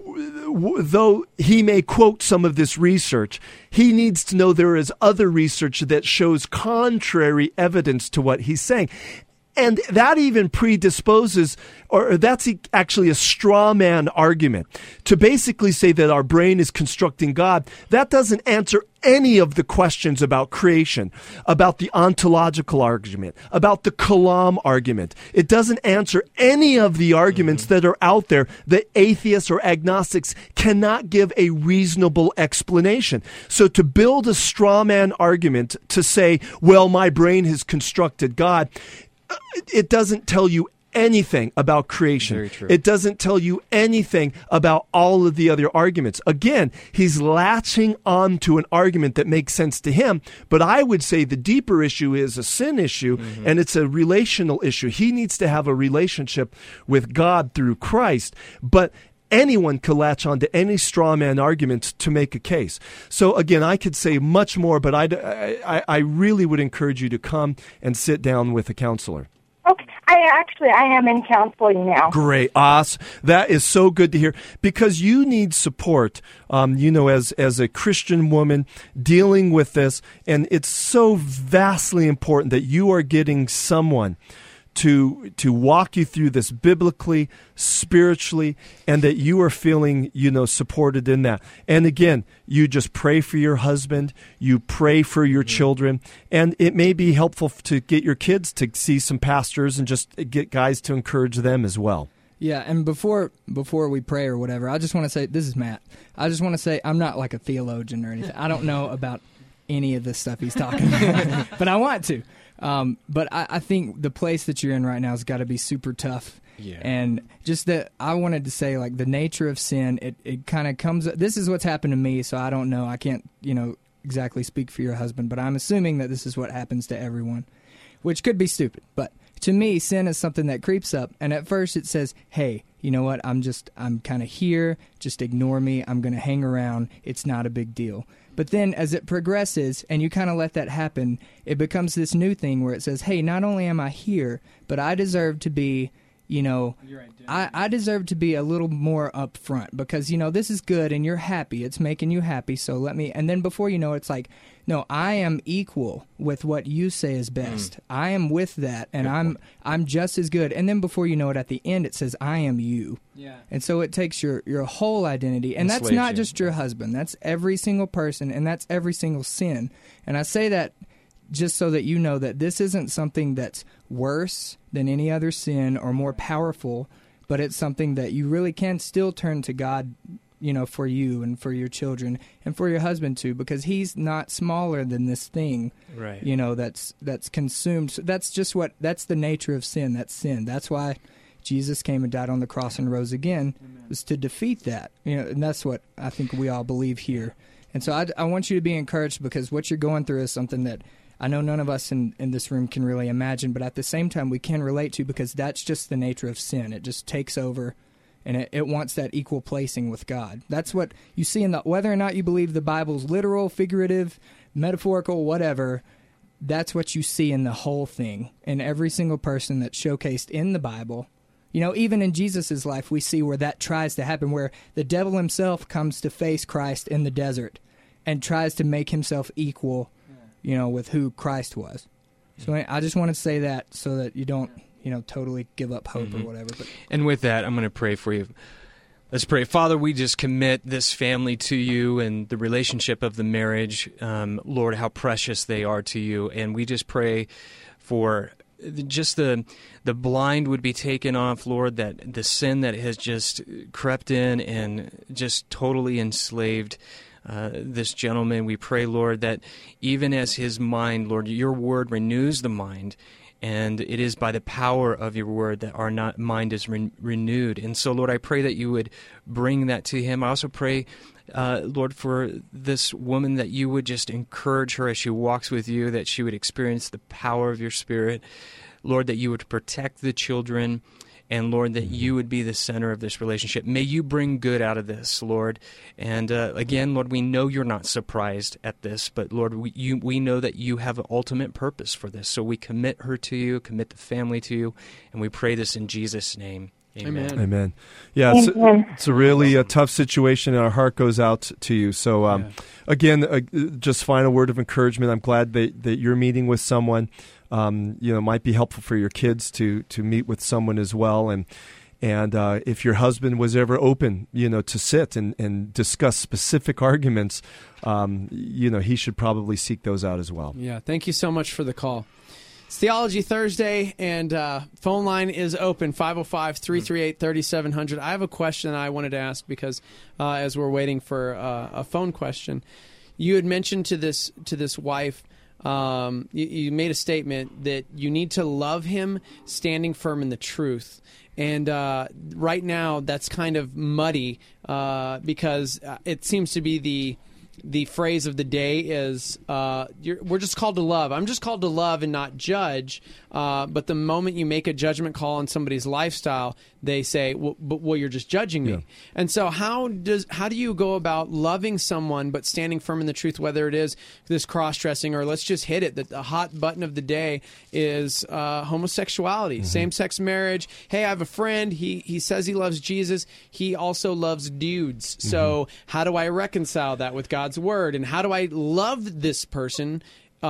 though he may quote some of this research, he needs to know there is other research that shows contrary evidence to what he's saying. And that even predisposes, or that's actually a straw man argument, to basically say that our brain is constructing God. That doesn't answer any of the questions about creation, about the ontological argument, about the Kalam argument. It doesn't answer any of the arguments that are out there that atheists or agnostics cannot give a reasonable explanation. So to build a straw man argument to say, well, my brain has constructed God, it doesn't tell you anything about creation. Very true. It doesn't tell you anything about all of the other arguments. Again, he's latching on to an argument that makes sense to him, but I would say the deeper issue is a sin issue, and it's a relational issue. He needs to have a relationship with God through Christ, but anyone could latch on to any straw man argument to make a case. So again, I could say much more, but I really would encourage you to come and sit down with a counselor. Okay, I am in counseling now. Great, awesome. That is so good to hear, because you need support, as a Christian woman dealing with this, and it's so vastly important that you are getting someone to walk you through this biblically, spiritually, and that you are feeling, supported in that. And again, you just pray for your husband, you pray for your children, and it may be helpful to get your kids to see some pastors and just get guys to encourage them as well. Yeah, and before we pray or whatever, I just want to say, this is Matt. I just want to say I'm not like a theologian or anything. I don't know about any of the stuff he's talking about, but I want to. But I think the place that you're in right now has got to be super tough. Yeah. And just that I wanted to say, like, the nature of sin, it kind of comes, this is what's happened to me, so I don't know. I can't, exactly speak for your husband, but I'm assuming that this is what happens to everyone, which could be stupid. But to me, sin is something that creeps up. And at first it says, hey, you know what? I'm kind of here. Just ignore me. I'm going to hang around. It's not a big deal. But then as it progresses and you kind of let that happen, it becomes this new thing where it says, hey, not only am I here, but I deserve to be, I deserve to be a little more upfront because, this is good and you're happy. It's making you happy. So and then before you know, it's like, no, I am equal with what you say is best. I am with that and I'm just as good. And then before you know it, at the end, it says, I am you. Yeah. And so it takes your whole identity. And that's not just your husband. That's every single person and that's every single sin. And I say that just so that you know that this isn't something that's worse than any other sin or more powerful, but it's something that you really can still turn to God, for you and for your children and for your husband too, because he's not smaller than this thing, right? That's consumed. So that's the nature of sin. That's sin. That's why Jesus came and died on the cross and rose again, was to defeat that. And that's what I think we all believe here. And so I want you to be encouraged because what you're going through is something that I know none of us in this room can really imagine, but at the same time we can relate to because that's just the nature of sin. It just takes over, and it wants that equal placing with God. That's what you see whether or not you believe the Bible's literal, figurative, metaphorical, whatever, that's what you see in the whole thing. And every single person that's showcased in the Bible, even in Jesus' life, we see where that tries to happen, where the devil himself comes to face Christ in the desert and tries to make himself equal with who Christ was. So I just want to say that so that you don't, totally give up hope or whatever. And with that, I'm going to pray for you. Let's pray. Father, we just commit this family to you and the relationship of the marriage. Lord, how precious they are to you. And we just pray for just the blind would be taken off, Lord, that the sin that has just crept in and just totally enslaved this gentleman. We pray, Lord, that even as his mind, Lord, your word renews the mind, and it is by the power of your word that our mind is renewed. And so, Lord, I pray that you would bring that to him. I also pray, Lord, for this woman, that you would just encourage her as she walks with you, that she would experience the power of your Spirit. Lord, that you would protect the children, and Lord, that you would be the center of this relationship. May you bring good out of this, Lord. And again, Lord, we know you're not surprised at this, but Lord, we know that you have an ultimate purpose for this. So we commit her to you, commit the family to you, and we pray this in Jesus' name. Amen. Amen. Yeah, it's a really tough situation, and our heart goes out to you. So again, just final word of encouragement. I'm glad that you're meeting with someone. It might be helpful for your kids to meet with someone as well. And if your husband was ever open, to sit and discuss specific arguments, he should probably seek those out as well. Yeah. Thank you so much for the call. It's Theology Thursday, and phone line is open, 505-338-3700. I have a question I wanted to ask because as we're waiting for a phone question, you had mentioned to this wife, you made a statement that you need to love him standing firm in the truth. And right now that's kind of muddy because it seems to be the phrase of the day is we're just called to love. I'm just called to love and not judge. But the moment you make a judgment call on somebody's lifestyle, they say, well, you're just judging me. Yeah. And so how do you go about loving someone but standing firm in the truth, whether it is this cross-dressing or let's just hit it, that the hot button of the day is homosexuality, same-sex marriage. Hey, I have a friend. He says he loves Jesus. He also loves dudes. So how do I reconcile that with God's word? And how do I love this person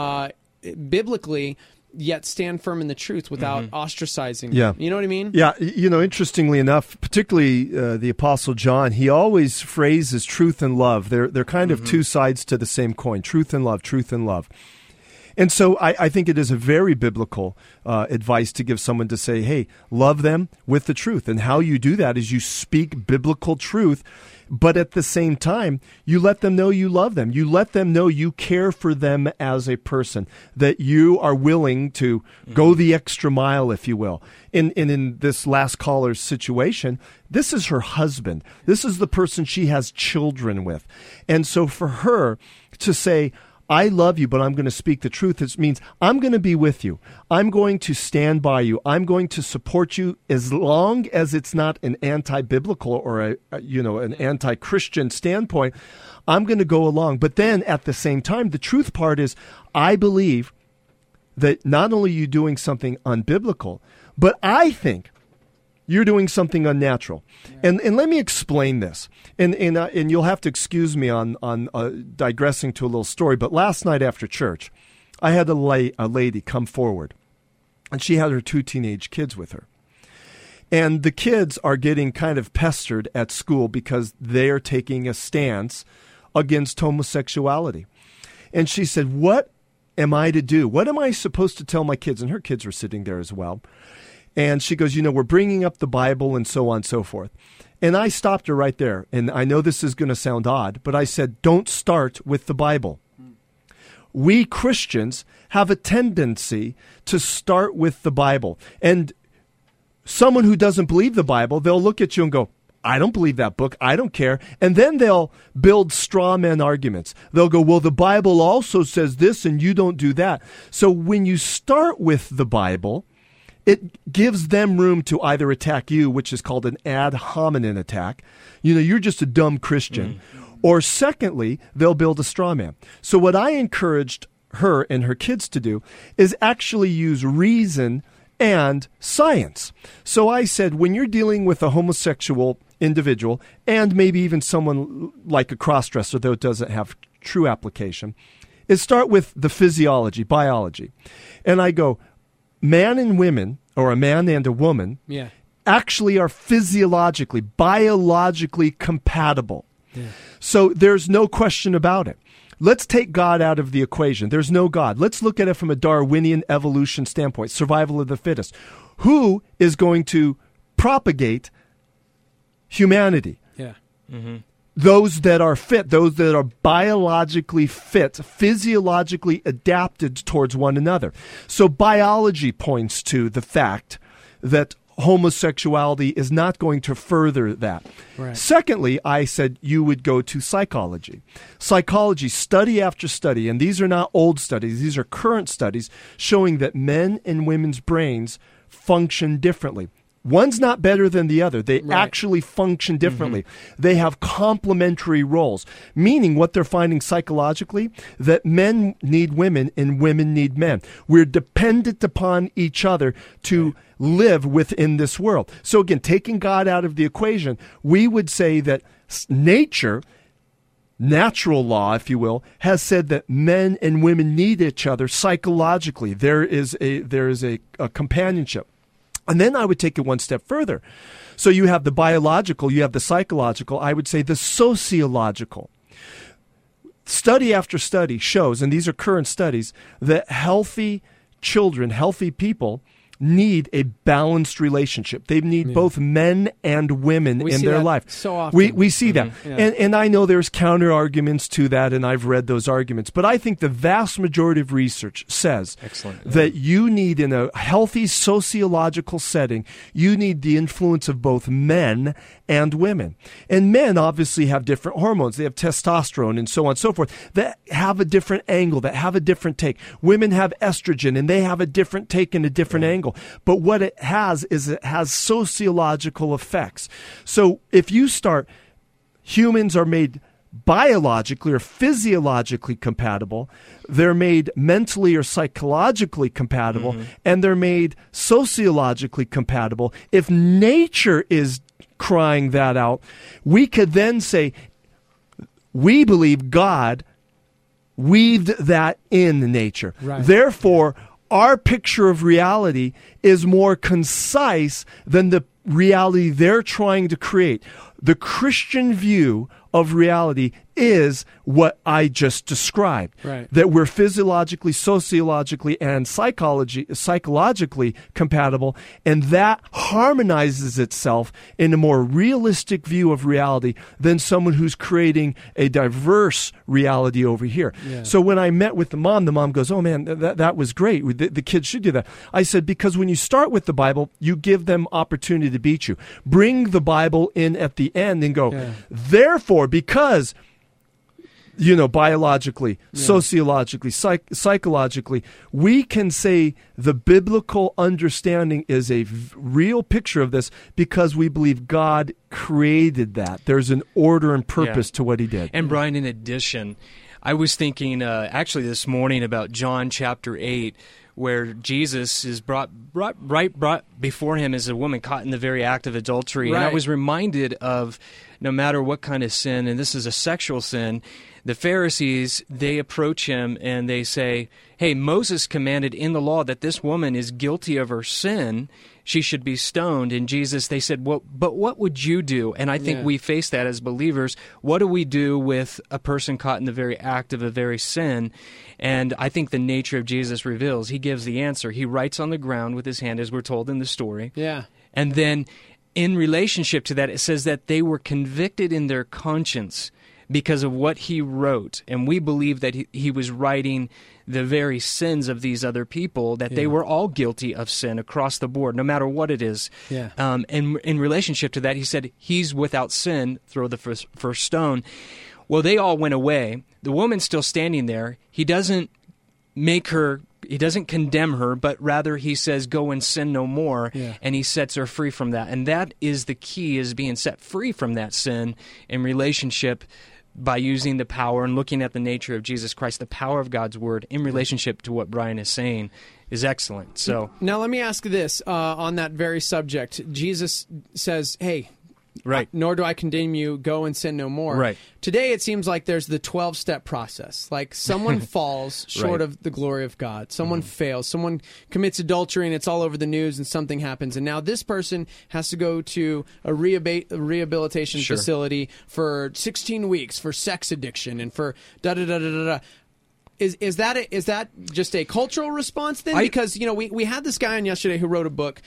biblically, yet stand firm in the truth without ostracizing them? You know what I mean? Yeah. Interestingly enough, particularly the Apostle John, he always phrases truth and love. They're kind of two sides to the same coin, truth and love, truth and love. And so I think it is a very biblical advice to give someone to say, hey, love them with the truth. And how you do that is you speak biblical truth, but at the same time, you let them know you love them. You let them know you care for them as a person, that you are willing to go the extra mile, if you will. In this last caller's situation, this is her husband. This is the person she has children with. And so for her to say, I love you, but I'm going to speak the truth. It means I'm going to be with you. I'm going to stand by you. I'm going to support you as long as it's not an anti-biblical or an anti-Christian standpoint. I'm going to go along. But then at the same time, the truth part is I believe that not only are you doing something unbiblical, but I think you're doing something unnatural. And let me explain this. And you'll have to excuse me on digressing to a little story. But last night after church, I had a lady come forward, and she had her 2 teenage kids with her. And the kids are getting kind of pestered at school because they are taking a stance against homosexuality. And she said, what am I to do? What am I supposed to tell my kids? And her kids were sitting there as well. And she goes, we're bringing up the Bible and so on and so forth. And I stopped her right there. And I know this is going to sound odd, but I said, don't start with the Bible. We Christians have a tendency to start with the Bible. And someone who doesn't believe the Bible, they'll look at you and go, I don't believe that book. I don't care. And then they'll build straw man arguments. They'll go, well, the Bible also says this and you don't do that. So when you start with the Bible, it gives them room to either attack you, which is called an ad hominem attack. You're just a dumb Christian. Or secondly, they'll build a straw man. So what I encouraged her and her kids to do is actually use reason and science. So I said, when you're dealing with a homosexual individual, and maybe even someone like a crossdresser, though it doesn't have true application, is start with the physiology, biology. And I go, man and women, or a man and a woman, actually are physiologically, biologically compatible. So there's no question about it. Let's take God out of the equation. There's no God. Let's look at it from a Darwinian evolution standpoint, survival of the fittest. Who is going to propagate humanity? Those that are fit, those that are biologically fit, physiologically adapted towards one another. So biology points to the fact that homosexuality is not going to further that. Right. Secondly, I said you would go to psychology. Psychology, study after study, and these are not old studies, these are current studies showing that men and women's brains function differently. One's not better than the other. They actually function differently. They have complementary roles, meaning what they're finding psychologically, that men need women and women need men. We're dependent upon each other to live within this world. So again, taking God out of the equation, we would say that nature, natural law, if you will, has said that men and women need each other psychologically. There is a companionship. And then I would take it one step further. So you have the biological, you have the psychological, I would say the sociological. Study after study shows, and these are current studies, that healthy children, healthy people need a balanced relationship. They need both men and women in their life. So often. We see that. And I know there's counter arguments to that, and I've read those arguments. But I think the vast majority of research says that you need, in a healthy sociological setting, you need the influence of both men and women. And men obviously have different hormones. They have testosterone and so on and so forth that have a different angle, that have a different take. Women have estrogen, and they have a different take and a different angle. But what it has is it has sociological effects. So if you start, humans are made biologically or physiologically compatible, they're made mentally or psychologically compatible, and they're made sociologically compatible. If nature is crying that out, we could then say, we believe God weaved that in nature. Therefore, our picture of reality is more concise than the reality they're trying to create. The Christian view of reality is what I just described. That we're physiologically, sociologically, and psychologically compatible, and that harmonizes itself in a more realistic view of reality than someone who's creating a diverse reality over here. So when I met with the mom goes, oh man, that was great. The kids should do that. I said, because when you start with the Bible, you give them opportunity to beat you. Bring the Bible in at the end and go, therefore, because biologically, sociologically, psychologically, we can say the biblical understanding is a real picture of this because we believe God created that. There's an order and purpose to what he did. And Brian, in addition, I was thinking actually this morning about John chapter 8, where Jesus is brought before him as a woman caught in the very act of adultery. And I was reminded of, no matter what kind of sin, and this is a sexual sin, the Pharisees, they approach him and they say, hey, Moses commanded in the law that this woman is guilty of her sin. She should be stoned. And Jesus, they said, well, but what would you do? And I think we face that as believers. What do we do with a person caught in the very act of a very sin? And I think the nature of Jesus reveals. He gives the answer. He writes on the ground with his hand, as we're told in the story. Yeah. And then in relationship to that, it says that they were convicted in their conscience because of what he wrote. And we believe that he was writing the very sins of these other people, that they were all guilty of sin across the board, no matter what it is. Yeah. And in relationship to that, he said, he's without sin, throw the first stone. Well, they all went away. The woman's still standing there. He doesn't condemn her, but rather he says, go and sin no more, and he sets her free from that. And that is the key, is being set free from that sin in relationship by using the power and looking at the nature of Jesus Christ. The power of God's Word in relationship to what Brian is saying is excellent. So now let me ask this on that very subject. Jesus says, hey, nor do I condemn you, go and sin no more. Right. Today it seems like there's the 12-step process. Like someone falls short of the glory of God. Someone fails. Someone commits adultery and it's all over the news and something happens. And now this person has to go to a rehabilitation facility for 16 weeks for sex addiction and for da-da-da-da-da-da. Is that just a cultural response then? Because, we had this guy on yesterday who wrote a book.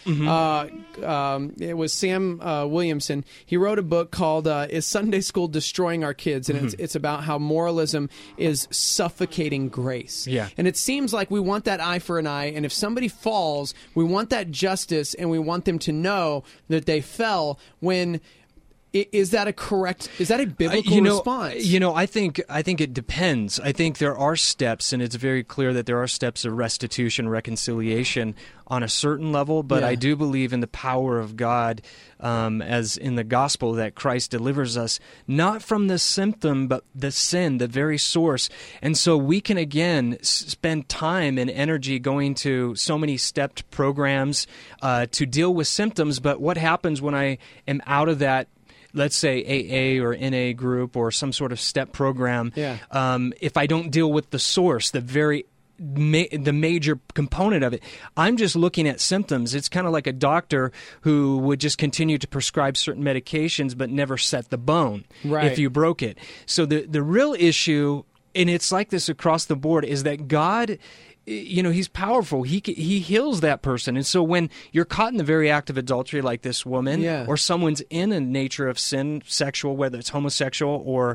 It was Sam Williamson. He wrote a book called Is Sunday School Destroying Our Kids? And it's about how moralism is suffocating grace. Yeah. And it seems like we want that eye for an eye. And if somebody falls, we want that justice and we want them to know that they fell when... Is that a biblical response? I think it depends. I think there are steps, and it's very clear that there are steps of restitution, reconciliation on a certain level, but I do believe in the power of God, as in the gospel, that Christ delivers us, not from the symptom, but the sin, the very source. And so we can, again, spend time and energy going to so many stepped programs to deal with symptoms, but what happens when I am out of that, let's say AA or NA group or some sort of step program, if I don't deal with the source, the major component of it, I'm just looking at symptoms. It's kind of like a doctor who would just continue to prescribe certain medications but never set the bone if you broke it. So the real issue, and it's like this across the board, is that God... He's powerful. He heals that person. And so when you're caught in the very act of adultery like this woman, or someone's in a nature of sin, sexual, whether it's homosexual or,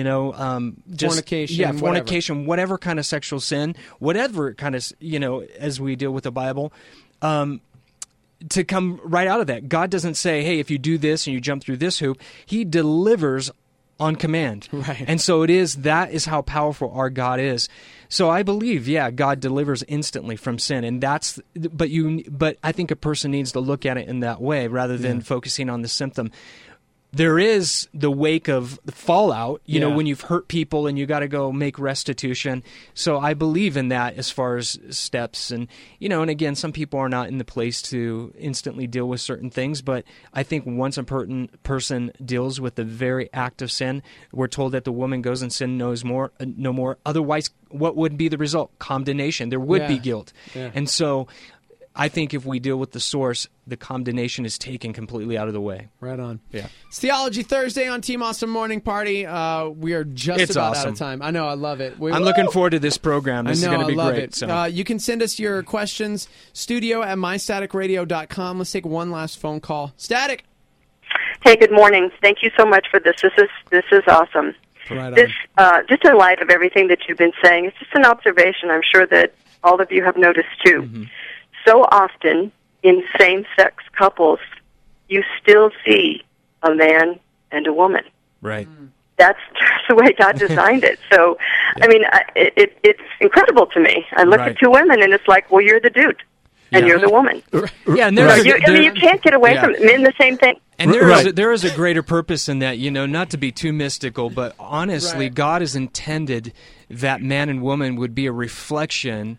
fornication, whatever kind of sexual sin, whatever kind of, as we deal with the Bible, to come right out of that. God doesn't say, hey, if you do this and you jump through this hoop. He delivers on command. Right. And so that is how powerful our God is. So I believe, God delivers instantly from sin, and but I think a person needs to look at it in that way rather than focusing on the symptom. There is the wake of the fallout, when you've hurt people and you got to go make restitution. So I believe in that as far as steps. And, and again, some people are not in the place to instantly deal with certain things. But I think once a person deals with the very act of sin, we're told that the woman goes and sin no more. Otherwise, what would be the result? Condemnation. There would be guilt. Yeah. And so I think if we deal with the source, the condemnation is taken completely out of the way. Right on. Yeah. It's Theology Thursday on Team Awesome Morning Party. We are just out of time. I know. I love it. I'm looking forward to this program. This is going to be great. It. So. You can send us your questions, studio@mystaticradio.com. Let's take one last phone call. Static. Hey, good morning. Thank you so much for this. This is awesome. Right on. Just in light of everything that you've been saying, it's just an observation I'm sure that all of you have noticed too. Mm-hmm. So often in same-sex couples, you still see a man and a woman. Right. That's the way God designed it. So, I mean, it's incredible to me. I look at two women, and it's like, well, you're the dude, and you're the woman. Yeah, and you can't get away from it. Men, the same thing. And there is a greater purpose in that, not to be too mystical, but honestly, God has intended that man and woman would be a reflection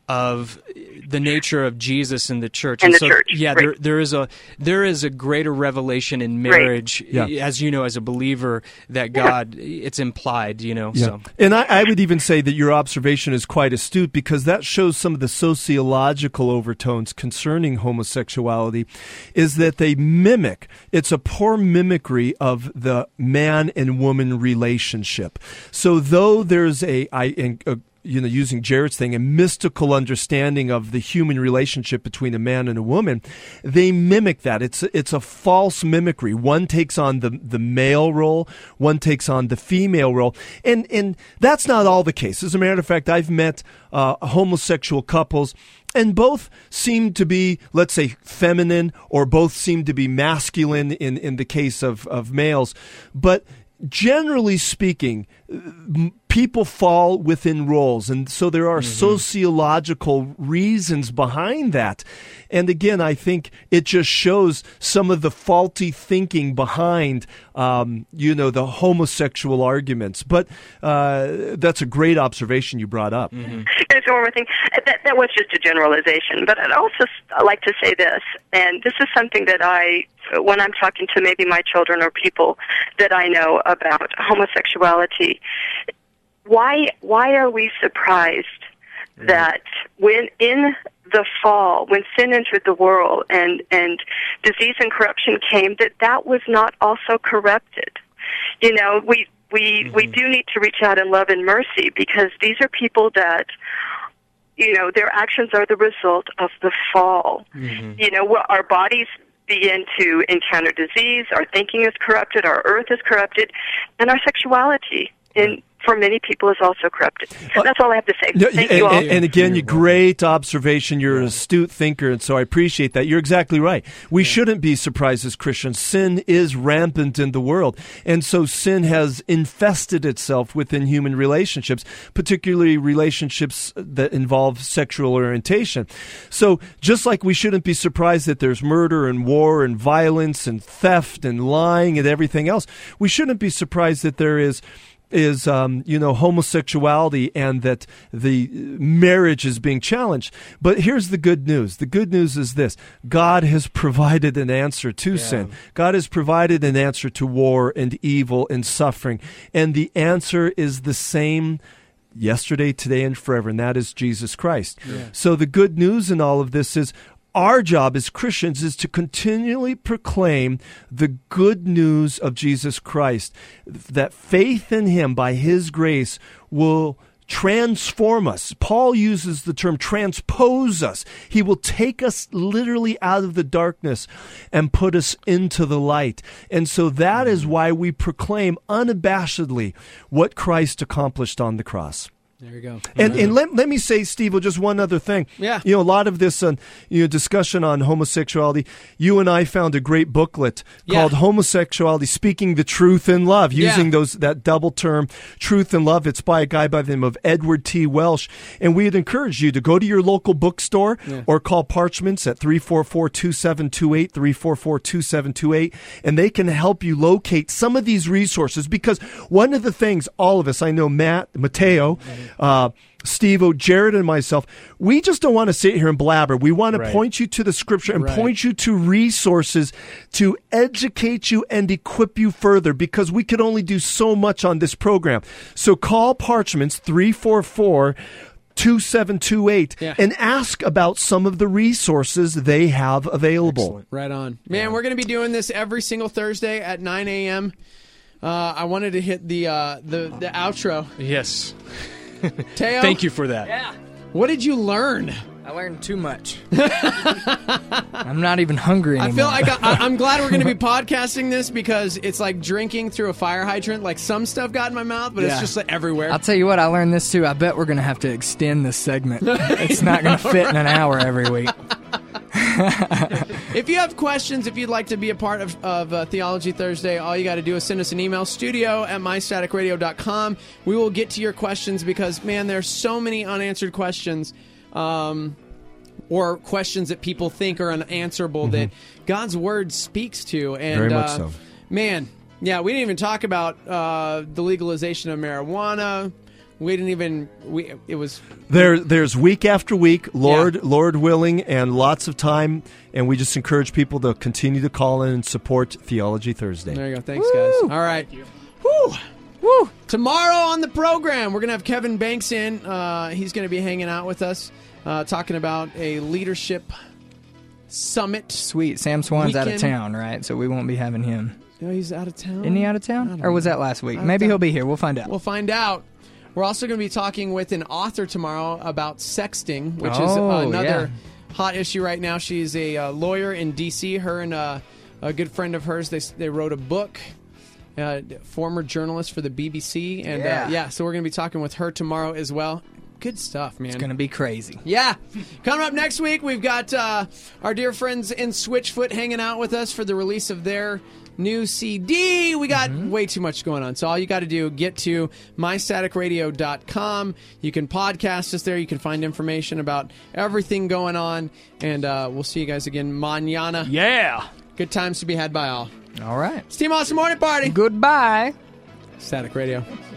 of the nature of Jesus in the church. And the so, church, yeah, right. there is a greater revelation in marriage, as you know, as a believer, that God, it's implied, you know. Yeah. So. And I would even say that your observation is quite astute, because that shows some of the sociological overtones concerning homosexuality, is that they mimic. It's a poor mimicry of the man and woman relationship. So though there's using Jared's thing, a mystical understanding of the human relationship between a man and a woman, they mimic that. It's a false mimicry. One takes on the male role, one takes on the female role, and that's not all the case. As a matter of fact, I've met homosexual couples, and both seem to be, let's say, feminine, or both seem to be masculine in the case of males, but generally speaking, people fall within roles, and so there are sociological reasons behind that. And again, I think it just shows some of the faulty thinking behind, the homosexual arguments. But that's a great observation you brought up. There's one more thing. That was just a generalization, but I'd also like to say this, and this is something that when I'm talking to maybe my children or people that I know about homosexuality, why are we surprised that when in the fall, when sin entered the world and disease and corruption came, that was not also corrupted? You know, we do need to reach out in love and mercy, because these are people that, you know, their actions are the result of the fall. You know, our bodies begin to encounter disease, our thinking is corrupted, our earth is corrupted, and our sexuality for many people is also corrupted. That's all I have to say. Thank you all. And again, great observation. You're an astute thinker, and so I appreciate that. You're exactly right. We shouldn't be surprised as Christians. Sin is rampant in the world, and so sin has infested itself within human relationships, particularly relationships that involve sexual orientation. So just like we shouldn't be surprised that there's murder and war and violence and theft and lying and everything else, we shouldn't be surprised that there is homosexuality and that the marriage is being challenged. But here's the good news. The good news is this: God has provided an answer to sin. God has provided an answer to war and evil and suffering. And the answer is the same yesterday, today, and forever, and that is Jesus Christ. So the good news in all of this is our job as Christians is to continually proclaim the good news of Jesus Christ, that faith in Him by His grace will transform us. Paul uses the term transpose us. He will take us literally out of the darkness and put us into the light. And so that is why we proclaim unabashedly what Christ accomplished on the cross. There you go. And let me say, Steve, just one other thing. Yeah. You know, a lot of this discussion on homosexuality, you and I found a great booklet called Homosexuality, Speaking the Truth in Love, using that double term, truth and love. It's by a guy by the name of Edward T. Welsh. And we'd encourage you to go to your local bookstore or call Parchments at 344-2728, 344-2728, and they can help you locate some of these resources, because one of the things all of us, I know Mateo, Steve-O, Jared, and myself, we just don't want to sit here and blabber. We want to point you to the Scripture and point you to resources to educate you and equip you further, because we could only do so much on this program. So call Parchments 344-2728 and ask about some of the resources they have available. Excellent. Right on. Man, we're going to be doing this every single Thursday at 9 a.m. I wanted to hit the outro. Yes. Teo, thank you for that. Yeah. What did you learn? I learned too much. I'm not even hungry anymore. I feel like I'm glad we're going to be podcasting this, because it's like drinking through a fire hydrant. Like, some stuff got in my mouth, but it's just like everywhere. I'll tell you what, I learned this too. I bet we're going to have to extend this segment. It's not going to fit in an hour every week. If you have questions, if you'd like to be a part of Theology Thursday, all you got to do is send us an email, studio@mystaticradio.com. We will get to your questions, because, man, there's so many unanswered questions, or questions that people think are unanswerable that God's Word speaks to. And, very much so. Man, we didn't even talk about the legalization of marijuana, We didn't even. It was there's week after week, Lord willing, and lots of time, and we just encourage people to continue to call in and support Theology Thursday. There you go. Thanks, guys. All right. Woo! Woo! Tomorrow on the program, we're gonna have Kevin Banks in. He's gonna be hanging out with us, talking about a leadership summit. Sweet. Sam Swan's out of town, right? So we won't be having him. No, he's out of town. Isn't he out of town? Or was that last week? Maybe he'll be here. We'll find out. We'll find out. We're also going to be talking with an author tomorrow about sexting, which is another hot issue right now. She's a lawyer in D.C. Her and a good friend of hers, they wrote a book, former journalist for the BBC. And so we're going to be talking with her tomorrow as well. Good stuff, man. It's going to be crazy. Yeah. Coming up next week, we've got our dear friends in Switchfoot hanging out with us for the release of their new CD. We got way too much going on. So all you got to do, get to mystaticradio.com. You can podcast us there. You can find information about everything going on. And we'll see you guys again mañana. Yeah. Good times to be had by all. All right. It's Team Awesome Morning Party. Goodbye. Static Radio.